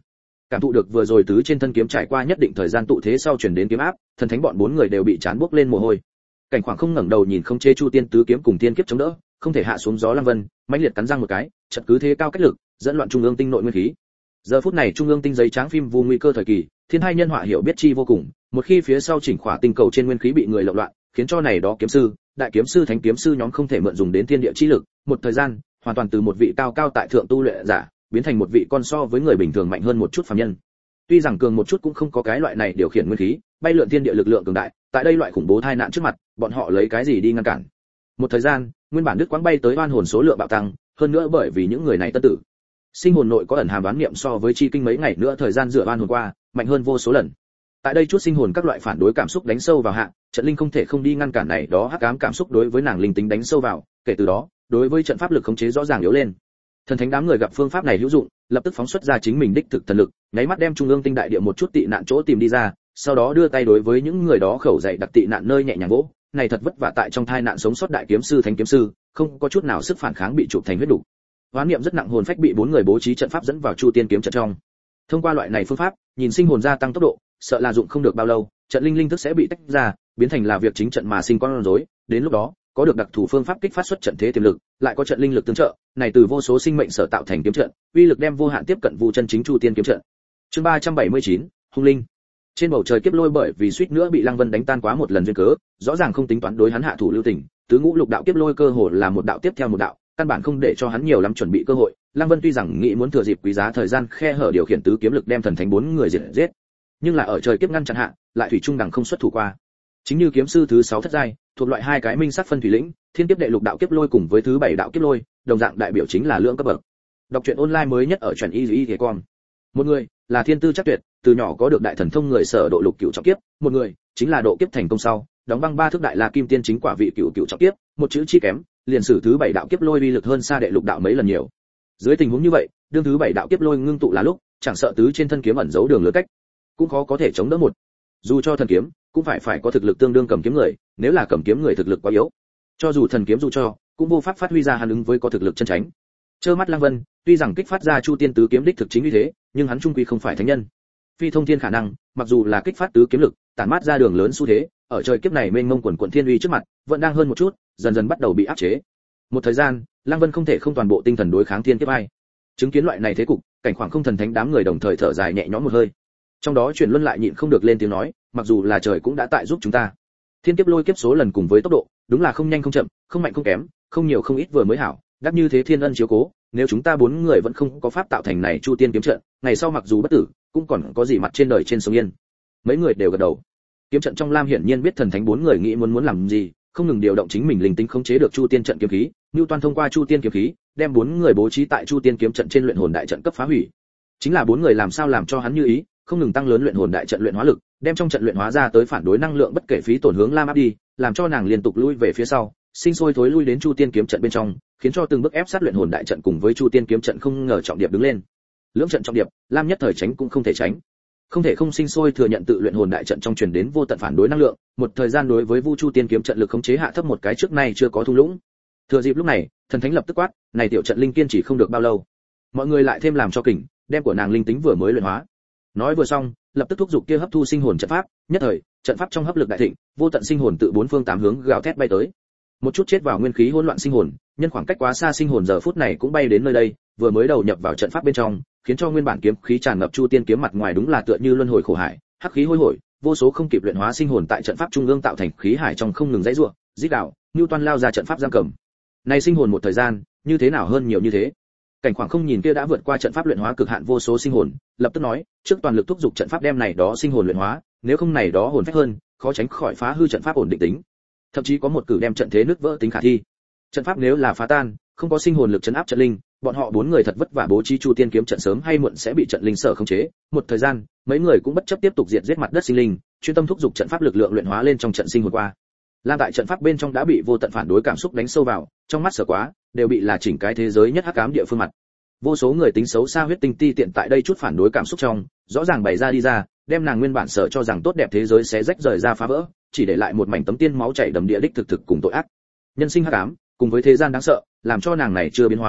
cảm thụ được vừa rồi tứ trên thân kiếm trải qua nhất định thời gian tụ thế sau chuyển đến kiếm áp, thần thánh bọn bốn người đều bị chán bốc lên mồ hôi. Cảnh Khoảng không ngẩng đầu nhìn không chế chu tiên tứ kiếm cùng tiên kiếp chống đỡ, không thể hạ xuống gió Lăng Vân, mãnh liệt cắn răng một cái, chợt cứ thế cao cách lực, dẫn loạn trung ương tinh nội nguyên khí. Giờ phút này trung ương tinh giấy trắng phim vu nguy cơ thời kỳ, thiên hai nhân họa hiểu biết chi vô cùng, một khi phía sau chỉnh khỏa tinh cầu trên nguyên khí bị người lộn loạn, khiến cho này đó kiếm sư, đại kiếm sư thánh kiếm sư nhóm không thể mượn dùng đến thiên địa chi lực, một thời gian, hoàn toàn từ một vị cao cao tại thượng tu luyện giả, biến thành một vị con so với người bình thường mạnh hơn một chút phàm nhân. Tuy rằng cường một chút cũng không có cái loại này điều khiển nguyên khí, bay lượn thiên địa lực lượng cường đại, tại đây loại khủng bố tai nạn trước mặt, bọn họ lấy cái gì đi ngăn cản? Một thời gian, nguyên bản đứt quãng bay tới oan hồn số lượng bạo tăng, hơn nữa bởi vì những người này tân tử, sinh hồn nội có ẩn hàm đoán niệm so với chi kinh mấy ngày nữa thời gian dựa oan hồn qua, mạnh hơn vô số lần. Tại đây chút sinh hồn các loại phản đối cảm xúc đánh sâu vào hạ, trận linh không thể không đi ngăn cản này đó hắc ám cảm xúc đối với nàng linh tính đánh sâu vào, kể từ đó, đối với trận pháp lực khống chế rõ ràng yếu lên. Thần thánh đám người gặp phương pháp này hữu dụng, lập tức phóng xuất ra chính mình đích thực thần lực, nháy mắt đem trung ương tinh đại địa một chút tị nạn chỗ tìm đi ra, sau đó đưa tay đối với những người đó khẩu dạy đặc tị nạn nơi nhẹ nhàng vỗ, này thật vất vả tại trong thai nạn sống sót đại kiếm sư thánh kiếm sư, không có chút nào sức phản kháng bị chụp thành huyết đủ. Hoán niệm rất nặng hồn phách bị bốn người bố trí trận pháp dẫn vào chu tiên kiếm trận trong. Thông qua loại này phương pháp, nhìn sinh hồn gia tăng tốc độ, sợ là dụng không được bao lâu, trận linh linh thức sẽ bị tách ra, biến thành là việc chính trận mà sinh con rối, đến lúc đó, có được đặc thù phương pháp kích phát xuất trận thế tiềm lực, lại có trận linh lực tương trợ, này từ vô số sinh mệnh sở tạo thành kiếm trận, uy lực đem vô hạn tiếp cận vu chân chính chu tiên kiếm trận. Chương ba trăm bảy mươi chín, hung linh. Trên bầu trời kiếp lôi bởi vì suýt nữa bị Lăng Vân đánh tan quá một lần duyên cớ, rõ ràng không tính toán đối hắn hạ thủ lưu tình, tứ ngũ lục đạo kiếp lôi cơ hồ là một đạo tiếp theo một đạo, căn bản không để cho hắn nhiều lắm chuẩn bị cơ hội. Lăng Vân tuy rằng nghĩ muốn thừa dịp quý giá thời gian khe hở điều khiển tứ kiếm lực đem thần thánh bốn người diệt giết, nhưng là ở trời kiếp ngăn chặn hạ, lại thủy trung đằng không xuất thủ qua. Chính như kiếm sư thứ sáu thất giai, thuộc loại hai cái minh sắc phân thủy lĩnh, thiên kiếp đệ lục đạo kiếp lôi cùng với thứ bảy đạo kiếp lôi, đồng dạng đại biểu chính là lượng cấp bậc. Đọc truyện online mới nhất ở truyện y y thế con. Một người là thiên tư chắc tuyệt, từ nhỏ có được đại thần thông người sở độ lục cửu trọng kiếp, một người chính là độ kiếp thành công sau, đóng băng ba thước đại la kim tiên chính quả vị cửu cửu trọng kiếp, một chữ chi kém, liền sử thứ bảy đạo kiếp lôi uy lực hơn xa đệ lục đạo mấy lần nhiều. Dưới tình huống như vậy, đương thứ bảy đạo kiếp lôi ngưng tụ là lúc, chẳng sợ tứ trên thân kiếm ẩn giấu đường lưỡi cách, cũng khó có thể chống đỡ một. Dù cho thần kiếm, cũng phải phải có thực lực tương đương cầm kiếm người, nếu là cầm kiếm người thực lực quá yếu, cho dù thần kiếm dù cho, cũng vô pháp phát huy ra hắn ứng với có thực lực chân tránh. Trơ mắt Lăng Vân, tuy rằng kích phát ra chu tiên tứ kiếm đích thực chính như thế, nhưng hắn trung quy không phải thánh nhân. Phi thông thiên khả năng, mặc dù là kích phát tứ kiếm lực, tản mát ra đường lớn xu thế, ở trời kiếp này mênh mông quần quần thiên uy trước mặt, vẫn đang hơn một chút, dần dần bắt đầu bị áp chế. Một thời gian, Lăng Vân không thể không toàn bộ tinh thần đối kháng thiên kiếp ai. Chứng kiến loại này thế cục, Cảnh Khoảng không thần thánh đám người đồng thời thở dài nhẹ nhõm một hơi. Trong đó truyền luân lại nhịn không được lên tiếng nói, mặc dù là trời cũng đã tại giúp chúng ta. Thiên kiếp lôi kiếp số lần cùng với tốc độ, đúng là không nhanh không chậm, không mạnh không kém, không nhiều không ít vừa mới hảo, đáp như thế thiên ân chiếu cố, nếu chúng ta bốn người vẫn không có pháp tạo thành này chu tiên kiếm trận, ngày sau mặc dù bất tử, cũng còn có gì mặt trên đời trên sống yên. Mấy người đều gật đầu. Kiếm trận trong Lam hiển nhiên biết thần thánh bốn người nghĩ muốn muốn làm gì, không ngừng điều động chính mình linh tính khống chế được chu tiên trận kiếm khí, Newton thông qua chu tiên kiếm khí, đem bốn người bố trí tại chu tiên kiếm trận trên luyện hồn đại trận cấp phá hủy. Chính là bốn người làm sao làm cho hắn như ý, không ngừng tăng lớn luyện hồn đại trận luyện hóa lực, đem trong trận luyện hóa ra tới phản đối năng lượng bất kể phí tổn hướng Lam áp đi, làm cho nàng liên tục lui về phía sau, sinh sôi thối lui đến chu tiên kiếm trận bên trong, khiến cho từng bước ép sát luyện hồn đại trận cùng với chu tiên kiếm trận không ngờ trọng điệp đứng lên. Lưỡng trận trọng điệp, Lam nhất thời tránh cũng không thể tránh. Không thể không sinh sôi thừa nhận tự luyện hồn đại trận trong truyền đến vô tận phản đối năng lượng, một thời gian đối với Vu Chu Tiên kiếm trận lực khống chế hạ thấp một cái trước nay chưa có thung lũng. Thừa dịp lúc này, thần thánh lập tức quát, này tiểu trận linh kiên trì không được bao lâu. Mọi người lại thêm làm cho kỉnh, đem của nàng linh tính vừa mới luyện hóa. Nói vừa xong, lập tức thúc giục kia hấp thu sinh hồn trận pháp, nhất thời, trận pháp trong hấp lực đại thịnh, vô tận sinh hồn tự bốn phương tám hướng gào thét bay tới. Một chút chết vào nguyên khí hỗn loạn sinh hồn, nhân khoảng cách quá xa sinh hồn giờ phút này cũng bay đến nơi đây, vừa mới đầu nhập vào trận pháp bên trong, khiến cho nguyên bản kiếm khí tràn ngập chu tiên kiếm mặt ngoài đúng là tựa như luân hồi khổ hải, hắc khí hôi hổi, vô số không kịp luyện hóa sinh hồn tại trận pháp trung ương tạo thành khí hải trong không ngừng dãy rủa, rít gào, Newton lao ra trận pháp giam cầm. Này sinh hồn một thời gian, như thế nào hơn nhiều như thế. Cảnh Khoảng không nhìn kia đã vượt qua trận pháp luyện hóa cực hạn vô số sinh hồn, lập tức nói, trước toàn lực thúc giục trận pháp đem này đó sinh hồn luyện hóa, nếu không này đó hồn phách hơn, khó tránh khỏi phá hư trận pháp ổn định tính. Thậm chí có một cử đem trận thế nứt vỡ tính khả thi. Trận pháp nếu là phá tan, không có sinh hồn lực trấn áp trận linh, bọn họ bốn người thật vất vả bố trí chu tiên kiếm trận sớm hay muộn sẽ bị trận linh sở khống chế. Một thời gian, mấy người cũng bất chấp tiếp tục diệt giết mặt đất sinh linh, chuyên tâm thúc giục trận pháp lực lượng luyện hóa lên trong trận sinh hồn qua. Lam tại trận pháp bên trong đã bị vô tận phản đối cảm xúc đánh sâu vào, trong mắt sợ quá, đều bị là chỉnh cái thế giới nhất hắc ám địa phương mặt. Vô số người tính xấu xa huyết tinh ti tiện tại đây chút phản đối cảm xúc trong, rõ ràng bày ra đi ra, đem nàng nguyên bản sợ cho rằng tốt đẹp thế giới xé rách rời ra phá vỡ, chỉ để lại một mảnh tấm tiên máu chảy đầm địa đích thực thực cùng tội ác. Nhân sinh hắc ám, cùng với thế gian đáng sợ, làm cho nàng này chưa biến hóa,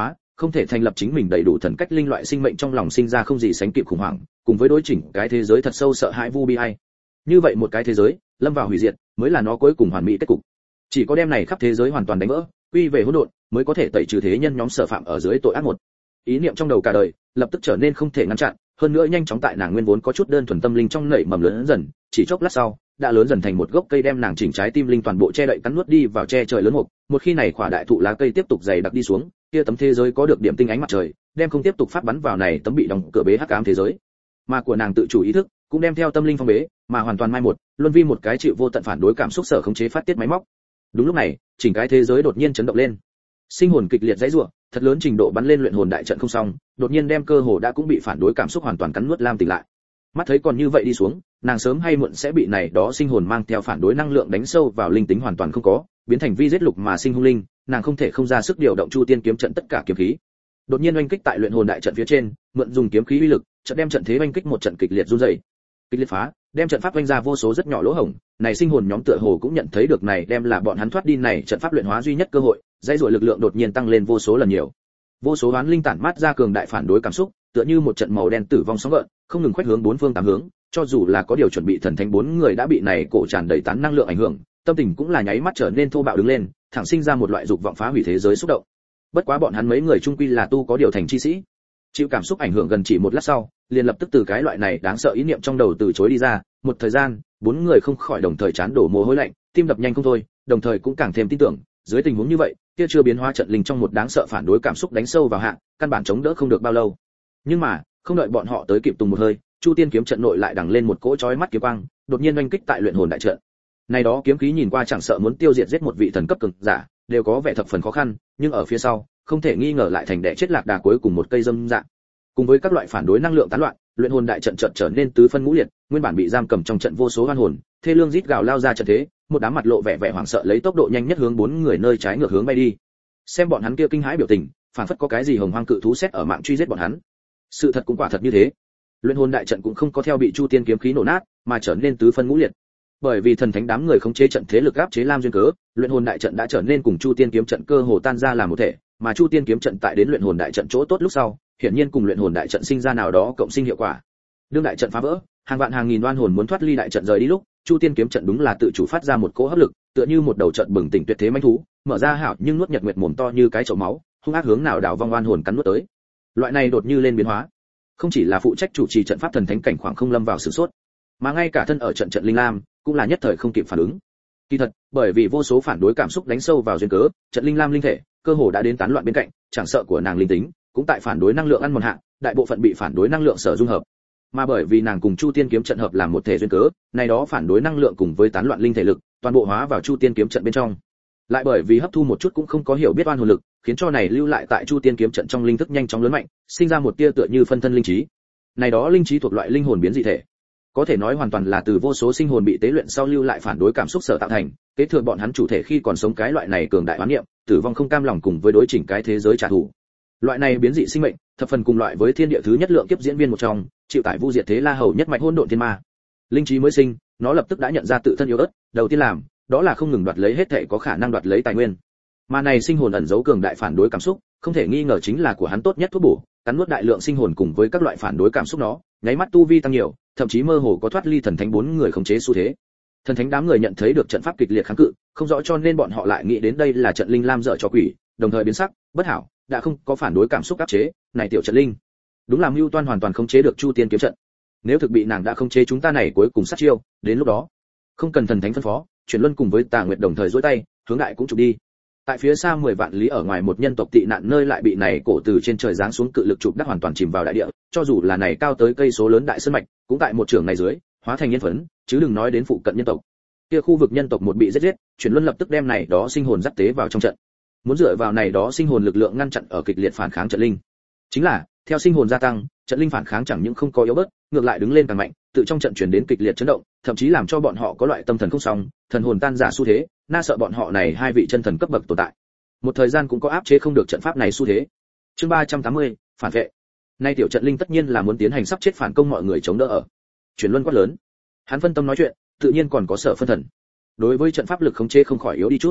không thể thành lập chính mình đầy đủ thần cách linh loại sinh mệnh trong lòng sinh ra không gì sánh kịp khủng hoảng, cùng với đối chỉnh cái thế giới thật sâu sợ hãi vu bi ai. Như vậy một cái thế giới, lâm vào hủy diệt, mới là nó cuối cùng hoàn mỹ kết cục. Chỉ có đem này khắp thế giới hoàn toàn đánh vỡ, quy về hỗn độn, mới có thể tẩy trừ thế nhân nhóm sở phạm ở dưới tội ác một. Ý niệm trong đầu cả đời, lập tức trở nên không thể ngăn chặn, hơn nữa nhanh chóng tại nàng nguyên vốn có chút đơn thuần tâm linh trong nảy mầm lớn dần, chỉ chốc lát sau, đã lớn dần thành một gốc cây đem nàng chỉnh trái tim linh toàn bộ che đậy cắn nuốt đi vào che trời lớn mục. Một khi này quả đại thụ lá cây tiếp tục dày đặc đi xuống, kia tấm thế giới có được điểm tinh ánh mặt trời, đem không tiếp tục phát bắn vào này tấm bị đóng cửa bế hắc ám thế giới. Mà của nàng tự chủ ý thức cũng đem theo tâm linh phong bế, mà hoàn toàn mai một, luân vi một cái chịu vô tận phản đối cảm xúc sở khống chế phát tiết máy móc. Đúng lúc này, chỉnh cái thế giới đột nhiên chấn động lên. Sinh hồn kịch liệt dãy rủa, thật lớn trình độ bắn lên luyện hồn đại trận không xong, đột nhiên đem cơ hồ đã cũng bị phản đối cảm xúc hoàn toàn cắn nuốt Lam tỉnh lại. Mắt thấy còn như vậy đi xuống, nàng sớm hay muộn sẽ bị này đó sinh hồn mang theo phản đối năng lượng đánh sâu vào linh tính hoàn toàn không có, biến thành vi giết lục mà sinh hung linh, nàng không thể không ra sức điều động Chu Tiên kiếm trận tất cả kiếm khí. Đột nhiên oanh kích tại luyện hồn đại trận phía trên, mượn dùng kiếm khí uy lực, trận đem trận thế oanh kích một trận kịch liệt run rẩy. Kịch liệt phá, đem trận pháp oanh ra vô số rất nhỏ lỗ hổng, này sinh hồn nhóm tựa hồ cũng nhận thấy được này đem là bọn hắn thoát đi này trận pháp luyện hóa duy nhất cơ hội, dây rủa lực lượng đột nhiên tăng lên vô số lần nhiều. Vô số oán linh tản mát ra cường đại phản đối cảm xúc, tựa như một trận màu đen tử vong sóng gợn, không ngừng khuếch hướng bốn phương tám hướng, cho dù là có điều chuẩn bị thần thánh bốn người đã bị này cổ tràn đầy tán năng lượng ảnh hưởng, tâm tình cũng là nháy mắt trở nên thô bạo đứng lên, thẳng sinh ra một loại dục vọng phá hủy thế giới xúc động. Bất quá bọn hắn mấy người chung quy là tu có điều thành chi sĩ, chịu cảm xúc ảnh hưởng gần chỉ một lát sau, liền lập tức từ cái loại này đáng sợ ý niệm trong đầu từ chối đi ra, một thời gian, bốn người không khỏi đồng thời chán đổ mồ hôi lạnh, tim đập nhanh không thôi, đồng thời cũng càng thêm tin tưởng, dưới tình huống như vậy, kia chưa biến hóa trận linh trong một đáng sợ phản đối cảm xúc đánh sâu vào hạ, căn bản chống đỡ không được bao lâu. Nhưng mà, không đợi bọn họ tới kịp tùng một hơi, Chu Tiên kiếm trận nội lại đằng lên một cỗ chói mắt kiếm quang, đột nhiên oanh kích tại luyện hồn đại trận. Này đó kiếm khí nhìn qua chẳng sợ muốn tiêu diệt giết một vị thần cấp cường giả, đều có vẻ thập phần khó khăn, nhưng ở phía sau, không thể nghi ngờ lại thành đẻ chết lạc đà cuối cùng một cây dâm dạng. Cùng với các loại phản đối năng lượng tán loạn, luyện hồn đại trận trận trở nên tứ phân ngũ liệt, nguyên bản bị giam cầm trong trận vô số oan hồn, thê lương rít gào lao ra trận thế, một đám mặt lộ vẻ vẻ hoảng sợ lấy tốc độ nhanh nhất hướng bốn người nơi trái ngược hướng bay đi. Xem bọn hắn kia kinh hãi biểu tình, phản phất có cái gì hồng hoang cự thú xét ở mạng truy giết bọn hắn. Sự thật cũng quả thật như thế. Luyện hồn đại trận cũng không có theo bị Chu Tiên kiếm khí nổ nát, mà trở nên tứ phân ngũ liệt. Bởi vì thần thánh đám người khống chế trận thế lực áp chế Lam duyên cớ, luyện hồn đại trận đã trở nên cùng Chu Tiên kiếm trận cơ hồ tan ra làm một thể, mà Chu Tiên kiếm trận tại đến luyện hồn đại trận chỗ tốt lúc sau, hiển nhiên cùng luyện hồn đại trận sinh ra nào đó cộng sinh hiệu quả. Đương đại trận phá vỡ, hàng vạn hàng nghìn oan hồn muốn thoát ly đại trận rời đi lúc, Chu Tiên kiếm trận đúng là tự chủ phát ra một cỗ hấp lực, tựa như một đầu trận bừng tỉnh tuyệt thế mãnh thú, mở ra hảo nhưng nuốt nhật nguyệt mồm to như cái chậu máu, hung ác hướng nào đảo vong oan hồn cắn nuốt tới. Loại này đột như lên biến hóa, không chỉ là phụ trách chủ trì trận pháp thần thánh cảnh khoảng không lâm vào sử sốt, mà ngay cả thân ở trận trận linh lam cũng là nhất thời không kịp phản ứng. Kỳ thật, bởi vì vô số phản đối cảm xúc đánh sâu vào duyên cớ, trận linh lam linh thể cơ hồ đã đến tán loạn bên cạnh, chẳng sợ của nàng linh tính cũng tại phản đối năng lượng ăn mòn hạ, đại bộ phận bị phản đối năng lượng sở dung hợp. Mà bởi vì nàng cùng Chu Tiên kiếm trận hợp làm một thể duyên cớ, này đó phản đối năng lượng cùng với tán loạn linh thể lực, toàn bộ hóa vào Chu Tiên kiếm trận bên trong. Lại bởi vì hấp thu một chút cũng không có hiểu biết oan hồn lực, khiến cho này lưu lại tại Chu Tiên kiếm trận trong linh thức nhanh chóng lớn mạnh, sinh ra một tia tựa như phân thân linh trí. Này đó linh trí thuộc loại linh hồn biến dị thể, có thể nói hoàn toàn là từ vô số sinh hồn bị tế luyện sau lưu lại phản đối cảm xúc sở tạo thành, kế thừa bọn hắn chủ thể khi còn sống cái loại này cường đại oán niệm, tử vong không cam lòng cùng với đối chỉnh cái thế giới trả thù. Loại này biến dị sinh mệnh, thập phần cùng loại với thiên địa thứ nhất lượng kiếp diễn viên một trong, chịu tải vu diệt thế la hầu nhất mạch hỗn độn thiên ma. Linh trí mới sinh, nó lập tức đã nhận ra tự thân yếu ớt, đầu tiên làm, đó là không ngừng đoạt lấy hết thảy có khả năng đoạt lấy tài nguyên. Mà này sinh hồn ẩn giấu cường đại phản đối cảm xúc, không thể nghi ngờ chính là của hắn tốt nhất thuốc bổ, cắn nuốt đại lượng sinh hồn cùng với các loại phản đối cảm xúc nó, nháy mắt tu vi tăng nhiều, thậm chí mơ hồ có thoát ly thần thánh bốn người khống chế xu thế. Thần thánh đám người nhận thấy được trận pháp kịch liệt kháng cự, không rõ cho nên bọn họ lại nghĩ đến đây là trận linh lam dở cho quỷ, đồng thời biến sắc, bất hảo, đã không có phản đối cảm xúc áp chế, này tiểu trận linh, đúng là mưu toan hoàn toàn khống chế được Chu Tiên kiếm trận. Nếu thực bị nàng đã khống chế chúng ta này cuối cùng sát chiêu, đến lúc đó, không cần thần thánh phân phó, chuyển luân cùng với Tà Nguyệt đồng thời giơ tay, hướng đại cũng chụp đi. Tại phía xa mười vạn lý ở ngoài một nhân tộc tị nạn nơi lại bị này cổ từ trên trời giáng xuống cự lực chụp đắc hoàn toàn chìm vào đại địa, cho dù là này cao tới cây số lớn đại sơn mạch, cũng tại một trường này dưới, hóa thành nhân phấn, chứ đừng nói đến phụ cận nhân tộc. Kia khu vực nhân tộc một bị giết giết, chuyển luân lập tức đem này đó sinh hồn dắt tế vào trong trận. Muốn dựa vào này đó sinh hồn lực lượng ngăn chặn ở kịch liệt phản kháng trận linh. Chính là, theo sinh hồn gia tăng, trận linh phản kháng chẳng những không có yếu bớt, ngược lại đứng lên càng mạnh, tự trong trận truyền đến kịch liệt chấn động, thậm chí làm cho bọn họ có loại tâm thần không xong, thần hồn tan rã xu thế, na sợ bọn họ này hai vị chân thần cấp bậc tồn tại. Một thời gian cũng có áp chế không được trận pháp này xu thế. Chương ba trăm tám mươi, phản vệ. Nay tiểu trận linh tất nhiên là muốn tiến hành sắp chết phản công mọi người chống đỡ ở. Chuyển luân quát lớn. Hắn phân tâm nói chuyện, tự nhiên còn có sở phân thần. Đối với trận pháp lực khống chế không khỏi yếu đi chút.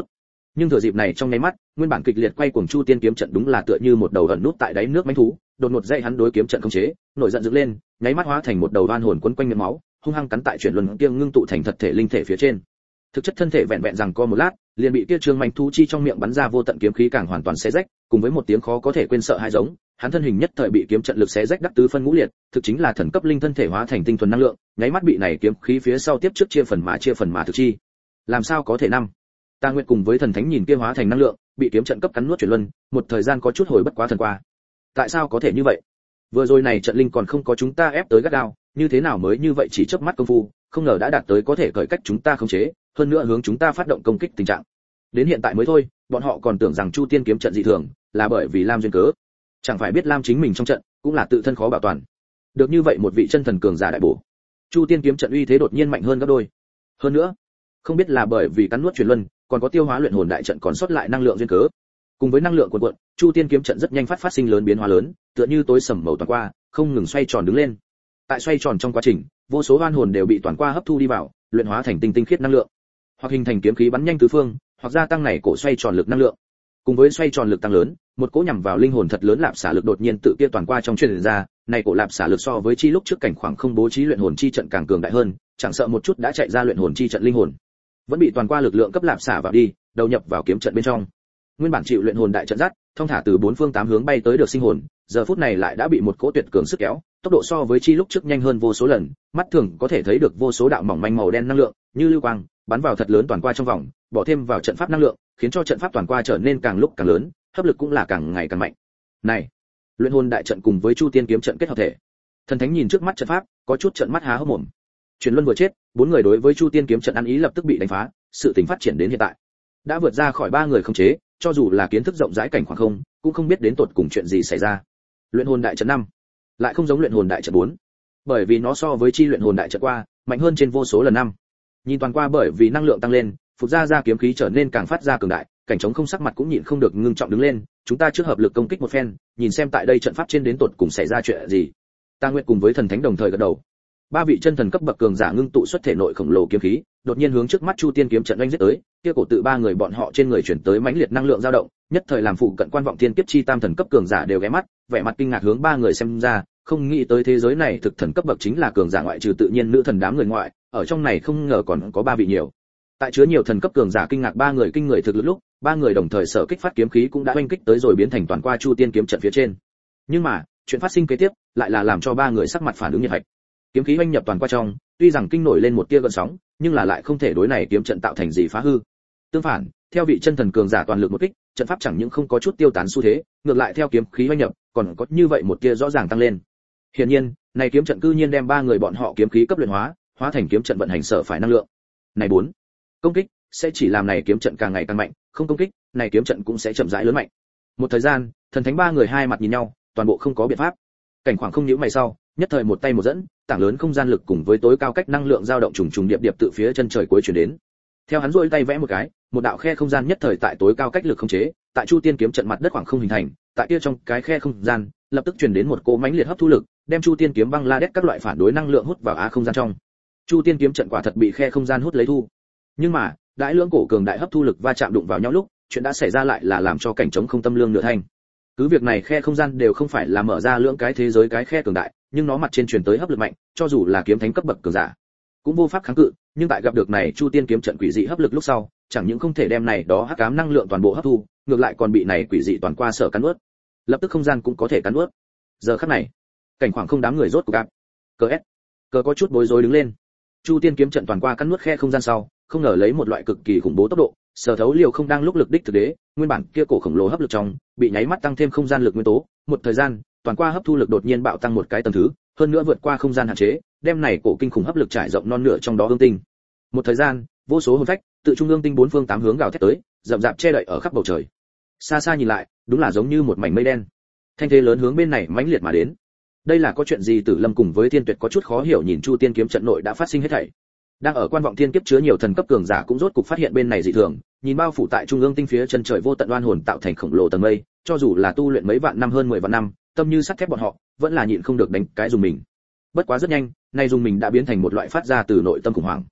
Nhưng thừa dịp này trong nháy mắt, nguyên bản kịch liệt quay cuồng Chu Tiên kiếm trận đúng là tựa như một đầu ẩn nút tại đáy nước mãnh thú, đột ngột dậy hắn đối kiếm trận khống chế, nổi giận dựng lên, nháy mắt hóa thành một đầu oan hồn quấn quanh miệng máu, hung hăng cắn tại chuyển luân kia ngưng tụ thành thật thể linh thể phía trên. Thực chất thân thể vẹn vẹn rằng co một lát, liền bị kia trương mãnh thú chi trong miệng bắn ra vô tận kiếm khí càng hoàn toàn xé rách, cùng với một tiếng khó có thể quên sợ hãi giống, hắn thân hình nhất thời bị kiếm trận lực xé rách đắc tứ phân ngũ liệt, thực chính là thần cấp linh thân thể hóa thành tinh thuần năng lượng, nháy mắt bị này kiếm khí phía sau tiếp trước chia phần mà chia phần mà thực chi. Làm sao có thể năm? Ta nguyện cùng với thần thánh nhìn kia hóa thành năng lượng, bị kiếm trận cấp cắn nuốt chuyển luân, một thời gian có chút hồi bất quá thần qua. Tại sao có thể như vậy? Vừa rồi này trận linh còn không có chúng ta ép tới gắt gao, như thế nào mới như vậy chỉ chớp mắt công phu, không ngờ đã đạt tới có thể cởi cách chúng ta khống chế, hơn nữa hướng chúng ta phát động công kích tình trạng. Đến hiện tại mới thôi, bọn họ còn tưởng rằng Chu Tiên kiếm trận dị thường, là bởi vì Lam duyên cớ. Chẳng phải biết Lam chính mình trong trận, cũng là tự thân khó bảo toàn. Được như vậy một vị chân thần cường giả đại bổ. Chu Tiên kiếm trận uy thế đột nhiên mạnh hơn gấp đôi. Hơn nữa, không biết là bởi vì cắn nuốt truyền luân, còn có tiêu hóa luyện hồn đại trận còn sót lại năng lượng duyên cớ. Cùng với năng lượng cuồn cuộn, Chu Tiên kiếm trận rất nhanh phát phát sinh lớn biến hóa lớn, tựa như tối sầm màu toàn qua, không ngừng xoay tròn đứng lên. Tại xoay tròn trong quá trình, vô số oan hồn đều bị toàn qua hấp thu đi vào, luyện hóa thành tinh tinh khiết năng lượng, hoặc hình thành kiếm khí bắn nhanh tứ phương, hoặc gia tăng này cổ xoay tròn lực năng lượng. Cùng với xoay tròn lực tăng lớn, một cỗ nhằm vào linh hồn thật lớn lạp xả lực đột nhiên tự kia toàn qua trong truyền ra, này cổ lạp xả lực so với chi lúc trước cảnh khoảng không bố trí luyện hồn chi trận càng cường đại hơn, chẳng sợ một chút đã chạy ra luyện hồn chi trận linh hồn, vẫn bị toàn qua lực lượng cấp lạp xả vào đi, đầu nhập vào kiếm trận bên trong. Nguyên bản chịu luyện hồn đại trận dắt, thông thả từ bốn phương tám hướng bay tới được sinh hồn, giờ phút này lại đã bị một cỗ tuyệt cường sức kéo, tốc độ so với chi lúc trước nhanh hơn vô số lần, mắt thường có thể thấy được vô số đạo mỏng manh màu đen năng lượng, như lưu quang, bắn vào thật lớn toàn qua trong vòng, bỏ thêm vào trận pháp năng lượng, khiến cho trận pháp toàn qua trở nên càng lúc càng lớn, hấp lực cũng là càng ngày càng mạnh. Này, luyện hồn đại trận cùng với Chu Tiên kiếm trận kết hợp thể. Thần thánh nhìn trước mắt trận pháp, có chút trận mắt há hốc mồm. Truyền luân vừa chết, bốn người đối với Chu Tiên kiếm trận ăn ý lập tức bị đánh phá, sự tình phát triển đến hiện tại, đã vượt ra khỏi ba người khống chế, cho dù là kiến thức rộng rãi cảnh khoảng không, cũng không biết đến tột cùng chuyện gì xảy ra. Luyện hồn đại trận năm, lại không giống luyện hồn đại trận bốn, bởi vì nó so với chi luyện hồn đại trận qua, mạnh hơn trên vô số lần năm. Nhìn toàn qua bởi vì năng lượng tăng lên, phụt ra ra kiếm khí trở nên càng phát ra cường đại, cảnh trống không sắc mặt cũng nhịn không được ngưng trọng đứng lên, chúng ta trước hợp lực công kích một phen, nhìn xem tại đây trận pháp trên đến tột cùng xảy ra chuyện gì. Ta nguyện cùng với thần thánh đồng thời gật đầu. Ba vị chân thần cấp bậc cường giả ngưng tụ xuất thể nội khổng lồ kiếm khí, đột nhiên hướng trước mắt Chu Tiên kiếm trận oanh giết tới, kia cổ tự ba người bọn họ trên người chuyển tới mãnh liệt năng lượng dao động, nhất thời làm phụ cận quan vọng thiên kiếp chi tam thần cấp cường giả đều ghé mắt, vẻ mặt kinh ngạc hướng ba người xem ra, không nghĩ tới thế giới này thực thần cấp bậc chính là cường giả ngoại trừ tự nhiên nữ thần đám người ngoại, ở trong này không ngờ còn có ba vị nhiều. Tại chứa nhiều thần cấp cường giả kinh ngạc ba người kinh người thực lực lúc, ba người đồng thời sở kích phát kiếm khí cũng đã oanh kích tới rồi biến thành toàn qua Chu Tiên kiếm trận phía trên. Nhưng mà, chuyện phát sinh kế tiếp lại là làm cho ba người sắc mặt phản ứng nhiệt hạch. Kiếm khí oanh nhập toàn qua trong, tuy rằng kinh nổi lên một tia gợn sóng, nhưng là lại không thể đối này kiếm trận tạo thành gì phá hư. Tương phản, theo vị chân thần cường giả toàn lực một kích, trận pháp chẳng những không có chút tiêu tán xu thế, ngược lại theo kiếm khí oanh nhập, còn có như vậy một tia rõ ràng tăng lên. Hiển nhiên, này kiếm trận cư nhiên đem ba người bọn họ kiếm khí cấp luyện hóa, hóa thành kiếm trận vận hành sở phải năng lượng. Này bốn, công kích sẽ chỉ làm này kiếm trận càng ngày càng mạnh, không công kích, này kiếm trận cũng sẽ chậm rãi lớn mạnh. Một thời gian, thần thánh ba người hai mặt nhìn nhau, toàn bộ không có biện pháp. Cảnh khoảng không nhíu mày sau, nhất thời một tay một dẫn, tảng lớn không gian lực cùng với tối cao cách năng lượng dao động trùng trùng điệp điệp từ phía chân trời cuối truyền đến. Theo hắn duỗi tay vẽ một cái, một đạo khe không gian nhất thời tại tối cao cách lực không chế, tại Chu Tiên kiếm trận mặt đất khoảng không hình thành, tại kia trong cái khe không gian, lập tức truyền đến một cỗ mãnh liệt hấp thu lực, đem Chu Tiên kiếm băng la đét các loại phản đối năng lượng hút vào á không gian trong. Chu Tiên kiếm trận quả thật bị khe không gian hút lấy thu. Nhưng mà, đại lưỡng cổ cường đại hấp thu lực va chạm đụng vào nhau lúc, chuyện đã xảy ra lại là làm cho cảnh trống không tâm lương nửa thành. Cứ việc này khe không gian đều không phải là mở ra lưỡng cái thế giới cái khe cường đại, nhưng nó mặt trên truyền tới hấp lực mạnh, cho dù là kiếm thánh cấp bậc cường giả, cũng vô pháp kháng cự, nhưng tại gặp được này Chu Tiên kiếm trận quỷ dị hấp lực lúc sau, chẳng những không thể đem này đó hắc ám năng lượng toàn bộ hấp thu, ngược lại còn bị này quỷ dị toàn qua sở cắn nuốt. Lập tức không gian cũng có thể cắn nuốt. Giờ khắc này, cảnh khoảng không đám người rốt cuộc gặp. Cờ S, cờ có chút bối rối đứng lên. Chu Tiên kiếm trận toàn qua cắn nuốt khe không gian sau, không ngờ lấy một loại cực kỳ khủng bố tốc độ, sở thấu liều không đang lúc lực đích thực đế, nguyên bản kia cổ khổng lồ hấp lực trong, bị nháy mắt tăng thêm không gian lực nguyên tố, một thời gian, toàn qua hấp thu lực đột nhiên bạo tăng một cái tầng thứ, hơn nữa vượt qua không gian hạn chế, đem này cổ kinh khủng hấp lực trải rộng non nửa trong đó hương tinh. Một thời gian, vô số hồn phách tự trung ương tinh bốn phương tám hướng gào thét tới, rậm rạp che đậy ở khắp bầu trời. Xa xa nhìn lại, đúng là giống như một mảnh mây đen. Thanh thế lớn hướng bên này mãnh liệt mà đến. Đây là có chuyện gì? Tử Lâm cùng với Thiên Tuyệt có chút khó hiểu nhìn Chu Tiên kiếm trận nội đã phát sinh hết thảy. Đang ở quan vọng thiên kiếp chứa nhiều thần cấp cường giả cũng rốt cục phát hiện bên này dị thường, nhìn bao phủ tại trung ương tinh phía chân trời vô tận oan hồn tạo thành khổng lồ tầng mây, cho dù là tu luyện mấy vạn năm hơn mười vạn năm, tâm như sắt thép bọn họ, vẫn là nhịn không được đánh cái dùng mình. Bất quá rất nhanh, nay dùng mình đã biến thành một loại phát ra từ nội tâm khủng hoảng.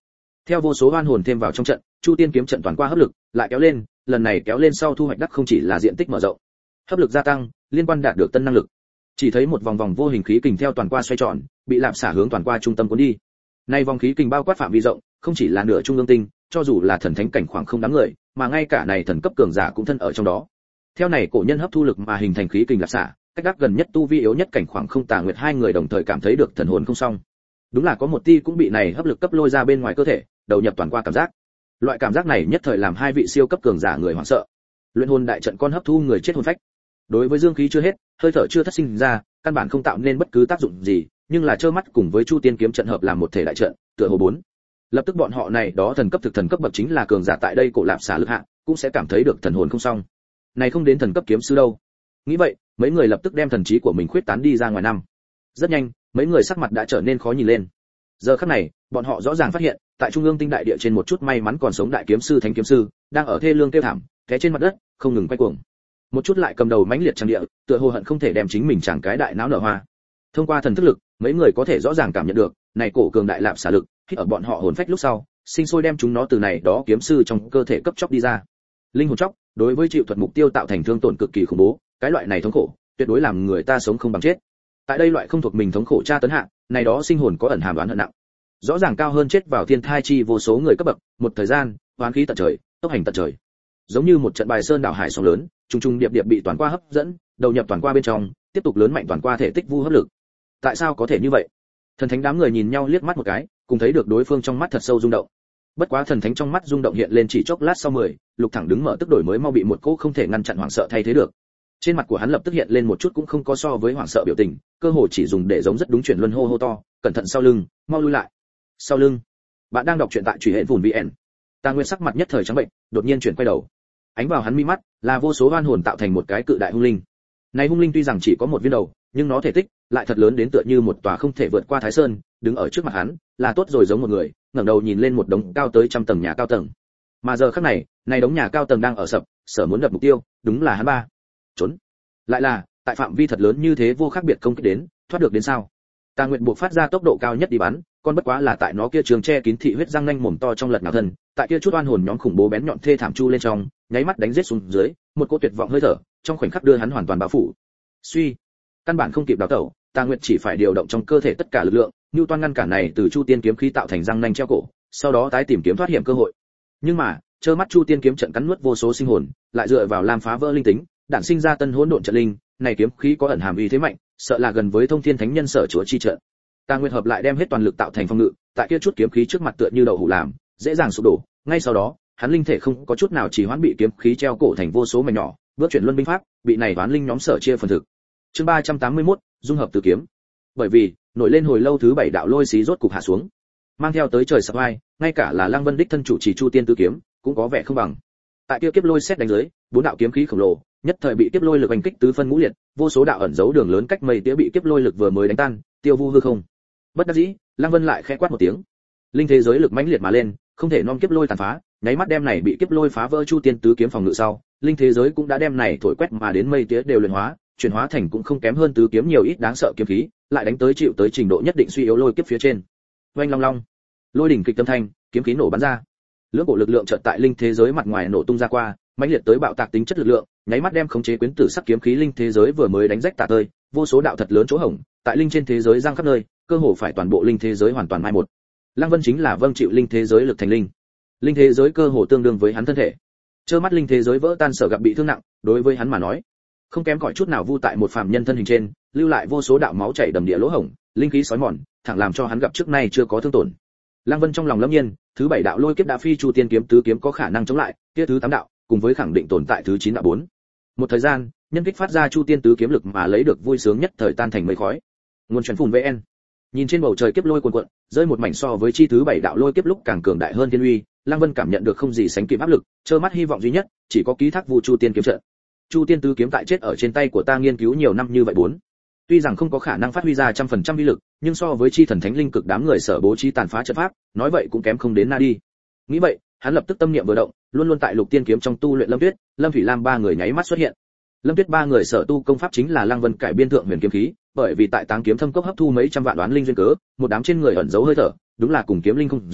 Theo vô số oan hồn thêm vào trong trận, Chu Tiên kiếm trận toàn qua hấp lực, lại kéo lên, lần này kéo lên sau thu hoạch đắc không chỉ là diện tích mở rộng, hấp lực gia tăng, liên quan đạt được tân năng lực. Chỉ thấy một vòng vòng vô hình khí kình theo toàn qua xoay tròn, bị lạp xả hướng toàn qua trung tâm cuốn đi. Nay vòng khí kình bao quát phạm vi rộng, không chỉ là nửa trung ương tinh, cho dù là thần thánh cảnh khoảng không đám người, mà ngay cả này thần cấp cường giả cũng thân ở trong đó. Theo này cổ nhân hấp thu lực mà hình thành khí kình lạp xả, cách đắc gần nhất tu vi yếu nhất cảnh khoảng không Tà Nguyệt hai người đồng thời cảm thấy được thần hồn không xong. Đúng là có một tia cũng bị này hấp lực cấp lôi ra bên ngoài cơ thể, đầu nhập toàn qua cảm giác. Loại cảm giác này nhất thời làm hai vị siêu cấp cường giả người hoảng sợ. Luyện hồn đại trận con hấp thu người chết hồn phách. Đối với dương khí chưa hết, hơi thở chưa thất sinh ra, căn bản không tạo nên bất cứ tác dụng gì, nhưng là trơ mắt cùng với Chu Tiên kiếm trận hợp làm một thể đại trận, tựa hồ bốn. Lập tức bọn họ này đó thần cấp thực thần cấp bậc chính là cường giả tại đây cổ lạp xả lực hạ, cũng sẽ cảm thấy được thần hồn không xong. Này không đến thần cấp kiếm sư đâu. Nghĩ vậy, mấy người lập tức đem thần trí của mình khuyết tán đi ra ngoài năm. Rất nhanh, mấy người sắc mặt đã trở nên khó nhìn lên. Giờ khắc này, bọn họ rõ ràng phát hiện, tại trung ương tinh đại địa trên một chút may mắn còn sống đại kiếm sư thánh kiếm sư, đang ở thê lương kêu thảm, té trên mặt đất, không ngừng quay cuồng. Một chút lại cầm đầu mãnh liệt trang địa, tựa hồ hận không thể đem chính mình chẳng cái đại não nở hoa. Thông qua thần thức lực, mấy người có thể rõ ràng cảm nhận được, này cổ cường đại lạp xả lực, khi ở bọn họ hồn phách lúc sau, sinh sôi đem chúng nó từ này đó kiếm sư trong cơ thể cấp chóc đi ra. Linh hồn chóc, đối với chịu thuật mục tiêu tạo thành thương tổn cực kỳ khủng bố, cái loại này thống khổ, tuyệt đối làm người ta sống không bằng chết. Tại đây loại không thuộc mình thống khổ tra tấn hạ, này đó sinh hồn có ẩn hàm đoán hận nặng. Rõ ràng cao hơn chết vào thiên thai chi vô số người cấp bậc, một thời gian, oán khí tận trời, tốc hành tận trời. Giống như một trận bài sơn đảo hải sóng lớn, trùng trùng điệp điệp bị toàn qua hấp dẫn, đầu nhập toàn qua bên trong, tiếp tục lớn mạnh toàn qua thể tích vu hấp lực. Tại sao có thể như vậy? Thần thánh đám người nhìn nhau liếc mắt một cái, cùng thấy được đối phương trong mắt thật sâu rung động. Bất quá thần thánh trong mắt rung động hiện lên chỉ chốc lát sau mười, Lục thẳng đứng mở tức đổi mới mau bị một cỗ không thể ngăn chặn hoảng sợ thay thế được. Trên mặt của hắn lập tức hiện lên một chút cũng không có so với hoảng sợ biểu tình, cơ hồ chỉ dùng để giống rất đúng chuyển luân hô hô to, cẩn thận sau lưng, mau lui lại. Sau lưng. Bạn đang đọc truyện tại Trùy Hện Vùn vê en. Tà Nguyên sắc mặt nhất thời trắng bệnh, đột nhiên chuyển quay đầu. Ánh vào hắn mi mắt, là vô số oan hồn tạo thành một cái cự đại hung linh. Này hung linh tuy rằng chỉ có một viên đầu, nhưng nó thể tích lại thật lớn đến tựa như một tòa không thể vượt qua Thái Sơn, đứng ở trước mặt hắn, là tốt rồi giống một người, ngẩng đầu nhìn lên một đống cao tới trăm tầng nhà cao tầng. Mà giờ khắc này, này đống nhà cao tầng đang ở sập, sở muốn đập mục tiêu, đúng là hắn ba. Trốn. Lại là, tại phạm vi thật lớn như thế vô khác biệt công kích đến, thoát được đến sao? Tà Nguyệt buộc phát ra tốc độ cao nhất đi bắn, con bất quá là tại nó kia trường che kín thị huyết răng nanh mồm to trong lật nào thân, tại kia chút oan hồn nhóm khủng bố bén nhọn thê thảm chu lên trong, nháy mắt đánh giết xuống dưới, một cỗ tuyệt vọng hơi thở, trong khoảnh khắc đưa hắn hoàn toàn bao phủ. Suy, căn bản không kịp đào tẩu, Tà Nguyệt chỉ phải điều động trong cơ thể tất cả lực lượng, như toan ngăn cản này từ Chu Tiên kiếm khí tạo thành răng nanh treo cổ, sau đó tái tìm kiếm thoát hiểm cơ hội. Nhưng mà, trơ mắt Chu Tiên kiếm trận cắn nuốt vô số sinh hồn, lại dựa vào làm phá vỡ linh tính, đản sinh ra tân hỗn độn trận linh, này kiếm khí có ẩn hàm uy thế mạnh, sợ là gần với thông thiên thánh nhân sở chúa chi trận. Tà Nguyệt hợp lại đem hết toàn lực tạo thành phòng ngự, tại kia chút kiếm khí trước mặt tựa như đậu hũ làm, dễ dàng sụp đổ. Ngay sau đó, hắn linh thể không có chút nào trì hoãn bị kiếm khí treo cổ thành vô số mảnh nhỏ, bước chuyển luân binh pháp, bị này toán linh nhóm sở chia phần thực. Chương ba trăm tám mươi mốt, dung hợp từ kiếm. Bởi vì, nổi lên hồi lâu thứ bảy đạo lôi xí rốt cục hạ xuống, mang theo tới trời sập vai, ngay cả là Lăng Vân đích thân chủ trì Chu Tiên tứ kiếm, cũng có vẻ không bằng. Tại kia kiếp lôi xét đánh dưới, bốn đạo kiếm khí khổng lồ, nhất thời bị kiếp lôi lực hành kích tứ phân ngũ liệt, vô số đạo ẩn giấu đường lớn cách mây tía bị kiếp lôi lực vừa mới đánh tan, tiêu vu hư không. Bất đắc dĩ, Lăng Vân lại khẽ quát một tiếng. Linh thế giới lực mãnh liệt mà lên, không thể non kiếp lôi tàn phá, nháy mắt đem này bị kiếp lôi phá vỡ Chu Tiên tứ kiếm phòng ngự sau, linh thế giới cũng đã đem này thổi quét mà đến mây tía đều luyện hóa, chuyển hóa thành cũng không kém hơn tứ kiếm nhiều ít đáng sợ kiếm khí, lại đánh tới chịu tới trình độ nhất định suy yếu lôi kiếp phía trên. Oanh long long, lôi đỉnh kịch tâm thanh, kiếm khí nổ bắn ra. Lưỡng bộ lực lượng chợt tại linh thế giới mặt ngoài nổ tung ra qua, mãnh liệt tới bạo tạc tính chất lực lượng, nháy mắt đem khống chế quyến tử sắc kiếm khí linh thế giới vừa mới đánh rách tả tơi, vô số đạo thật lớn chỗ hổng, tại linh trên thế giới giăng khắp nơi, cơ hồ phải toàn bộ linh thế giới hoàn toàn mai một. Lăng Vân chính là vâng chịu linh thế giới lực thành linh. Linh thế giới cơ hồ tương đương với hắn thân thể. Trơ mắt linh thế giới vỡ tan sở gặp bị thương nặng, đối với hắn mà nói, không kém cỏi chút nào vu tại một phàm nhân thân hình trên, lưu lại vô số đạo máu chảy đầm địa lỗ hổng, linh khí sói mòn, thẳng làm cho hắn gặp trước nay chưa có thương tổn. Lăng Vân trong lòng lâm nhiên, thứ bảy đạo lôi kiếp đã phi Chu Tiên kiếm tứ kiếm có khả năng chống lại, kia thứ tám đạo, cùng với khẳng định tồn tại thứ chín đạo bốn. Một thời gian, nhân kích phát ra Chu Tiên tứ kiếm lực mà lấy được vui sướng nhất thời tan thành mây khói. Nguồn truyền phùn vê en. Nhìn trên bầu trời kiếp lôi cuồn cuộn, rơi một mảnh so với chi thứ bảy đạo lôi kiếp lúc càng cường đại hơn thiên uy, Lăng Vân cảm nhận được không gì sánh kịp áp lực, trơ mắt hy vọng duy nhất, chỉ có ký thác vu Chu Tiên kiếm trận. Chu Tiên tứ kiếm tại chết ở trên tay của ta nghiên cứu nhiều năm như vậy bốn. Tuy rằng không có khả năng phát huy ra trăm phần trăm uy lực, nhưng so với chi thần thánh linh cực đám người sở bố trí tàn phá trận pháp, nói vậy cũng kém không đến na đi. Nghĩ vậy, hắn lập tức tâm niệm vừa động, luôn luôn tại Lục Tiên kiếm trong tu luyện Lâm Tuyết, Lâm Thủy Lam ba người nháy mắt xuất hiện. Lâm Tuyết ba người sở tu công pháp chính là Lăng Vân cải biên thượng huyền kiếm khí, bởi vì tại Táng kiếm thâm cốc hấp thu mấy trăm vạn đoán linh duyên cớ, một đám trên người ẩn giấu hơi thở, đúng là cùng kiếm linh không giống,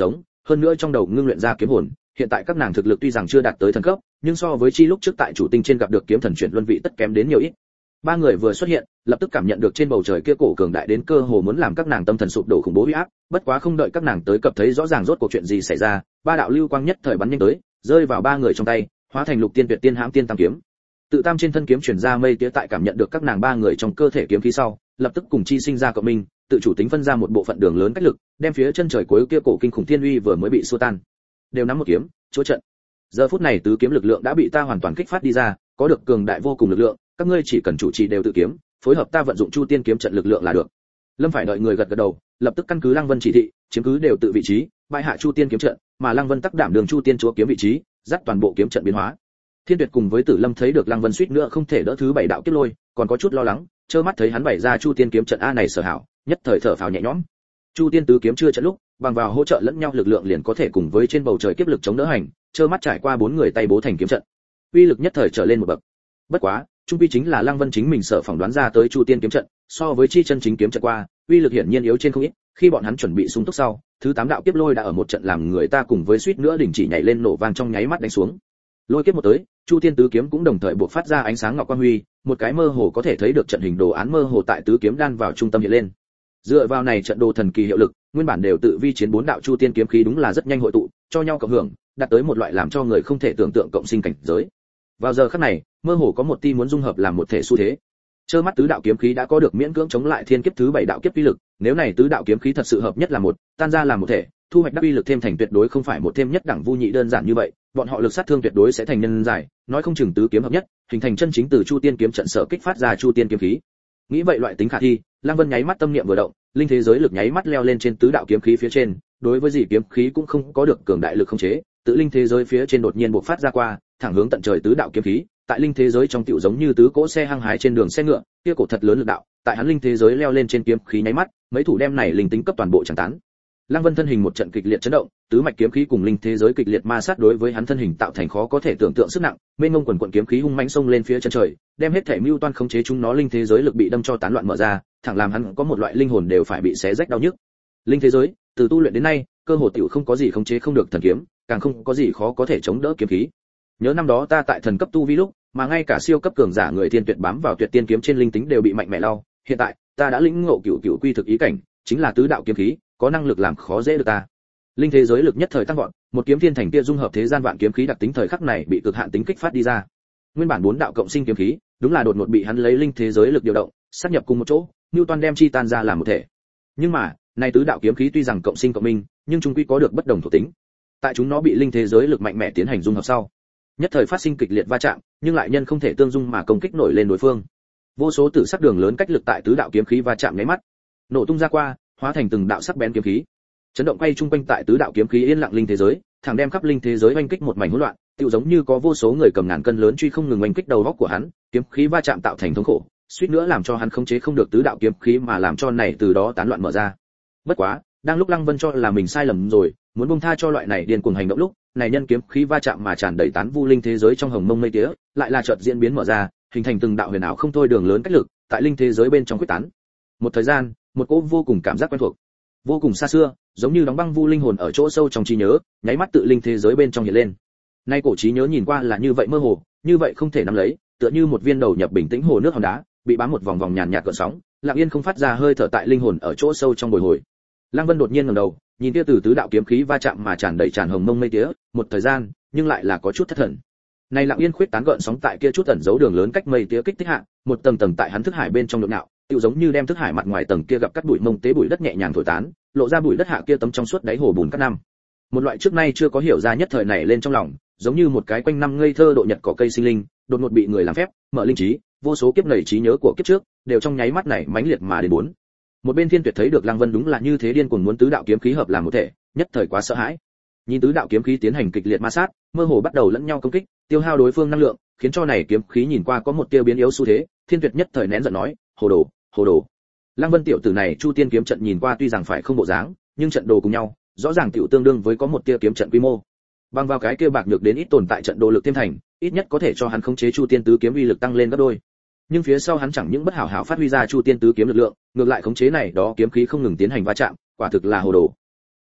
hơn nữa trong đầu ngưng luyện ra kiếm hồn, hiện tại các nàng thực lực tuy rằng chưa đạt tới thần cấp, nhưng so với chi lúc trước tại chủ tinh trên gặp được kiếm thần chuyển luân vị tất kém đến nhiều ít. Ba người vừa xuất hiện, lập tức cảm nhận được trên bầu trời kia cổ cường đại đến cơ hồ muốn làm các nàng tâm thần sụp đổ khủng bố uy áp, bất quá không đợi các nàng tới cập thấy rõ ràng rốt cuộc chuyện gì xảy ra, ba đạo lưu quang nhất thời bắn nhanh tới, rơi vào ba người trong tay, hóa thành lục tiên tuyệt tiên hãm tiên tam kiếm. Tự tam trên thân kiếm truyền ra mây tía tại cảm nhận được các nàng ba người trong cơ thể kiếm khí sau, lập tức cùng chi sinh ra cộng minh, tự chủ tính phân ra một bộ phận đường lớn cách lực, đem phía chân trời cuối kia cổ kinh khủng thiên uy vừa mới bị xua tan. Đều nắm một kiếm, chúa trận. Giờ phút này tứ kiếm lực lượng đã bị ta hoàn toàn kích phát đi ra, có được cường đại vô cùng lực lượng, các ngươi chỉ cần chủ trì đều tự kiếm, phối hợp ta vận dụng chu tiên kiếm trận lực lượng là được. Lâm phải đợi người gật gật đầu, lập tức căn cứ Lăng Vân chỉ thị, chiếm cứ đều tự vị trí, bại hạ chu tiên kiếm trận, mà Lăng Vân tắc đảm đường chu tiên chúa kiếm vị trí, dắt toàn bộ kiếm trận biến hóa. Thiên Tuyệt cùng với Tử Lâm thấy được Lăng Vân suýt nữa không thể đỡ thứ bảy đạo kiếp lôi, còn có chút lo lắng, trơ mắt thấy hắn bày ra chu tiên kiếm trận a này sở hảo, nhất thời thở phào nhẹ nhõm. Chu tiên tứ kiếm chưa trận lúc, bằng vào hỗ trợ lẫn nhau lực lượng liền có thể cùng với trên bầu trời kiếp lực chống đỡ hành, trơ mắt trải qua bốn người tay bố thành kiếm trận. Uy lực nhất thời trở lên một bậc. Bất quá, trung quy chính là Lăng Vân chính mình sở phỏng đoán ra tới chu tiên kiếm trận, so với chi chân chính kiếm trận qua, uy lực hiển nhiên yếu trên không ít. Khi bọn hắn chuẩn bị sung túc sau, thứ tám đạo kiếp lôi đã ở một trận làm người ta cùng với suýt nữa đình chỉ nhảy lên nổ vang trong nháy mắt đánh xuống. Lôi kiếp một tới, chu tiên tứ kiếm cũng đồng thời buộc phát ra ánh sáng ngọc quang huy, một cái mơ hồ có thể thấy được trận hình đồ án mơ hồ tại tứ kiếm đan vào trung tâm hiện lên. Dựa vào này trận đồ thần kỳ hiệu lực, nguyên bản đều tự vi chiến bốn đạo chu tiên kiếm khí đúng là rất nhanh hội tụ, cho nhau cộng hưởng, đạt tới một loại làm cho người không thể tưởng tượng cộng sinh cảnh giới. Vào giờ khắc này, mơ hồ có một tia muốn dung hợp làm một thể xu thế. Chơ mắt tứ đạo kiếm khí đã có được miễn cưỡng chống lại thiên kiếp thứ bảy đạo kiếp uy lực, nếu này tứ đạo kiếm khí thật sự hợp nhất là một, tan ra làm một thể, thu hoạch đắc uy lực thêm thành tuyệt đối không phải một thêm nhất đẳng vu nhị đơn giản như vậy, bọn họ lực sát thương tuyệt đối sẽ thành nhân giải, nói không chừng tứ kiếm hợp nhất, hình thành chân chính từ chu tiên kiếm trận sở kích phát ra chu tiên kiếm khí. Nghĩ vậy loại tính khả thi, Lăng Vân nháy mắt tâm niệm vừa động, linh thế giới lực nháy mắt leo lên trên tứ đạo kiếm khí phía trên, đối với gì kiếm khí cũng không có được cường đại lực khống chế, tự linh thế giới phía trên đột nhiên bộc phát ra qua, thẳng hướng tận trời tứ đạo kiếm khí, tại linh thế giới trong tiểu giống như tứ cỗ xe hăng hái trên đường xe ngựa, kia cổ thật lớn lực đạo, tại hắn linh thế giới leo lên trên kiếm khí nháy mắt, mấy thủ đem này linh tính cấp toàn bộ chẳng tán. Lăng Vân thân hình một trận kịch liệt chấn động, tứ mạch kiếm khí cùng linh thế giới kịch liệt ma sát đối với hắn thân hình tạo thành khó có thể tưởng tượng sức nặng, mênh mông quần quần kiếm khí hung mãnh xông lên phía chân trời, đem hết thể mưu toan khống chế chúng nó linh thế giới lực bị đâm cho tán loạn mở ra, thẳng làm hắn có một loại linh hồn đều phải bị xé rách đau nhức. Linh thế giới, từ tu luyện đến nay, cơ hồ tiểu không có gì khống chế không được thần kiếm, càng không có gì khó có thể chống đỡ kiếm khí. Nhớ năm đó ta tại thần cấp tu vi lúc, mà ngay cả siêu cấp cường giả người thiên tuyệt bám vào tuyệt tiên kiếm trên linh tính đều bị mạnh mẽ lau, hiện tại, ta đã lĩnh ngộ cửu cửu quy thực ý cảnh, chính là tứ đạo kiếm khí, có năng lực làm khó dễ được ta. Linh thế giới lực nhất thời tăng vọt, một kiếm thiên thành kia dung hợp thế gian vạn kiếm khí đặc tính thời khắc này bị cực hạn tính kích phát đi ra. Nguyên bản bốn đạo cộng sinh kiếm khí, đúng là đột ngột bị hắn lấy linh thế giới lực điều động, sát nhập cùng một chỗ, Newton đem chi tan ra làm một thể. Nhưng mà, này tứ đạo kiếm khí tuy rằng cộng sinh cộng minh, nhưng chung quy có được bất đồng thuộc tính. Tại chúng nó bị linh thế giới lực mạnh mẽ tiến hành dung hợp sau, nhất thời phát sinh kịch liệt va chạm, nhưng lại nhân không thể tương dung mà công kích nổi lên đối phương. Vô số tử sắc đường lớn cách lực tại tứ đạo kiếm khí va chạm nháy mắt, nổ tung ra qua, hóa thành từng đạo sắc bén kiếm khí. Chấn động quay trung quanh tại tứ đạo kiếm khí yên lặng linh thế giới, thẳng đem khắp linh thế giới oanh kích một mảnh hỗn loạn, tựu giống như có vô số người cầm ngàn cân lớn truy không ngừng oanh kích đầu óc của hắn, kiếm khí va chạm tạo thành thống khổ, suýt nữa làm cho hắn khống chế không được tứ đạo kiếm khí mà làm cho này từ đó tán loạn mở ra. Bất quá, đang lúc Lăng Vân cho là mình sai lầm rồi, muốn buông tha cho loại này điên cuồng hành động lúc, này nhân kiếm khí va chạm mà tràn đầy tán vu linh thế giới trong hồng mông mây tía, lại là chợt diễn biến mở ra, hình thành từng đạo huyền ảo không thôi đường lớn cách lực, tại linh thế giới bên trong quyết tán. Một thời gian, một cỗ vô cùng cảm giác quen thuộc, vô cùng xa xưa, giống như đóng băng vu linh hồn ở chỗ sâu trong trí nhớ, nháy mắt tự linh thế giới bên trong hiện lên. Nay cổ trí nhớ nhìn qua là như vậy mơ hồ, như vậy không thể nắm lấy, tựa như một viên đầu nhập bình tĩnh hồ nước hòn đá, bị bám một vòng vòng nhàn nhạt gợn sóng, lặng yên không phát ra hơi thở tại linh hồn ở chỗ sâu trong bồi hồi. Lăng Vân đột nhiên ngẩng đầu, nhìn kia từ tứ đạo kiếm khí va chạm mà tràn đầy tràn hồng mông mây tía, một thời gian, nhưng lại là có chút thất thần. Này lặng yên khuyết tán gợn sóng tại kia chút ẩn dấu đường lớn cách mây tía kích thích hạ, một tầng tầng tại hắn thức hải bên trong nhộn nhạo, tựu giống như đem thức hải mặt ngoài tầng kia gặp cắt bụi mông tế bụi đất nhẹ nhàng thổi tán, lộ ra bụi đất hạ kia tấm trong suốt đáy hồ bùn cát năm. Một loại trước nay chưa có hiểu ra nhất thời này lên trong lòng, giống như một cái quanh năm ngây thơ độ nhật cỏ cây sinh linh, đột ngột bị người làm phép, mở linh trí, vô số kiếp nảy trí nhớ của kiếp trước, đều trong nháy mắt này mãnh liệt mà đến bốn. Một bên Thiên Tuyệt thấy được Lăng Vân đúng là như thế điên cuồng muốn tứ đạo kiếm khí hợp làm một thể, nhất thời quá sợ hãi. Nhìn tứ đạo kiếm khí tiến hành kịch liệt ma sát, mơ hồ bắt đầu lẫn nhau công kích, tiêu hao đối phương năng lượng, khiến cho này kiếm khí nhìn qua có một tia biến yếu xu thế. Thiên Tuyệt nhất thời nén giận nói, hồ đồ, hồ đồ. Lăng Vân tiểu tử này Chu Tiên kiếm trận nhìn qua tuy rằng phải không bộ dáng, nhưng trận đồ cùng nhau, rõ ràng tiểu tương đương với có một tia kiếm trận quy mô. Bằng vào cái kia bạc nhược đến ít tồn tại trận đồ lực thêm thành, ít nhất có thể cho hắn khống chế Chu Tiên tứ kiếm uy lực tăng lên gấp đôi. Nhưng phía sau hắn chẳng những bất hảo hảo phát huy ra Chu Tiên tứ kiếm lực lượng, ngược lại khống chế này đó kiếm khí không ngừng tiến hành va chạm, quả thực là hồ đồ.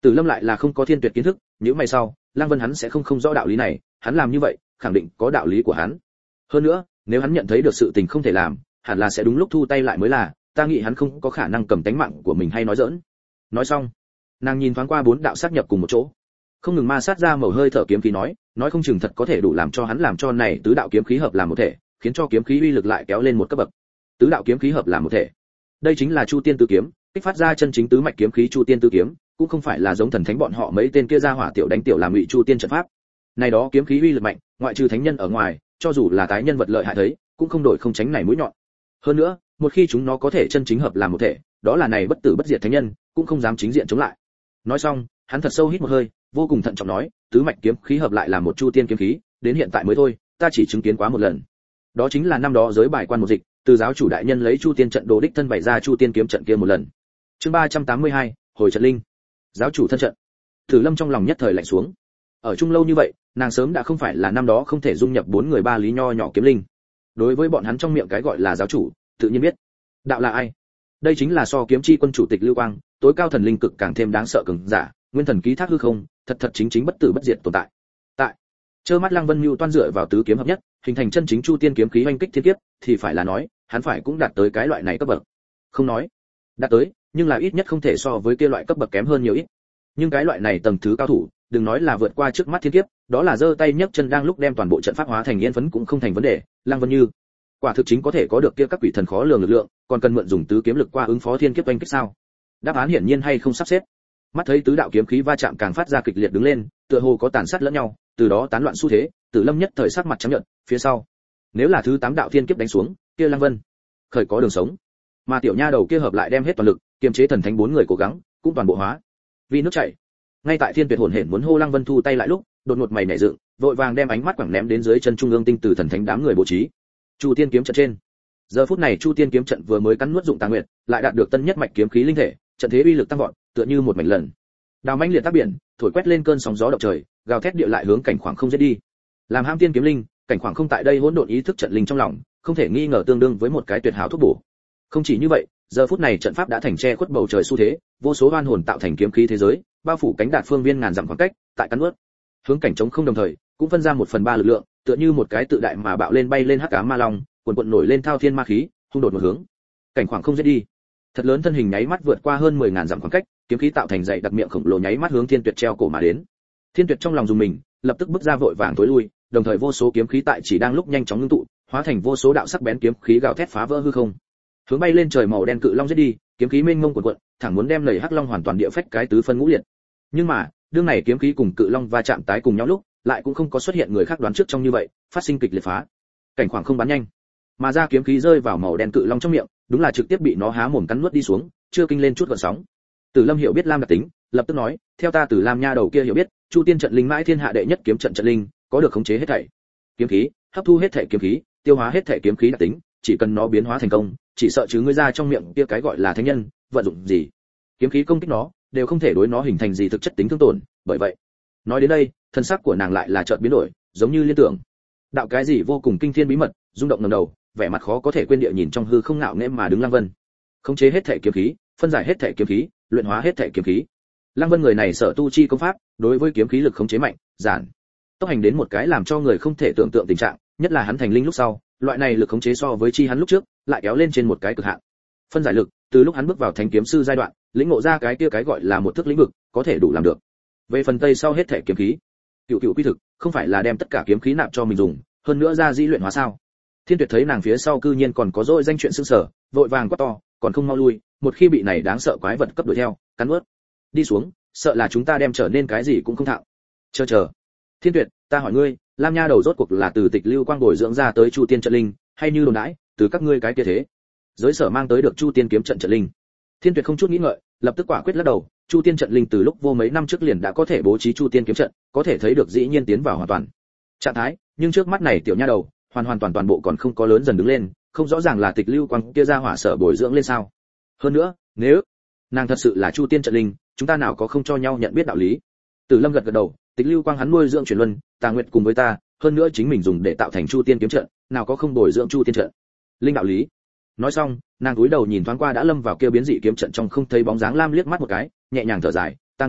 Tử Lâm lại là không có thiên tuyệt kiến thức, nếu mày sau, Lăng Vân hắn sẽ không không rõ đạo lý này, hắn làm như vậy, khẳng định có đạo lý của hắn. Hơn nữa, nếu hắn nhận thấy được sự tình không thể làm, hẳn là sẽ đúng lúc thu tay lại mới là, ta nghĩ hắn không có khả năng cầm tánh mạng của mình hay nói giỡn. Nói xong, nàng nhìn thoáng qua bốn đạo sát nhập cùng một chỗ, không ngừng ma sát ra màu hơi thở kiếm khí nói, nói không chừng thật có thể đủ làm cho hắn làm cho này tứ đạo kiếm khí hợp làm một thể, khiến cho kiếm khí uy lực lại kéo lên một cấp bậc. Tứ đạo kiếm khí hợp làm một thể, đây chính là Chu Tiên Tứ Kiếm, kích phát ra chân chính tứ mạch kiếm khí Chu Tiên Tứ Kiếm, cũng không phải là giống thần thánh bọn họ mấy tên kia ra hỏa tiểu đánh tiểu làm ngụy Chu Tiên trận pháp. Này đó kiếm khí uy lực mạnh, ngoại trừ thánh nhân ở ngoài, cho dù là tái nhân vật lợi hại thấy, cũng không đổi không tránh này mũi nhọn. Hơn nữa, một khi chúng nó có thể chân chính hợp làm một thể, đó là này bất tử bất diệt thánh nhân, cũng không dám chính diện chống lại. Nói xong, hắn thật sâu hít một hơi, vô cùng thận trọng nói, tứ mạch kiếm khí hợp lại là một Chu Tiên kiếm khí, đến hiện tại mới thôi, ta chỉ chứng kiến quá một lần. Đó chính là năm đó giới bài quan một dịch, từ giáo chủ đại nhân lấy Chu Tiên trận đồ đích thân bày ra Chu Tiên kiếm trận kia một lần. Chương ba trăm tám mươi hai, hồi trận linh. Giáo chủ thân trận. Tử Lâm trong lòng nhất thời lạnh xuống. Ở chung lâu như vậy, nàng sớm đã không phải là năm đó không thể dung nhập bốn người ba lý nho nhỏ kiếm linh. Đối với bọn hắn trong miệng cái gọi là giáo chủ, tự nhiên biết. Đạo là ai? Đây chính là so kiếm chi quân chủ tịch Lưu Quang, tối cao thần linh cực càng thêm đáng sợ cường giả, nguyên thần ký thác hư không, thật thật chính chính bất tử bất diệt tồn tại. Tại Chơ mắt Lăng Vân Nưu toan dựa vào tứ kiếm hợp nhất, hình thành chân chính Chu Tiên kiếm khí oanh kích thiên kiếp, thì phải là nói, hắn phải cũng đạt tới cái loại này cấp bậc. Không nói, đạt tới, nhưng là ít nhất không thể so với kia loại cấp bậc kém hơn nhiều ít. Nhưng cái loại này tầng thứ cao thủ, đừng nói là vượt qua trước mắt thiên kiếp, đó là giơ tay nhấc chân đang lúc đem toàn bộ trận pháp hóa thành yên phấn cũng không thành vấn đề. Lăng Vân Như, quả thực chính có thể có được kia các quỷ thần khó lường lực lượng, còn cần mượn dùng tứ kiếm lực qua ứng phó thiên kiếp oanh kích sao? Đáp án hiển nhiên hay không sắp xếp. Mắt thấy tứ đạo kiếm khí va chạm càng phát ra kịch liệt đứng lên, tựa hồ có tàn sát lẫn nhau, từ đó tán loạn xu thế, Tử Lâm nhất thời sắc mặt trắng nhợt, phía sau, nếu là thứ tám đạo thiên kiếp đánh xuống, kia Lăng Vân khởi có đường sống. Mà tiểu nha đầu kia hợp lại đem hết toàn lực, kiềm chế thần thánh bốn người cố gắng, cũng toàn bộ hóa. Vì nước chảy. Ngay tại Thiên Tuyệt hồn hển muốn hô Lăng Vân thu tay lại lúc, đột ngột mày nảy dựng, vội vàng đem ánh mắt quẳng ném đến dưới chân trung ương tinh từ thần thánh đám người bố trí. Chu Tiên kiếm trận trên. Giờ phút này Chu Tiên kiếm trận vừa mới cắn nuốt dụng Tà Nguyệt, lại đạt được tân nhất mạch kiếm khí linh thể, trận thế uy lực tăng vọt, tựa như một mảnh lần. Đào mãnh liệt tác biển, thổi quét lên cơn sóng gió động trời, gào thét địa lại hướng cảnh khoảng không giết đi. Làm ham tiên kiếm linh, cảnh khoảng không tại đây hỗn độn ý thức trận linh trong lòng, không thể nghi ngờ tương đương với một cái tuyệt hảo thuốc bổ. Không chỉ như vậy, giờ phút này trận pháp đã thành che khuất bầu trời xu thế, vô số oan hồn tạo thành kiếm khí thế giới, bao phủ cánh đạt phương viên ngàn dặm khoảng cách, tại cắn nuốt. Hướng cảnh trống không đồng thời, cũng phân ra một phần ba lực lượng, tựa như một cái tự đại mà bạo lên bay lên hắc ám ma long, cuồn cuộn nổi lên thao thiên ma khí, hung đột một hướng. Cảnh khoảng không giết đi. Thật lớn thân hình nháy mắt vượt qua hơn mười ngàn dặm khoảng cách, kiếm khí tạo thành dãy đặc miệng khổng lồ nháy mắt hướng Thiên Tuyệt treo cổ mà đến. Thiên Tuyệt trong lòng dùng mình, lập tức bước ra vội vàng tối lui, đồng thời vô số kiếm khí tại chỉ đang lúc nhanh chóng ngưng tụ, hóa thành vô số đạo sắc bén kiếm khí gào thét phá vỡ hư không. Hướng bay lên trời màu đen cự long giết đi, kiếm khí mênh mông cuộn cuộn, thẳng muốn đem lầy hắc long hoàn toàn địa phách cái tứ phân ngũ liệt. Nhưng mà, đương này kiếm khí cùng cự long va chạm tái cùng nhau lúc, lại cũng không có xuất hiện người khác đoán trước trong như vậy, phát sinh kịch liệt phá. Cảnh khoảng không bắn nhanh, mà ra kiếm khí rơi vào màu đen cự long trong miệng, đúng là trực tiếp bị nó há mồm cắn nuốt đi xuống, chưa kinh lên chút gợn sóng. Tử Lâm hiểu biết Lam đặc tính, lập tức nói, theo ta Tử Lam nha đầu kia hiểu biết, Chu Tiên trận linh mãi thiên hạ đệ nhất kiếm trận trận linh, có được khống chế hết thảy kiếm khí, hấp thu hết thảy kiếm khí, tiêu hóa hết thảy kiếm khí đặc tính, chỉ cần nó biến hóa thành công, chỉ sợ chứ ngươi ra trong miệng kia cái gọi là thánh nhân, vận dụng gì, kiếm khí công kích nó, đều không thể đối nó hình thành gì thực chất tính thương tổn, bởi vậy, nói đến đây, thân sắc của nàng lại là chợt biến đổi, giống như liên tưởng. Đạo cái gì vô cùng kinh thiên bí mật, rung động ngẩng đầu, vẻ mặt khó có thể quên địa nhìn trong hư không ngạo nghễ mà đứng Lăng Vân. Khống chế hết thảy kiếm khí, phân giải hết thảy kiếm khí, luyện hóa hết thảy kiếm khí. Lăng Vân người này sở tu chi công pháp, đối với kiếm khí lực khống chế mạnh, giản, tốc hành đến một cái làm cho người không thể tưởng tượng tình trạng, nhất là hắn thành linh lúc sau, loại này lực khống chế so với chi hắn lúc trước, lại kéo lên trên một cái cực hạn. Phân giải lực, từ lúc hắn bước vào thánh kiếm sư giai đoạn, lĩnh ngộ ra cái kia cái gọi là một thức lĩnh vực, có thể đủ làm được. Về phần tây sau hết thảy kiếm khí, cựu cựu quy thực, không phải là đem tất cả kiếm khí nạp cho mình dùng, hơn nữa ra dĩ luyện hóa sao? Thiên Tuyệt thấy nàng phía sau cư nhiên còn có dỗi danh chuyện sưng sở, vội vàng quát to, còn không mau lui, một khi bị này đáng sợ quái vật cấp đuổi theo, cắn nuốt. Đi xuống, sợ là chúng ta đem trở nên cái gì cũng không thạo. Chờ chờ. Thiên Tuyệt, ta hỏi ngươi, Lam nha đầu rốt cuộc là từ Tịch Lưu Quang bồi dưỡng ra tới Chu Tiên trận linh, hay như đồn đãi, từ các ngươi cái kia thế? Giới sở mang tới được Chu Tiên kiếm trận trận linh. Thiên Tuyệt không chút nghĩ ngợi, lập tức quả quyết lắc đầu, Chu Tiên trận linh từ lúc vô mấy năm trước liền đã có thể bố trí Chu Tiên kiếm trận, có thể thấy được dĩ nhiên tiến vào hoàn toàn trạng thái, nhưng trước mắt này tiểu nha đầu, hoàn hoàn toàn toàn bộ còn không có lớn dần đứng lên, không rõ ràng là Tịch Lưu Quang kia ra hỏa sở bồi dưỡng lên sao? Hơn nữa, nếu nàng thật sự là Chu Tiên trận linh, chúng ta nào có không cho nhau nhận biết đạo lý. Tử Lâm gật gật đầu, Tịch Lưu Quang hắn nuôi dưỡng truyền luân, Tà Nguyệt cùng với ta, hơn nữa chính mình dùng để tạo thành Chu Tiên kiếm trận, nào có không bồi dưỡng Chu Tiên trận linh đạo lý. Nói xong, nàng cúi đầu nhìn thoáng qua đã lâm vào kia biến dị kiếm trận trong không thấy bóng dáng Lam liếc mắt một cái, nhẹ nhàng thở dài, ta nghĩ,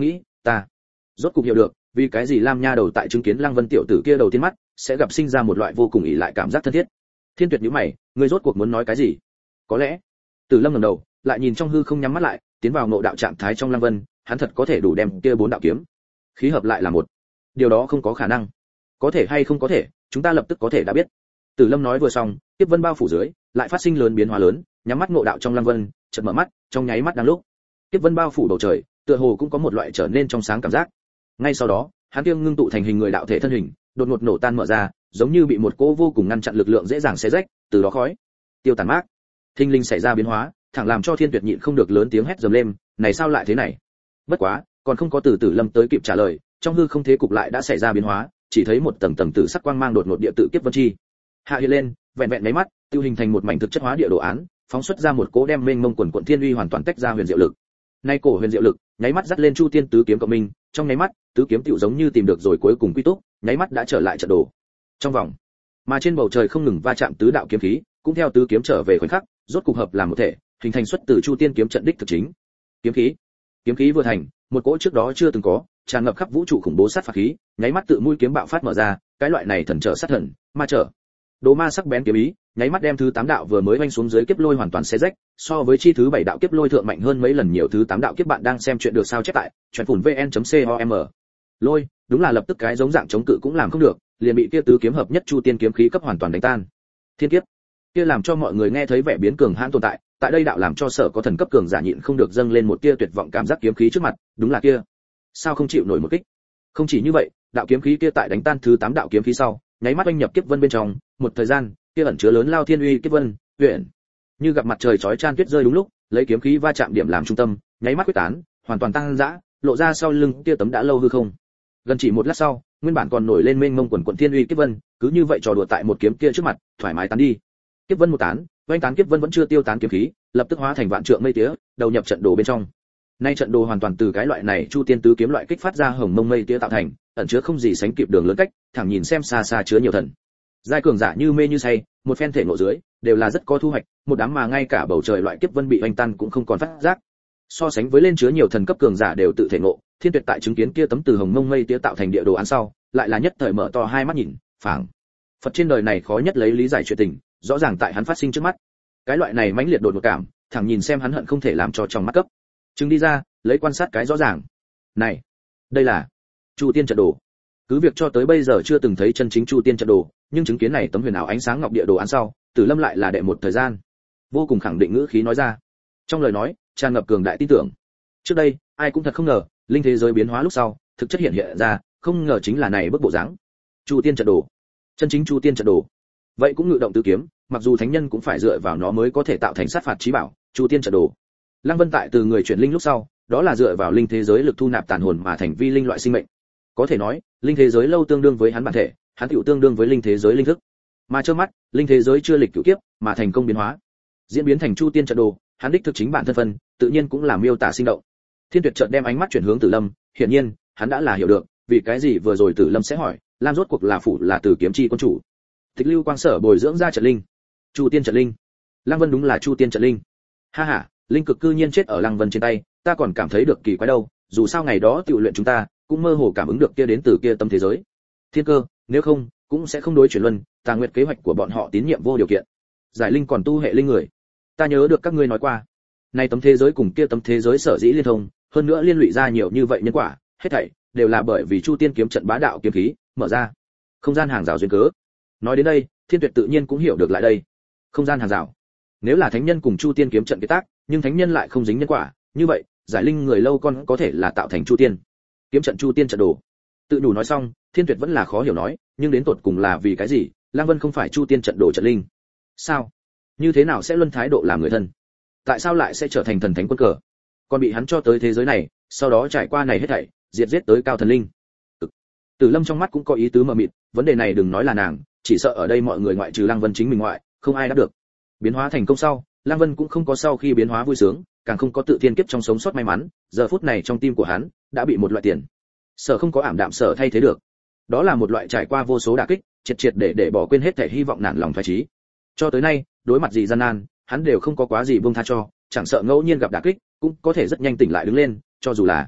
ta rốt cục hiểu được vì cái gì Lam Nha đầu tại chứng kiến Lăng Vân tiểu tử kia đầu tiên mắt sẽ gặp sinh ra một loại vô cùng ỷ lại cảm giác thân thiết. Thiên Tuyệt nhíu mày, ngươi rốt cuộc muốn nói cái gì? Có lẽ, Tử Lâm ngẩng đầu, lại nhìn trong hư không nhắm mắt lại, tiến vào ngộ đạo trạng thái trong Lăng Vân, hắn thật có thể đủ đem kia bốn đạo kiếm khí hợp lại là một. Điều đó không có khả năng. Có thể hay không có thể, chúng ta lập tức có thể đã biết. Tử Lâm nói vừa xong, tiếp vân bao phủ dưới, lại phát sinh lớn biến hóa lớn, nhắm mắt ngộ đạo trong Lăng Vân, chợt mở mắt, trong nháy mắt đang lúc, tiếp vân bao phủ bầu trời, tựa hồ cũng có một loại trở nên trong sáng cảm giác. Ngay sau đó, hắn tiêng ngưng tụ thành hình người đạo thể thân hình, đột ngột nổ tan mở ra, giống như bị một cỗ vô cùng ngăn chặn lực lượng dễ dàng xé rách, từ đó khói tiêu tàn mát. Thinh linh xảy ra biến hóa, thẳng làm cho Thiên Tuyệt nhịn không được lớn tiếng hét dầm lên, này sao lại thế này? Bất quá, còn không có từ Tử Lâm tới kịp trả lời, trong hư không thế cục lại đã xảy ra biến hóa, chỉ thấy một tầng tầng tử sắc quang mang đột ngột địa tự kiếp vân chi hạ hiện lên, vẹn vẹn mấy mắt, tiêu hình thành một mảnh thực chất hóa địa đồ án, phóng xuất ra một cỗ đem mênh mông quần quần thiên uy hoàn toàn tách ra huyền diệu lực. Nay cổ huyền diệu lực, nháy mắt dắt lên Chu Tiên tứ kiếm cộng minh, trong nháy mắt, tứ kiếm tiểu giống như tìm được rồi cuối cùng quy túc, nháy mắt đã trở lại trận đồ. Trong vòng, mà trên bầu trời không ngừng va chạm tứ đạo kiếm khí, cũng theo tứ kiếm trở về khoảnh khắc, rốt cục hợp làm một thể, hình thành xuất từ Chu Tiên kiếm trận đích thực chính. Kiếm khí, kiếm khí vừa thành, một cỗ trước đó chưa từng có, tràn ngập khắp vũ trụ khủng bố sát phạt khí, nháy mắt tự mũi kiếm bạo phát mở ra, cái loại này thần trở sát thần, ma trở. Đồ ma sắc bén kiếm ý, nháy mắt đem thứ tám đạo vừa mới vanh xuống dưới kiếp lôi hoàn toàn xé rách, so với chi thứ bảy đạo kiếp lôi thượng mạnh hơn mấy lần nhiều. Thứ tám đạo kiếp bạn đang xem chuyện được sao chép tại truyện phủn vn.com. Lôi, đúng là lập tức cái giống dạng chống cự cũng làm không được, liền bị kia tứ kiếm hợp nhất Chu Tiên kiếm khí cấp hoàn toàn đánh tan. Thiên kiếp, kia làm cho mọi người nghe thấy vẻ biến cường hãn tồn tại, tại đây đạo làm cho sở có thần cấp cường giả nhịn không được dâng lên một tia tuyệt vọng cảm giác kiếm khí trước mặt, đúng là kia. Sao không chịu nổi một kích? Không chỉ như vậy, đạo kiếm khí kia tại đánh tan thứ tám đạo kiếm khí sau, nháy mắt oanh nhập kiếp vân bên trong, một thời gian, kia ẩn chứa lớn lao thiên uy kiếp vân, huyền, như gặp mặt trời chói chan tuyết rơi đúng lúc, lấy kiếm khí va chạm điểm làm trung tâm, nháy mắt quyết tán, hoàn toàn tăng dã, lộ ra sau lưng kia tấm đã lâu hư không. Gần chỉ một lát sau, nguyên bản còn nổi lên mênh mông quần quần thiên uy kiếp vân, cứ như vậy trò đùa tại một kiếm kia trước mặt, thoải mái tán đi. Kiếp vân một tán, oanh tán kiếp vân vẫn chưa tiêu tán kiếm khí, lập tức hóa thành vạn trượng mây tía, đầu nhập trận đồ bên trong. Nay trận đồ hoàn toàn từ cái loại này Chu Tiên tứ kiếm loại kích phát ra hồng mông mây tía tạo thành, ẩn chứa không gì sánh kịp đường lớn cách, thẳng nhìn xem xa xa chứa nhiều thần. Giai cường giả như mê như say, một phen thể ngộ dưới, đều là rất có thu hoạch, một đám mà ngay cả bầu trời loại kiếp vân bị oanh tan cũng không còn phát giác. So sánh với lên chứa nhiều thần cấp cường giả đều tự thể ngộ, Thiên Tuyệt tại chứng kiến kia tấm từ hồng mông mây tía tạo thành địa đồ án sau, lại là nhất thời mở to hai mắt nhìn, phảng phật trên đời này khó nhất lấy lý giải chuyện tình, rõ ràng tại hắn phát sinh trước mắt. Cái loại này mãnh liệt đột ngột cảm, thẳng nhìn xem hắn hận không thể làm cho trong mắt cấp. Chứng đi ra, lấy quan sát cái rõ ràng. Này, đây là Chu Tiên trận đồ. Cứ việc cho tới bây giờ chưa từng thấy chân chính Chu Tiên trận đồ, nhưng chứng kiến này tấm huyền ảo ánh sáng ngọc địa đồ án sau, Tử Lâm lại là đệ một thời gian, vô cùng khẳng định ngữ khí nói ra. Trong lời nói, tràn ngập cường đại tin tưởng. Trước đây, ai cũng thật không ngờ, linh thế giới biến hóa lúc sau, thực chất hiện hiện ra, không ngờ chính là này bức bộ dáng. Chu Tiên trận đồ, chân chính Chu Tiên trận đồ. Vậy cũng ngự động tứ kiếm, mặc dù thánh nhân cũng phải dựa vào nó mới có thể tạo thành sát phạt chí bảo, Chu Tiên trận đồ. Lăng Vân tại từ người chuyển linh lúc sau, đó là dựa vào linh thế giới lực thu nạp tàn hồn mà thành vi linh loại sinh mệnh. Có thể nói, linh thế giới lâu tương đương với hắn bản thể, hắn tiểu tương đương với linh thế giới linh thức. Mà trước mắt, linh thế giới chưa lịch cửu kiếp, mà thành công biến hóa, diễn biến thành Chu Tiên trận đồ, hắn đích thực chính bản thân phân, tự nhiên cũng là miêu tả sinh động. Thiên Tuyệt chợt đem ánh mắt chuyển hướng Tử Lâm, hiển nhiên, hắn đã là hiểu được, vì cái gì vừa rồi Tử Lâm sẽ hỏi, Lam rốt cuộc là phủ là Tử kiếm chi quân chủ. Tịch Lưu Quang Sở bồi dưỡng ra trận linh, Chu Tiên trận linh. Lăng Vân đúng là Chu Tiên trận linh. Ha ha, linh cực cư nhiên chết ở Lăng Vân trên tay, ta còn cảm thấy được kỳ quái đâu, dù sao ngày đó tiểu luyện chúng ta cũng mơ hồ cảm ứng được kia đến từ kia tâm thế giới. Thiên Cơ, nếu không, cũng sẽ không đối chuyển luân, Tà Nguyệt kế hoạch của bọn họ tín nhiệm vô điều kiện. Giải linh còn tu hệ linh người. Ta nhớ được các ngươi nói qua, nay tấm thế giới cùng kia tấm thế giới sở dĩ liên thông, hơn nữa liên lụy ra nhiều như vậy nhân quả, hết thảy đều là bởi vì Chu Tiên kiếm trận bá đạo kiếm khí mở ra không gian hàng rào duyên cớ. Nói đến đây, Thiên Tuyệt tự nhiên cũng hiểu được lại đây. Không gian hàng rào. Nếu là thánh nhân cùng Chu Tiên kiếm trận kết tác, nhưng thánh nhân lại không dính nhân quả, như vậy, giải linh người lâu con có thể là tạo thành Chu Tiên kiếm trận Chu Tiên trận đồ. Tự đủ nói xong, Thiên Tuyệt vẫn là khó hiểu nói, nhưng đến tột cùng là vì cái gì, Lang Vân không phải Chu Tiên trận đồ trận linh? Sao? Như thế nào sẽ luân thái độ làm người thân? Tại sao lại sẽ trở thành thần thánh quân cờ? Còn bị hắn cho tới thế giới này, sau đó trải qua này hết thảy, diệt giết tới cao thần linh. Ừ. Tử Lâm trong mắt cũng có ý tứ mờ mịt, vấn đề này đừng nói là nàng, chỉ sợ ở đây mọi người ngoại trừ Lang Vân chính mình ngoại, không ai đáp được. Biến hóa thành công sau, Lang Vân cũng không có sau khi biến hóa vui sướng, càng không có tự thiên kiếp trong sống sót may mắn, giờ phút này trong tim của hắn đã bị một loại tiền sở không có ảm đạm sở thay thế được. Đó là một loại trải qua vô số đả kích, triệt triệt để để bỏ quên hết thể hy vọng nản lòng thoái chí. Cho tới nay, đối mặt gì gian nan, hắn đều không có quá gì buông tha cho, chẳng sợ ngẫu nhiên gặp đả kích, cũng có thể rất nhanh tỉnh lại đứng lên, cho dù là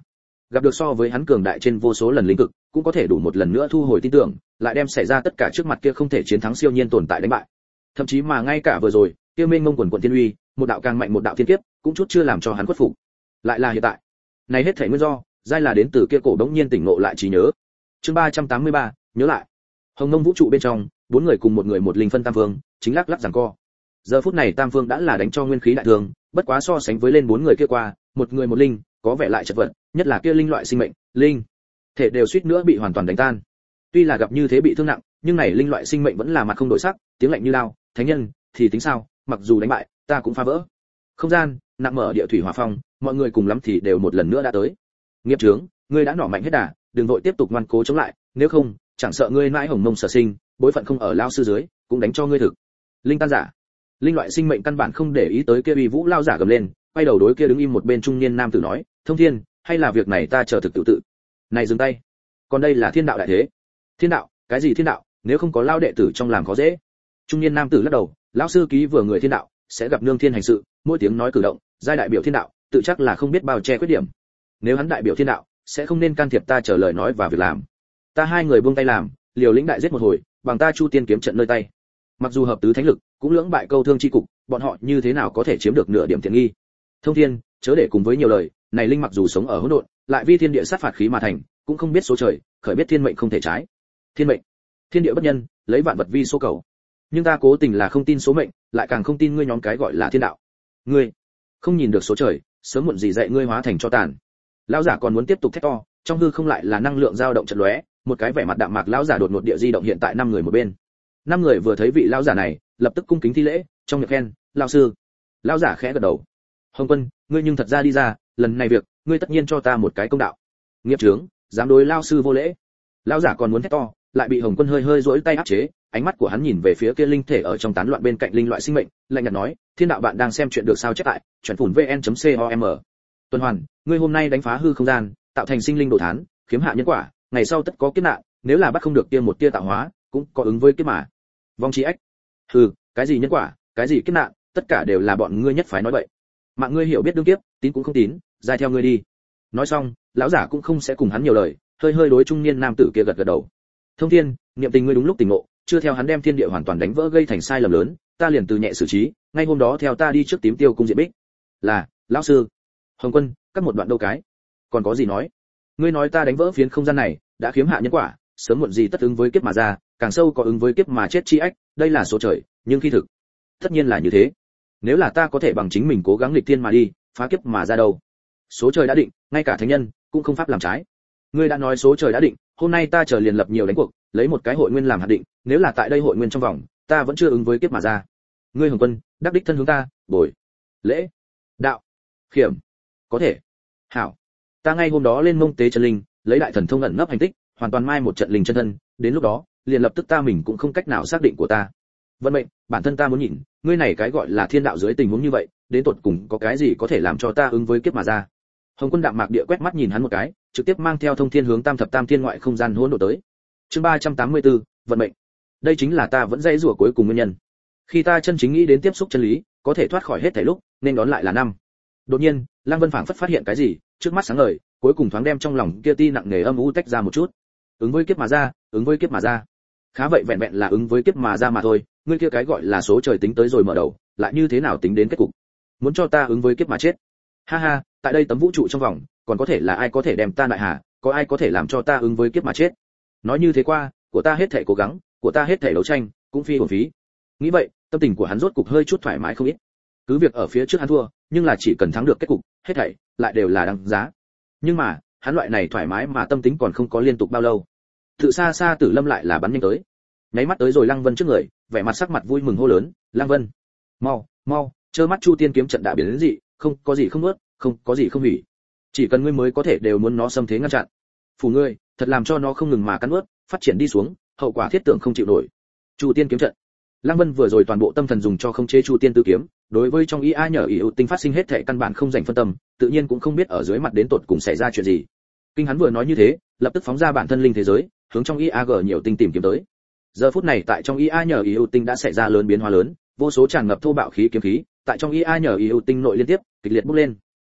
gặp được so với hắn cường đại trên vô số lần linh cực, cũng có thể đủ một lần nữa thu hồi tin tưởng, lại đem xảy ra tất cả trước mặt kia không thể chiến thắng siêu nhiên tồn tại đánh bại. Thậm chí mà ngay cả vừa rồi, kia mênh mông quần quần thiên uy, một đạo càng mạnh một đạo thiên kiếp, cũng chút chưa làm cho hắn khuất phục. Lại là hiện tại, này hết thảy nguyên do, giai là đến từ kia cổ đống nhiên tỉnh ngộ lại trí nhớ. Chương ba trăm tám mươi ba, nhớ lại. Hồng Mông vũ trụ bên trong, bốn người cùng một người một linh phân tam phương, chính lắc lắc giằng co. Giờ phút này tam phương đã là đánh cho nguyên khí đại thương, bất quá so sánh với lên bốn người kia qua, một người một linh, có vẻ lại chật vật, nhất là kia linh loại sinh mệnh, linh thể đều suýt nữa bị hoàn toàn đánh tan. Tuy là gặp như thế bị thương nặng, nhưng này linh loại sinh mệnh vẫn là mặt không đổi sắc, tiếng lạnh như lao, thánh nhân thì tính sao, mặc dù đánh bại, ta cũng phá vỡ. Không gian, nặng mở địa thủy hỏa phong, mọi người cùng lắm thì đều một lần nữa đã tới. Nghiệp chướng, ngươi đã nỏ mạnh hết đà, đừng vội tiếp tục ngoan cố chống lại, nếu không, chẳng sợ ngươi mãi Hồng Mông sở sinh, bối phận không ở lao sư dưới, cũng đánh cho ngươi thực. Linh tan giả, linh loại sinh mệnh căn bản không để ý tới kia uy vũ lao giả gầm lên, quay đầu đối kia đứng im một bên trung niên nam tử nói, thông thiên, hay là việc này ta chờ thực tự tự. Này dừng tay, còn đây là thiên đạo đại thế. Thiên đạo, cái gì thiên đạo, nếu không có lao đệ tử trong làm khó dễ. Trung niên nam tử lắc đầu, lão sư ký vừa người thiên đạo, sẽ gặp nương thiên hành sự, mỗi tiếng nói cử động, giai đại biểu thiên đạo, tự chắc là không biết bao che khuyết điểm. Nếu hắn đại biểu thiên đạo, sẽ không nên can thiệp ta chờ lời nói và việc làm. Ta hai người buông tay làm, liều lĩnh đại giết một hồi, bằng ta Chu Tiên kiếm trận nơi tay. Mặc dù hợp tứ thánh lực, cũng lưỡng bại câu thương chi cục, bọn họ như thế nào có thể chiếm được nửa điểm tiện nghi. Thông thiên, chớ để cùng với nhiều lời, này linh mặc dù sống ở hỗn độn, lại vi thiên địa sát phạt khí mà thành, cũng không biết số trời, khởi biết thiên mệnh không thể trái. Thiên mệnh, thiên địa bất nhân, lấy vạn vật vi số cầu. Nhưng ta cố tình là không tin số mệnh, lại càng không tin ngươi nhóm cái gọi là thiên đạo. Ngươi không nhìn được số trời, sớm muộn gì dạy ngươi hóa thành cho tàn. Lão giả còn muốn tiếp tục thét to, trong hư không lại là năng lượng dao động chợt lóe, một cái vẻ mặt đạm mạc lão giả đột ngột địa di động hiện tại năm người một bên. Năm người vừa thấy vị lão giả này, lập tức cung kính thi lễ, trong miệng khen, lão sư. Lão giả khẽ gật đầu. Hồng Quân, ngươi nhưng thật ra đi ra, lần này việc, ngươi tất nhiên cho ta một cái công đạo. Nghiệp chướng, dám đối lão sư vô lễ. Lão giả còn muốn thét to, lại bị Hồng Quân hơi hơi duỗi tay áp chế, ánh mắt của hắn nhìn về phía kia linh thể ở trong tán loạn bên cạnh linh loại sinh mệnh, lạnh nhạt nói, thiên đạo bạn đang xem chuyện được sao chép tại, chuẩn phủn vn.com. Tuần Hoàn, ngươi hôm nay đánh phá hư không gian, tạo thành sinh linh đồ thán, khiếm hạ nhân quả, ngày sau tất có kiếp nạn, nếu là bắt không được kia một tia tạo hóa, cũng có ứng với kiếp mà. Vong chi ách. Hừ, cái gì nhân quả, cái gì kiếp nạn, tất cả đều là bọn ngươi nhất phái nói vậy. Mạng ngươi hiểu biết đương kiếp, tín cũng không tín, dài theo ngươi đi. Nói xong, lão giả cũng không sẽ cùng hắn nhiều lời, hơi hơi đối trung niên nam tử kia gật gật đầu. Thông Thiên, niệm tình ngươi đúng lúc tỉnh ngộ, chưa theo hắn đem thiên địa hoàn toàn đánh vỡ gây thành sai lầm lớn, ta liền từ nhẹ xử trí, ngay hôm đó theo ta đi trước tím tiêu cung diện bích. Là, lão sư. Hồng Quân, cắt một đoạn đâu cái. Còn có gì nói? Ngươi nói ta đánh vỡ phiến không gian này, đã khiếm hạ nhân quả, sớm muộn gì tất ứng với kiếp mà ra, càng sâu có ứng với kiếp mà chết chi ách, đây là số trời, nhưng khi thực, tất nhiên là như thế. Nếu là ta có thể bằng chính mình cố gắng nghịch thiên mà đi, phá kiếp mà ra đâu? Số trời đã định, ngay cả thánh nhân cũng không pháp làm trái. Ngươi đã nói số trời đã định, hôm nay ta chờ liền lập nhiều đánh cuộc, lấy một cái hội nguyên làm hạt định, nếu là tại đây hội nguyên trong vòng, ta vẫn chưa ứng với kiếp mà ra. Ngươi Hồng Quân, đắc đích thân hướng ta, bồi, lễ, đạo, khiểm, có thể. Hảo, ta ngay hôm đó lên mông tế chân linh, lấy đại thần thông ẩn nấp hành tích, hoàn toàn mai một trận linh chân thân, đến lúc đó, liền lập tức ta mình cũng không cách nào xác định của ta. Vận mệnh, bản thân ta muốn nhìn, ngươi này cái gọi là thiên đạo dưới tình huống như vậy, đến tột cùng có cái gì có thể làm cho ta ứng với kiếp mà ra. Hồng Quân đạm mạc địa quét mắt nhìn hắn một cái, trực tiếp mang theo thông thiên hướng tam thập tam thiên ngoại không gian hỗn độn tới. Chương ba trăm tám mươi tư, vận mệnh. Đây chính là ta vẫn dây rủa cuối cùng nguyên nhân. Khi ta chân chính nghĩ đến tiếp xúc chân lý, có thể thoát khỏi hết thảy lúc, nên đón lại là năm. Đột nhiên, Lăng Vân phảng phất phát hiện cái gì, trước mắt sáng ngời, cuối cùng thoáng đem trong lòng kia ti nặng nề âm u tách ra một chút. Ứng với kiếp mà ra, ứng với kiếp mà ra. Khá vậy vẹn vẹn là ứng với kiếp mà ra mà thôi, ngươi kia cái gọi là số trời tính tới rồi mở đầu, lại như thế nào tính đến kết cục? Muốn cho ta ứng với kiếp mà chết? Ha ha, tại đây tấm vũ trụ trong vòng, còn có thể là ai có thể đem ta lại hà, có ai có thể làm cho ta ứng với kiếp mà chết? Nói như thế qua, của ta hết thảy cố gắng, của ta hết thảy đấu tranh, cũng phi uổng phí. Nghĩ vậy, tâm tình của hắn rốt cục hơi chút thoải mái không ít. Cứ việc ở phía trước hắn thua, nhưng là chỉ cần thắng được kết cục, hết thảy lại đều là đáng giá. Nhưng mà, hắn loại này thoải mái mà tâm tính còn không có liên tục bao lâu. Tự xa xa Tử Lâm lại là bắn nhanh tới. Nháy mắt tới rồi Lăng Vân trước người, vẻ mặt sắc mặt vui mừng hô lớn, "Lăng Vân, mau, mau, chớ mắt Chu Tiên kiếm trận đã biến đến dị, không có gì không nuốt, không có gì không hủy. Chỉ cần ngươi mới có thể đều muốn nó xâm thế ngăn chặn. Phủ ngươi, thật làm cho nó không ngừng mà cắn nuốt, phát triển đi xuống, hậu quả thiết tưởng không chịu nổi." Chu Tiên kiếm trận. Lăng Vân vừa rồi toàn bộ tâm thần dùng cho khống chế Chu Tiên tứ kiếm, đối với trong ý a nhờ ý ưu tinh phát sinh hết thảy căn bản không dành phân tâm, tự nhiên cũng không biết ở dưới mặt đến tột cùng xảy ra chuyện gì. Kinh hắn vừa nói như thế, lập tức phóng ra bản thân linh thế giới, hướng trong i a giê nhiều tinh tìm kiếm tới. Giờ phút này tại trong i a nhờ ý ưu tinh đã xảy ra lớn biến hóa lớn, vô số tràn ngập thô bạo khí kiếm khí, tại trong i a nhờ ý ưu tinh nội liên tiếp kịch liệt bốc lên.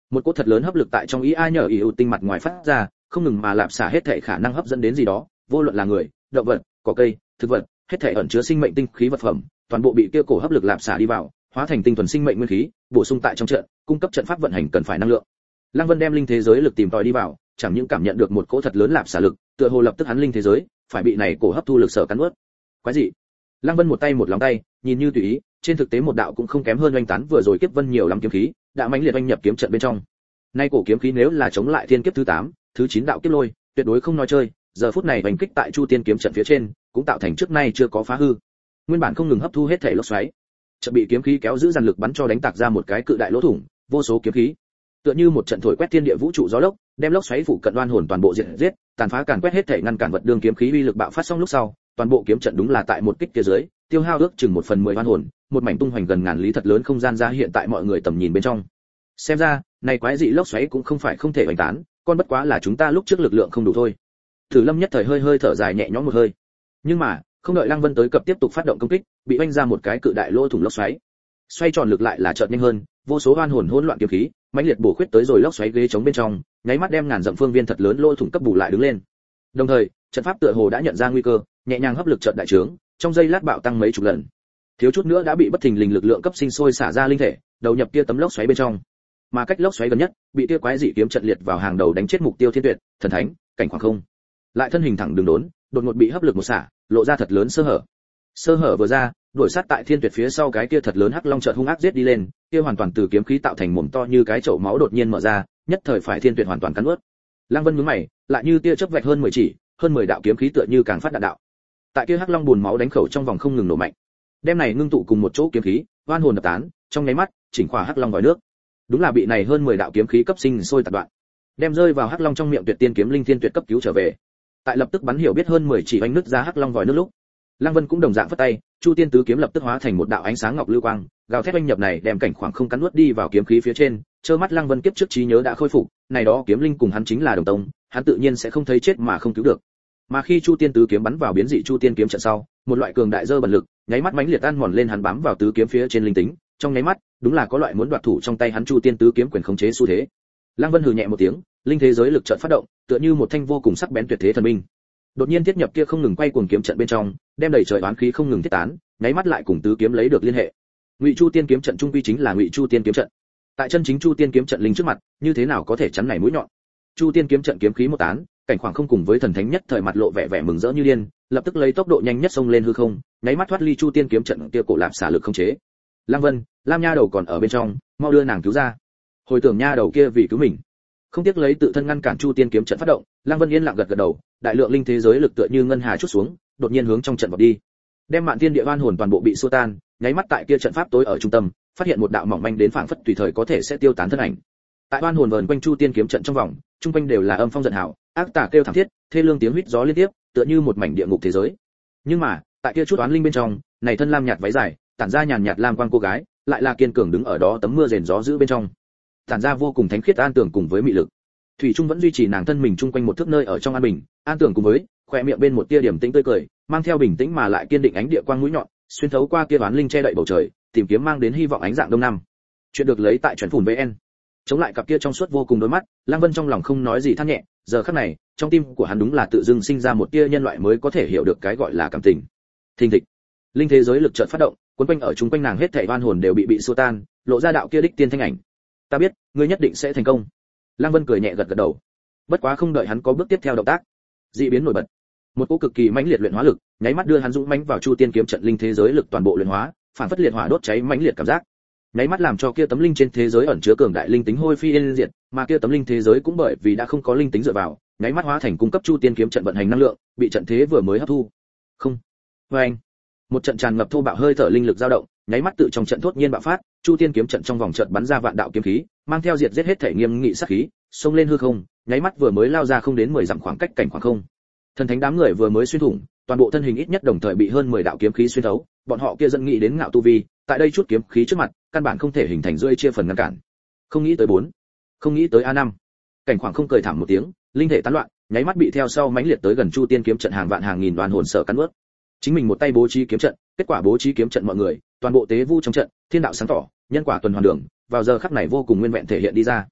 Một cỗ thật lớn hấp lực tại trong ý a nhờ ý ưu tinh mặt ngoài phát ra, không ngừng mà lạp xả hết thảy khả năng hấp dẫn đến gì đó, vô luận là người, động vật, cỏ cây, thực vật, hết thảy ẩn chứa sinh mệnh tinh khí vật phẩm, toàn bộ bị kia cổ hấp lực lạp xả đi vào, hóa thành tinh thuần sinh mệnh nguyên khí, bổ sung tại trong trận, cung cấp trận pháp vận hành cần phải năng lượng. Lăng Vân đem linh thế giới lực tìm tòi đi vào, chẳng những cảm nhận được một cỗ thật lớn lạp xả lực, tựa hồ lập tức hắn linh thế giới phải bị này cổ hấp thu lực sở cắn nuốt. Quái gì? Lăng Vân một tay một lòng tay, nhìn như tùy ý, trên thực tế một đạo cũng không kém hơn oanh tán vừa rồi kiếp vân nhiều lắm kiếm khí, đã mãnh liệt oanh nhập kiếm trận bên trong. Nay cổ kiếm khí nếu là chống lại thiên kiếp thứ tám, thứ chín đạo kiếp lôi, tuyệt đối không nói chơi, giờ phút này oanh kích tại Chu Tiên kiếm trận phía trên, cũng tạo thành trước nay chưa có phá hư. Nguyên bản không ngừng hấp thu hết thể lốc xoáy, chợt bị kiếm khí kéo giữ dàn lực bắn cho đánh tạc ra một cái cự đại lỗ thủng, vô số kiếm khí, tựa như một trận thổi quét thiên địa vũ trụ gió lốc, đem lốc xoáy phụ cận đoan hồn toàn bộ diệt giết, tàn phá càn quét hết thể ngăn cản vật đường kiếm khí uy lực bạo phát xong lúc sau, toàn bộ kiếm trận đúng là tại một kích kia dưới, tiêu hao ước chừng một phần mười đoan hồn, một mảnh tung hoành gần ngàn lý thật lớn không gian ra hiện tại mọi người tầm nhìn bên trong. Xem ra, này quái dị lốc xoáy cũng không phải không thể hoành tán, con bất quá là chúng ta lúc trước lực lượng không đủ thôi. Thử Lâm nhất thời hơi hơi thở dài nhẹ nhõm một hơi. Nhưng mà, không đợi Lăng Vân tới cập tiếp tục phát động công kích, bị oanh ra một cái cự đại lỗ thủng lốc xoáy. Xoay tròn lực lại là chợt nhanh hơn, vô số oan hồn hỗn loạn kiếm khí, mãnh liệt bổ khuyết tới rồi lốc xoáy ghế chống bên trong, nháy mắt đem ngàn dặm phương viên thật lớn lỗ thủng cấp bù lại đứng lên. Đồng thời, trận pháp tựa hồ đã nhận ra nguy cơ, nhẹ nhàng hấp lực trận đại trướng, trong giây lát bạo tăng mấy chục lần. Thiếu chút nữa đã bị bất thình lình lực lượng cấp sinh sôi xả ra linh thể, đầu nhập kia tấm lốc xoáy bên trong. Mà cách lốc xoáy gần nhất, bị kia quái dị kiếm trận liệt vào hàng đầu đánh chết mục tiêu Thiên Tuyệt, thần thánh, cảnh khoảng không. Lại thân hình thẳng đường đốn, đột ngột bị hấp lực một xả, lộ ra thật lớn sơ hở. Sơ hở vừa ra, đuổi sát tại Thiên Tuyệt phía sau cái kia thật lớn hắc long chợt hung ác giết đi lên, kia hoàn toàn từ kiếm khí tạo thành mồm to như cái chậu máu đột nhiên mở ra, nhất thời phải Thiên Tuyệt hoàn toàn cắn nuốt. Lăng Vân nhướng mày, lại như tia chớp vạch hơn mười chỉ, hơn mười đạo kiếm khí tựa như càng phát đạn đạo. Tại kia hắc long buồn máu đánh khẩu trong vòng không ngừng nổ mạnh. Đem này ngưng tụ cùng một chỗ kiếm khí, oan hồn đập tán, trong nháy mắt, chỉnh khỏa hắc long vòi nước. Đúng là bị này hơn mười đạo kiếm khí cấp sinh sôi tạt đoạn. Đem rơi vào hắc long trong miệng Tuyệt Tiên kiếm linh Thiên Tuyệt cấp cứu trở về. Tại lập tức bắn hiểu biết hơn mười chỉ oanh nứt ra hắc long vòi nước lúc, Lăng Vân cũng đồng dạng phất tay, Chu Tiên tứ kiếm lập tức hóa thành một đạo ánh sáng ngọc lưu quang, gào thét oanh nhập này đem cảnh khoảng không cắn nuốt đi vào kiếm khí phía trên, trơ mắt Lăng Vân kiếp trước trí nhớ đã khôi phục, này đó kiếm linh cùng hắn chính là đồng tông, hắn tự nhiên sẽ không thấy chết mà không cứu được. Mà khi Chu Tiên tứ kiếm bắn vào biến dị Chu Tiên kiếm trận sau, một loại cường đại dơ bẩn lực, nháy mắt mãnh liệt ăn mòn lên hắn bám vào tứ kiếm phía trên linh tính, trong nháy mắt, đúng là có loại muốn đoạt thủ trong tay hắn Chu Tiên tứ kiếm quyền khống chế xu thế. Lăng Vân hừ nhẹ một tiếng, linh thế giới lực trận phát động, tựa như một thanh vô cùng sắc bén tuyệt thế thần binh. Đột nhiên thiết nhập kia không ngừng quay cuồng kiếm trận bên trong, đem đầy trời oán khí không ngừng thiết tán, nháy mắt lại cùng tứ kiếm lấy được liên hệ. Ngụy Chu Tiên kiếm trận trung quy chính là Ngụy Chu Tiên kiếm trận. Tại chân chính Chu Tiên kiếm trận linh trước mặt, như thế nào có thể chắn này mũi nhọn? Chu Tiên kiếm trận kiếm khí một tán, cảnh khoảng không cùng với thần thánh nhất thời mặt lộ vẻ vẻ mừng rỡ như điên, lập tức lấy tốc độ nhanh nhất xông lên hư không, nháy mắt thoát ly Chu Tiên kiếm trận kia cổ lạp xả lực không chế. Lăng Vân, Lam nha đầu còn ở bên trong, mau đưa nàng cứu ra. Hồi tưởng nha đầu kia vì cứu mình, không tiếc lấy tự thân ngăn cản Chu Tiên kiếm trận phát động, Lăng Vân yên lặng gật gật đầu, đại lượng linh thế giới lực tựa như ngân hà chút xuống, đột nhiên hướng trong trận vọt đi. Đem Mạn Tiên địa oan hồn toàn bộ bị xua tan, nháy mắt tại kia trận pháp tối ở trung tâm, phát hiện một đạo mỏng manh đến phảng phất tùy thời có thể sẽ tiêu tán thân ảnh. Tại oan hồn vờn quanh Chu Tiên kiếm trận trong vòng, trung quanh đều là âm phong giận hào, ác tà kêu thảm thiết, thê lương tiếng huýt gió liên tiếp, tựa như một mảnh địa ngục thế giới. Nhưng mà, tại kia chút oán linh bên trong, này thân lam nhạt váy dài, tản ra nhàn nhạt lam quang cô gái, lại là kiên cường đứng ở đó tấm mưa rền gió dữ bên trong. Tản ra vô cùng thánh khiết an tưởng cùng với mị lực. Thủy Trung vẫn duy trì nàng thân mình chung quanh một thước nơi ở trong an bình, an tưởng cùng với khỏe miệng bên một tia điểm tĩnh tươi cười, mang theo bình tĩnh mà lại kiên định ánh địa quang mũi nhọn, xuyên thấu qua kia oán linh che đậy bầu trời, tìm kiếm mang đến hy vọng ánh dạng đông nam. Chuyện được lấy tại truyện phủn vê en. Chống lại cặp kia trong suốt vô cùng đôi mắt, Lăng Vân trong lòng không nói gì than nhẹ, giờ khắc này, trong tim của hắn đúng là tự dưng sinh ra một tia nhân loại mới có thể hiểu được cái gọi là cảm tình. Thình thịch. Linh thế giới lực chợt phát động, cuốn quanh ở chúng quanh nàng hết thảy oan hồn đều bị bị xua tan, lộ ra đạo kia đích tiên thanh ảnh. Ta biết, ngươi nhất định sẽ thành công. Lăng Vân cười nhẹ gật gật đầu. Bất quá không đợi hắn có bước tiếp theo động tác, dị biến nổi bật. Một cỗ cực kỳ mãnh liệt luyện hóa lực, nháy mắt đưa hắn dũng mãnh vào Chu Tiên kiếm trận linh thế giới lực toàn bộ luyện hóa, phản phất liệt hỏa đốt cháy mãnh liệt cảm giác. Nháy mắt làm cho kia tấm linh trên thế giới ẩn chứa cường đại linh tính hôi phi yên diệt, mà kia tấm linh thế giới cũng bởi vì đã không có linh tính dựa vào, nháy mắt hóa thành cung cấp Chu Tiên kiếm trận vận hành năng lượng, bị trận thế vừa mới hấp thu. Không. Oeng. Một trận tràn ngập thô bạo hơi thở linh lực dao động, nháy mắt tự trong trận thốt nhiên bạo phát, Chu Tiên kiếm trận trong vòng trận bắn ra vạn đạo kiếm khí, mang theo diệt giết hết thể nghiêm nghị sát khí, xông lên hư không, nháy mắt vừa mới lao ra không đến mười dặm khoảng cách cảnh khoảng không. Thần thánh đám người vừa mới xuyên thủng, toàn bộ thân hình ít nhất đồng thời bị hơn mười đạo kiếm khí xuyên thấu, bọn họ kia dẫn nghĩ đến ngạo tu vi, tại đây chút kiếm khí trước mặt, căn bản không thể hình thành rơi chia phần ngăn cản. Không nghĩ tới bốn, không nghĩ tới a năm. Cảnh khoảng không cười thảm một tiếng, linh thể tán loạn, nháy mắt bị theo sau mãnh liệt tới gần Chu Tiên kiếm trận hàng vạn hàng nghìn đoàn hồn sợ cắn nuốt. Chính mình một tay bố trí kiếm trận, kết quả bố trí kiếm trận mọi người, toàn bộ tế vu trong trận, thiên đạo sáng tỏ, nhân quả tuần hoàn đường, vào giờ khắc này vô cùng nguyên vẹn thể hiện đi ra.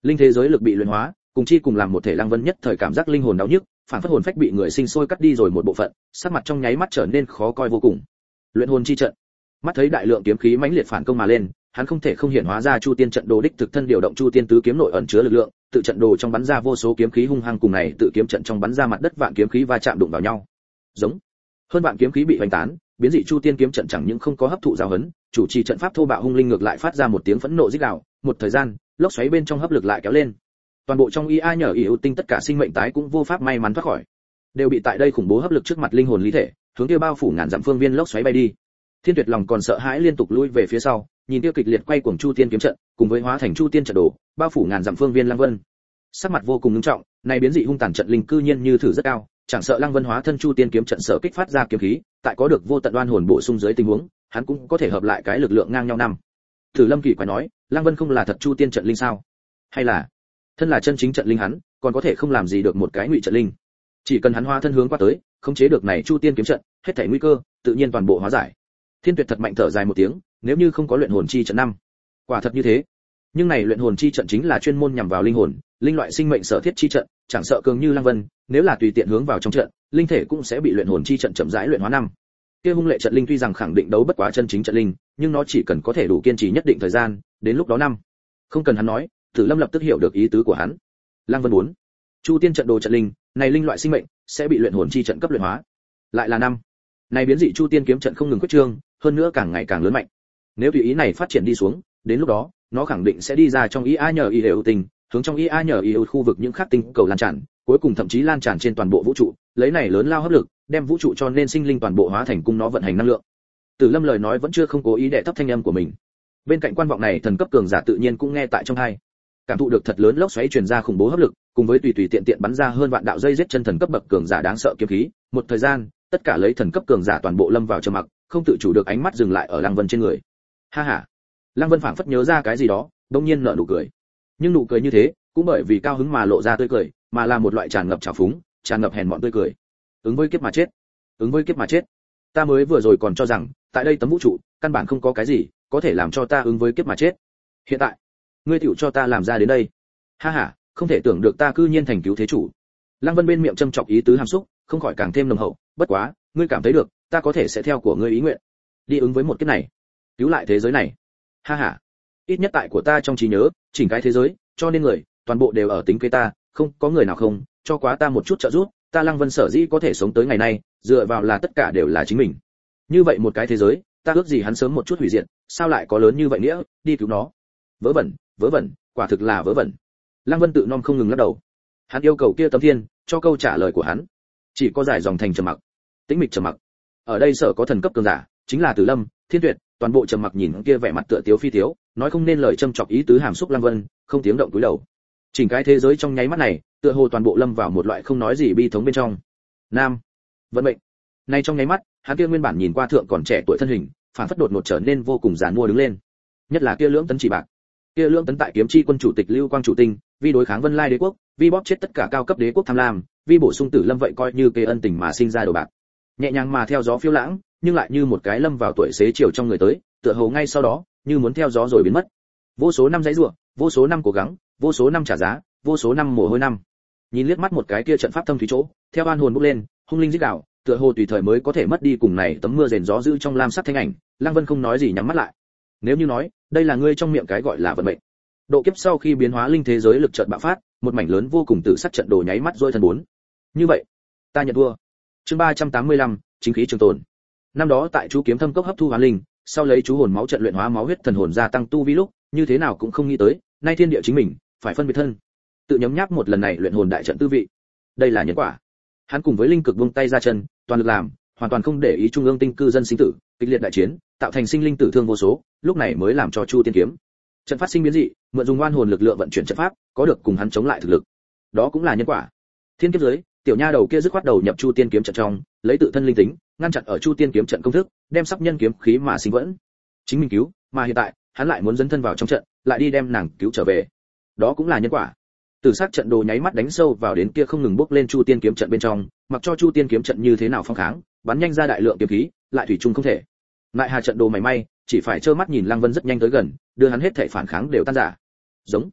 Linh thế giới lực bị luyện hóa, cùng chi cùng làm một thể Lăng Vân nhất thời cảm giác linh hồn đau nhức, phản phất hồn phách bị người sinh sôi cắt đi rồi một bộ phận, sắc mặt trong nháy mắt trở nên khó coi vô cùng. Luyện hồn chi trận. Mắt thấy đại lượng kiếm khí mãnh liệt phản công mà lên, hắn không thể không hiện hóa ra Chu Tiên trận đồ đích thực thân điều động Chu Tiên tứ kiếm nội ẩn chứa lực lượng, tự trận đồ trong bắn ra vô số kiếm khí hung hăng cùng này tự kiếm trận trong bắn ra mặt đất vạn kiếm khí va chạm đụng vào nhau. Giống. Hơn vạn kiếm khí bị hoành tán, biến dị Chu Tiên kiếm trận chẳng những không có hấp thụ giáo hấn, chủ trì trận pháp thô bạo hung linh ngược lại phát ra một tiếng phẫn nộ rít gào, một thời gian, lốc xoáy bên trong hấp lực lại kéo lên. Toàn bộ trong i a nhờ ưu tinh tất cả sinh mệnh tái cũng vô pháp may mắn thoát khỏi, đều bị tại đây khủng bố hấp lực trước mặt linh hồn lý thể, hướng kia bao phủ ngàn dặm phương viên lốc xoáy bay đi. Thiên Tuyệt lòng còn sợ hãi liên tục lui về phía sau, nhìn kia kịch liệt quay cuồng Chu Tiên kiếm trận, cùng với hóa thành Chu Tiên trận đồ, bao phủ ngàn dặm phương viên Lăng Vân. Sắc mặt vô cùng nghiêm trọng, này biến dị hung tàn trận linh cư nhiên như thử rất cao, chẳng sợ Lăng Vân hóa thân Chu Tiên kiếm trận sở kích phát ra kiếm khí, tại có được vô tận oan hồn bổ sung dưới tình huống, hắn cũng có thể hợp lại cái lực lượng ngang nhau năm. Thử Lâm kỳ quái nói, Lăng Vân không là thật Chu Tiên trận linh sao? Hay là thân là chân chính trận linh hắn, còn có thể không làm gì được một cái ngụy trận linh? Chỉ cần hắn hóa thân hướng qua tới, khống chế được này Chu Tiên kiếm trận, hết thảy nguy cơ, tự nhiên toàn bộ hóa giải. Thiên Tuyệt thật mạnh thở dài một tiếng, nếu như không có luyện hồn chi trận năm, quả thật như thế. Nhưng này luyện hồn chi trận chính là chuyên môn nhằm vào linh hồn, linh loại sinh mệnh sở thiết chi trận, chẳng sợ cường như Lăng Vân, nếu là tùy tiện hướng vào trong trận, linh thể cũng sẽ bị luyện hồn chi trận chậm rãi luyện hóa năm. Kia hung lệ trận linh tuy rằng khẳng định đấu bất quá chân chính trận linh, nhưng nó chỉ cần có thể đủ kiên trì nhất định thời gian, đến lúc đó năm. Không cần hắn nói, Tử Lâm lập tức hiểu được ý tứ của hắn. Lăng Vân muốn, Chu Tiên trận đồ trận linh, này linh loại sinh mệnh sẽ bị luyện hồn chi trận cấp luyện hóa. Lại là năm. Này biến dị Chu Tiên kiếm trận không ngừng quyết trương, hơn nữa càng ngày càng lớn mạnh. Nếu tùy ý này phát triển đi xuống, đến lúc đó, nó khẳng định sẽ đi ra trong i a nhờ i đều tình, hướng trong i a nhờ i khu vực những khác tinh cầu lan tràn, cuối cùng thậm chí lan tràn trên toàn bộ vũ trụ, lấy này lớn lao hấp lực, đem vũ trụ cho nên sinh linh toàn bộ hóa thành cung nó vận hành năng lượng. Tử Lâm lời nói vẫn chưa không cố ý đè thấp thanh âm của mình. Bên cạnh quan vọng này thần cấp cường giả tự nhiên cũng nghe tại trong tai. Cảm thụ được thật lớn lốc xoáy truyền ra khủng bố hấp lực, cùng với tùy tùy tiện tiện bắn ra hơn vạn đạo dây giết chân thần cấp bậc cường giả đáng sợ kiếm khí, một thời gian, tất cả lấy thần cấp cường giả toàn bộ lâm vào trầm mặc, không tự chủ được ánh mắt dừng lại ở Lăng Vân trên người. Ha ha. Lăng Vân phảng phất nhớ ra cái gì đó, đột nhiên nở nụ cười. Nhưng nụ cười như thế, cũng bởi vì cao hứng mà lộ ra tươi cười, mà là một loại tràn ngập trào phúng, tràn ngập hèn mọn tươi cười. Ứng với kiếp mà chết, ứng với kiếp mà chết. Ta mới vừa rồi còn cho rằng, tại đây tấm vũ trụ, căn bản không có cái gì có thể làm cho ta ứng với kiếp mà chết. Hiện tại, ngươi tiểu cho ta làm ra đến đây. Ha ha, không thể tưởng được ta cư nhiên thành cứu thế chủ. Lăng Vân bên miệng châm chọc ý tứ hàm xúc, không khỏi càng thêm nồng hậu, bất quá, ngươi cảm thấy được, ta có thể sẽ theo của ngươi ý nguyện, đi ứng với một kiếp này, cứu lại thế giới này. Ha ha, ít nhất tại của ta trong trí nhớ, chỉnh cái thế giới, cho nên người, toàn bộ đều ở tính kế ta, không có người nào không cho quá ta một chút trợ giúp, ta Lăng Vân sở dĩ có thể sống tới ngày nay, dựa vào là tất cả đều là chính mình. Như vậy một cái thế giới, ta ước gì hắn sớm một chút hủy diệt, sao lại có lớn như vậy nghĩa, đi cứu nó. Vớ vẩn, vớ vẩn, quả thực là vớ vẩn. Lăng Vân tự nom không ngừng lắc đầu. Hắn yêu cầu kia tấm thiên, cho câu trả lời của hắn. Chỉ có dài dòng thành trầm mặc, tĩnh mịch trầm mặc. Ở đây sở có thần cấp cường giả, chính là Tử Lâm, Thiên Tuyệt, toàn bộ trầm mặc nhìn kia vẻ mặt tựa tiếu phi tiếu, nói không nên lời châm chọc ý tứ hàm xúc Lăng Vân, không tiếng động cúi đầu. Chỉnh cái thế giới trong nháy mắt này, tựa hồ toàn bộ lâm vào một loại không nói gì bi thống bên trong. Nam, vận mệnh. Nay trong nháy mắt, hắn kia nguyên bản nhìn qua thượng còn trẻ tuổi thân hình, phản phất đột ngột trở nên vô cùng giàn mua đứng lên. Nhất là kia lưỡng tấn chỉ bạc. Kia lưỡng tấn tại kiếm chi quân chủ tịch Lưu Quang chủ tinh, vì đối kháng Vân Lai đế quốc, vì bóp chết tất cả cao cấp đế quốc tham lam, vì bổ sung Tử Lâm vậy coi như kê ân tình mà sinh ra đồ bạc. Nhẹ nhàng mà theo gió phiêu lãng, nhưng lại như một cái lâm vào tuổi xế chiều trong người tới, tựa hồ ngay sau đó, như muốn theo gió rồi biến mất. Vô số năm giãy giụa, vô số năm cố gắng, vô số năm trả giá, vô số năm mồ hôi năm. Nhìn liếc mắt một cái kia trận pháp thâm thúy chỗ, theo oan hồn bốc lên, hung linh rít gào, tựa hồ tùy thời mới có thể mất đi cùng này tấm mưa rền gió dữ trong lam sắc thanh ảnh, Lăng Vân không nói gì nhắm mắt lại. Nếu như nói, đây là ngươi trong miệng cái gọi là vận mệnh. Độ kiếp sau khi biến hóa linh thế giới lực trận bạo phát, một mảnh lớn vô cùng tử sắc trận đồ nháy mắt rơi thần bốn. Như vậy, ta nhận thua. Chương ba trăm tám mươi lăm, chính khí trường tồn. Năm đó tại chú kiếm thâm cốc hấp thu hoán linh, sau lấy chú hồn máu trận luyện hóa máu huyết thần hồn gia tăng tu vi lúc, như thế nào cũng không nghĩ tới, nay thiên địa chính mình, phải phân biệt thân. Tự nhấm nháp một lần này luyện hồn đại trận tư vị. Đây là nhân quả. Hắn cùng với linh cực vung tay ra chân, toàn lực làm, hoàn toàn không để ý trung ương tinh cư dân sinh tử, kịch liệt đại chiến, tạo thành sinh linh tử thương vô số, lúc này mới làm cho Chu Tiên kiếm trận phát sinh biến dị, mượn dùng oan hồn lực lượng vận chuyển trận pháp, có được cùng hắn chống lại thực lực. Đó cũng là nhân quả. Thiên kiếp dưới, tiểu nha đầu kia dứt khoát đầu nhập Chu Tiên kiếm trận trong, lấy tự thân linh tính, ngăn chặn ở Chu Tiên kiếm trận công thức, đem sắp nhân kiếm khí mà sinh vẫn. Chính mình cứu, mà hiện tại, hắn lại muốn dấn thân vào trong trận, lại đi đem nàng cứu trở về. Đó cũng là nhân quả. Tử sắc trận đồ nháy mắt đánh sâu vào đến kia không ngừng bốc lên Chu Tiên kiếm trận bên trong, mặc cho Chu Tiên kiếm trận như thế nào phong kháng, bắn nhanh ra đại lượng kiếm khí, lại thủy chung không thể. Lại hà trận đồ mảy may, chỉ phải trơ mắt nhìn Lăng Vân rất nhanh tới gần, đưa hắn hết thể phản kháng đều tan rã. Giống.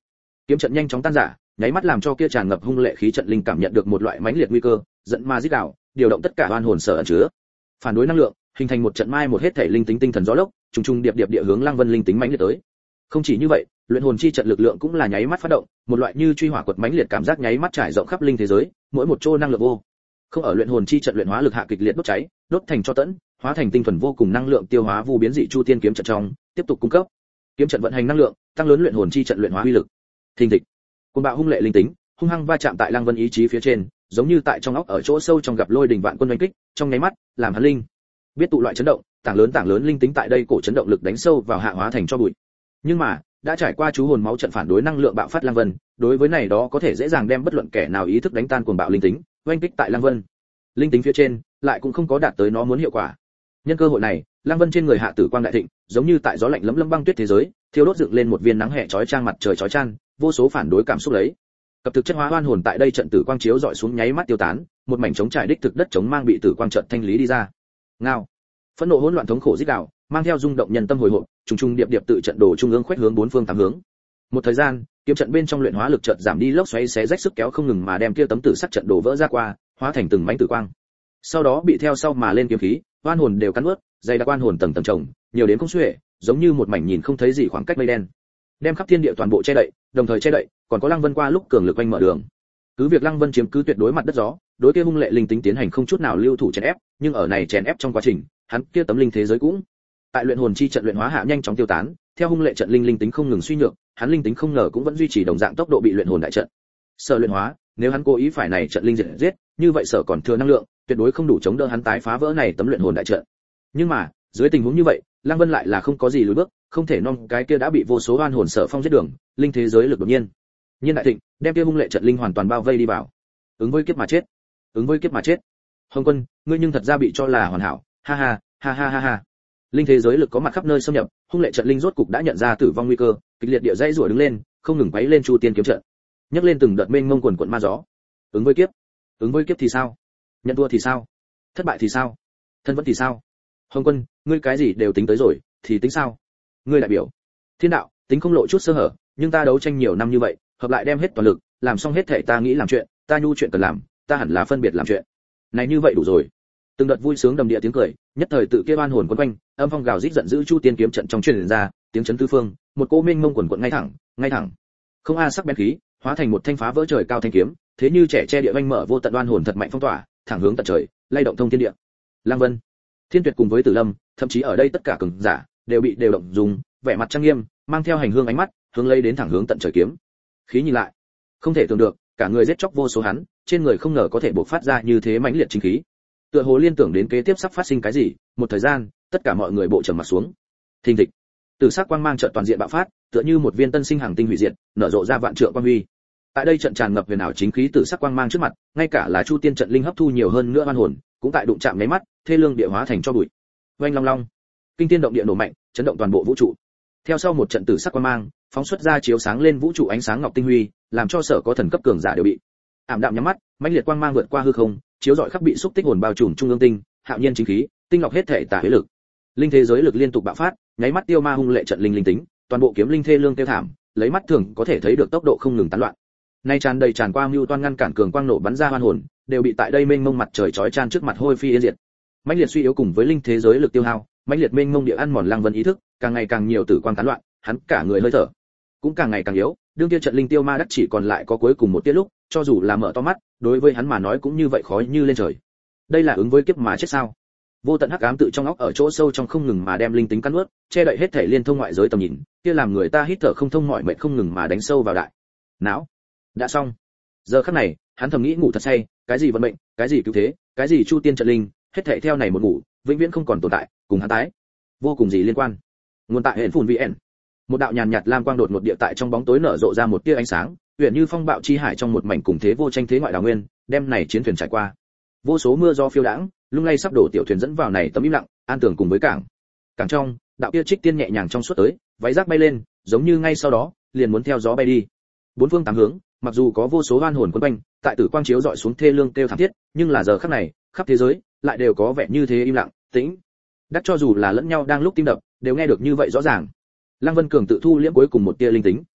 Kiếm trận nhanh chóng tan rã, nháy mắt làm cho kia tràn ngập hung lệ khí trận linh cảm nhận được một loại mãnh liệt nguy cơ, giận ma rít gào, điều động tất cả oan hồn sở ẩn chứa. Phản đối năng lượng, hình thành một trận mai một hết thể linh tính tinh thần gió lốc, trùng trùng điệp điệp địa hướng Lăng Vân linh tính mãnh liệt tới. Không chỉ như vậy, luyện hồn chi trận lực lượng cũng là nháy mắt phát động, một loại như truy hỏa quật mãnh liệt cảm giác nháy mắt trải rộng khắp linh thế giới, mỗi một chỗ năng lượng vô. Không ở luyện hồn chi trận luyện hóa lực hạ kịch liệt đốt cháy, đốt thành cho tẫn, hóa thành tinh thuần vô cùng năng lượng tiêu hóa vu biến dị chu tiên kiếm trận trong, tiếp tục cung cấp. Kiếm trận vận hành năng lượng, tăng lớn luyện hồn chi trận luyện hóa uy lực. Thình thịch. Cuồng bạo hung lệ linh tính, hung hăng va chạm tại Lăng Vân ý chí phía trên, giống như tại trong óc ở chỗ sâu trong gặp lôi đình vạn quân đánh kích, trong nháy mắt, làm hắn linh biết tụ loại chấn động, tảng lớn tảng lớn linh tính tại đây cổ chấn động lực đánh sâu vào hạ hóa thành cho bụi. Nhưng mà, đã trải qua chú hồn máu trận phản đối năng lượng bạo phát Lăng Vân, đối với này đó có thể dễ dàng đem bất luận kẻ nào ý thức đánh tan cuồng bạo linh tính, oanh kích tại Lăng Vân. Linh tính phía trên, lại cũng không có đạt tới nó muốn hiệu quả. Nhân cơ hội này, Lăng Vân trên người hạ tử quang đại thịnh, giống như tại gió lạnh lấm lấm băng tuyết thế giới, thiêu đốt dựng lên một viên nắng hè chói chang mặt trời chói chang, vô số phản đối cảm xúc lấy. Cập thực chất hóa oan hồn tại đây trận tử quang chiếu dọi xuống nháy mắt tiêu tán, một mảnh trống trải đích thực đất chống mang bị tử quang trận thanh lý đi ra. Ngao. Phẫn nộ hỗn loạn thống khổ rít gào, mang theo rung động nhân tâm hồi hộp, trùng trùng điệp điệp tự trận đồ trung ương khuếch hướng bốn phương tám hướng. Một thời gian, kiếm trận bên trong luyện hóa lực chợt giảm đi, lốc xoáy xé rách sức kéo không ngừng mà đem kia tấm tử sắc trận đồ vỡ ra qua, hóa thành từng mảnh tử quang. Sau đó bị theo sau mà lên kiếm khí, oan hồn đều cắn nuốt, dày đặc oan hồn tầng tầng chồng, nhiều đến không xuể, giống như một mảnh nhìn không thấy gì khoảng cách mây đen, đem khắp thiên địa toàn bộ che đậy, đồng thời che đậy, còn có Lăng Vân qua lúc cường lực quanh mở đường. Cứ việc Lăng Vân chiếm cứ tuyệt đối mặt đất gió, đối kia hung lệ linh tính tiến hành không chút nào lưu thủ chèn ép, nhưng ở này chèn ép trong quá trình, hắn kia tấm linh thế giới cũng tại luyện hồn chi trận luyện hóa hạ nhanh chóng tiêu tán, theo hung lệ trận linh linh tính không ngừng suy nhược, hắn linh tính không ngờ cũng vẫn duy trì đồng dạng tốc độ bị luyện hồn đại trận sở luyện hóa, nếu hắn cố ý phải này trận linh diệt giết, như vậy sở còn thừa năng lượng, tuyệt đối không đủ chống đỡ hắn tái phá vỡ này tấm luyện hồn đại trận. Nhưng mà, dưới tình huống như vậy, Lăng Vân lại là không có gì lùi bước, không thể non cái kia đã bị vô số oan hồn sở phong giết đường, linh thế giới lực đột nhiên nhiên đại thịnh, đem kia hung lệ trận linh hoàn toàn bao vây đi vào. Ứng với kiếp mà chết, ứng với kiếp mà chết. Hồng Quân, ngươi nhưng thật ra bị cho là hoàn hảo, ha ha, ha ha ha ha. Linh thế giới lực có mặt khắp nơi xâm nhập, hung lệ trận linh rốt cục đã nhận ra tử vong nguy cơ, kịch liệt địa dây rủa đứng lên, không ngừng quấy lên chu tiên kiếm trận, nhấc lên từng đợt mênh mông quần quần ma gió. Ứng với kiếp, ứng với kiếp thì sao? Nhận thua thì sao? Thất bại thì sao? Thân vẫn thì sao? Hồng Quân, ngươi cái gì đều tính tới rồi, thì tính sao? Ngươi đại biểu thiên đạo, tính không lộ chút sơ hở, nhưng ta đấu tranh nhiều năm như vậy, hợp lại đem hết toàn lực, làm xong hết thể ta nghĩ làm chuyện, ta nhu chuyện cần làm, ta hẳn là phân biệt làm chuyện. Này như vậy đủ rồi. Từng đợt vui sướng đầm địa tiếng cười, nhất thời tự kia oan hồn quấn quanh, âm phong gào rít giận dữ chu tiên kiếm trận trong truyền ra, tiếng chấn tứ phương, một cô mênh mông quần quần ngay thẳng, ngay thẳng. Không a sắc bén khí, hóa thành một thanh phá vỡ trời cao thanh kiếm, thế như trẻ che địa vanh mở vô tận oan hồn thật mạnh phong tỏa, thẳng hướng tận trời, lay động thông thiên địa. Lăng Vân, Thiên Tuyệt cùng với Tử Lâm, thậm chí ở đây tất cả cường giả đều bị đều động dùng, vẻ mặt trang nghiêm, mang theo hành hương ánh mắt, hướng lấy đến thẳng hướng tận trời kiếm. Khí nhìn lại, không thể tưởng được, cả người giết chóc vô số hắn, trên người không ngờ có thể bộc phát ra như thế mãnh liệt chính khí. Tựa hồ liên tưởng đến kế tiếp sắp phát sinh cái gì, một thời gian, tất cả mọi người bộ trầm mặt xuống. Thình thịch, tử sắc quang mang chợt toàn diện bạo phát, tựa như một viên tân sinh hàng tinh hủy diệt, nở rộ ra vạn trượng quang huy. Tại đây trận tràn ngập huyền ảo chính khí tử sắc quang mang trước mặt, ngay cả là chu tiên trận linh hấp thu nhiều hơn nữa oan hồn, cũng tại đụng chạm nháy mắt, thê lương địa hóa thành cho bụi. Oanh long long, kinh thiên động địa nổ mạnh, chấn động toàn bộ vũ trụ. Theo sau một trận tử sắc quang mang, phóng xuất ra chiếu sáng lên vũ trụ ánh sáng ngọc tinh huy, làm cho sở có thần cấp cường giả đều bị ảm đạm nhắm mắt, mãnh liệt quang mang vượt qua hư không, chiếu rọi khắp bị xúc tích hồn bao trùm trung ương tinh, hạo nhiên chính khí, tinh lọc hết thể tà huyết lực. Linh thế giới lực liên tục bạo phát, nháy mắt tiêu ma hung lệ trận linh linh tính, toàn bộ kiếm linh thê lương tiêu thảm, lấy mắt thường có thể thấy được tốc độ không ngừng tán loạn. Nay tràn đầy tràn qua mưu toan ngăn cản cường quang nổ bắn ra oan hồn, đều bị tại đây mênh mông mặt trời chói chan trước mặt hôi phi yên diệt. Mãnh liệt suy yếu cùng với linh thế giới lực tiêu hao, mãnh liệt mênh mông địa ăn mòn Lăng Vân ý thức, càng ngày càng nhiều tử quang tán loạn, hắn cả người hơi thở cũng càng ngày càng yếu, đương kia trận linh tiêu ma đắc chỉ còn lại có cuối cùng một tia lúc, cho dù là mở to mắt, đối với hắn mà nói cũng như vậy khó như lên trời. Đây là ứng với kiếp mà chết sao? Vô tận hắc ám tự trong óc ở chỗ sâu trong không ngừng mà đem linh tính cắn nuốt, che đậy hết thể liên thông ngoại giới tầm nhìn, kia làm người ta hít thở không thông, mỏi mệt không ngừng mà đánh sâu vào đại não. Đã xong. Giờ khắc này, hắn thầm nghĩ ngủ thật say, cái gì vận mệnh, cái gì cứu thế, cái gì chu tiên trận linh, hết thảy theo này một ngủ, vĩnh viễn không còn tồn tại, cùng hắn tái vô cùng gì liên quan. Nguồn tại hệ phùn vn. Một đạo nhàn nhạt lam quang đột ngột địa tại trong bóng tối nở rộ ra một tia ánh sáng, huyền như phong bạo chi hải trong một mảnh cùng thế vô tranh thế ngoại đào nguyên, đem này chiến thuyền trải qua. Vô số mưa gió phiêu đãng, lung lay sắp đổ tiểu thuyền dẫn vào này tấm im lặng, an tường cùng với cảng. Cảng trong, đạo kia trích tiên nhẹ nhàng trong suốt tới, váy rác bay lên, giống như ngay sau đó, liền muốn theo gió bay đi. Bốn phương tám hướng, mặc dù có vô số oan hồn quấn quanh, tại tử quang chiếu dọi xuống thê lương kêu thảm thiết, nhưng là giờ khắc này, khắp thế giới lại đều có vẻ như thế im lặng, tĩnh. Đắc cho dù là lẫn nhau đang lúc tim đập, đều nghe được như vậy rõ ràng. Lăng Vân Cường tự thu liễm cuối cùng một tia linh tính,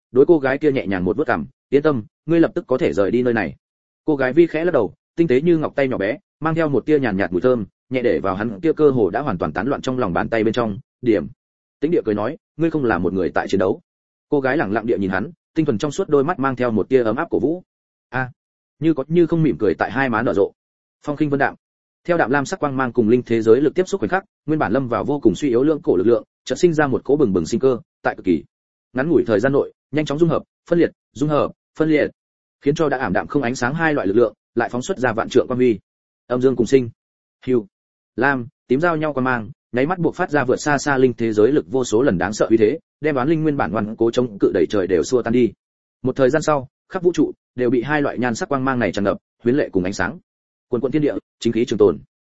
đối cô gái kia nhẹ nhàng một vuốt cằm, yên tâm, ngươi lập tức có thể rời đi nơi này. Cô gái vi khẽ lắc đầu, tinh tế như ngọc tay nhỏ bé, mang theo một tia nhàn nhạt mùi thơm, nhẹ để vào hắn kia cơ hồ đã hoàn toàn tán loạn trong lòng bàn tay bên trong. Điểm. Tĩnh Địa cười nói, ngươi không là một người tại chiến đấu. Cô gái lẳng lặng địa nhìn hắn, tinh thuần trong suốt đôi mắt mang theo một tia ấm áp cổ vũ. A, như có như không mỉm cười tại hai má nở rộ. Phong khinh vân đạm. Theo đạm lam sắc quang mang cùng linh thế giới lực tiếp xúc khoảnh khắc, nguyên bản lâm vào vô cùng suy yếu lượng cổ lực lượng, chợt sinh ra một cỗ bừng bừng sinh cơ, tại cực kỳ ngắn ngủi thời gian nội, nhanh chóng dung hợp, phân liệt, dung hợp, phân liệt, khiến cho đã ảm đạm không ánh sáng hai loại lực lượng, lại phóng xuất ra vạn trượng quang huy. Âm dương cùng sinh. Hưu, lam, tím giao nhau quang mang, nháy mắt buộc phát ra vượt xa xa linh thế giới lực vô số lần đáng sợ uy thế, đem đoán linh nguyên bản hoàn cố chống cự đẩy trời đều xua tan đi. Một thời gian sau, khắp vũ trụ đều bị hai loại nhan sắc quang mang này tràn ngập, huyễn lệ cùng ánh sáng. Quần quần thiên địa, chính khí trường tồn.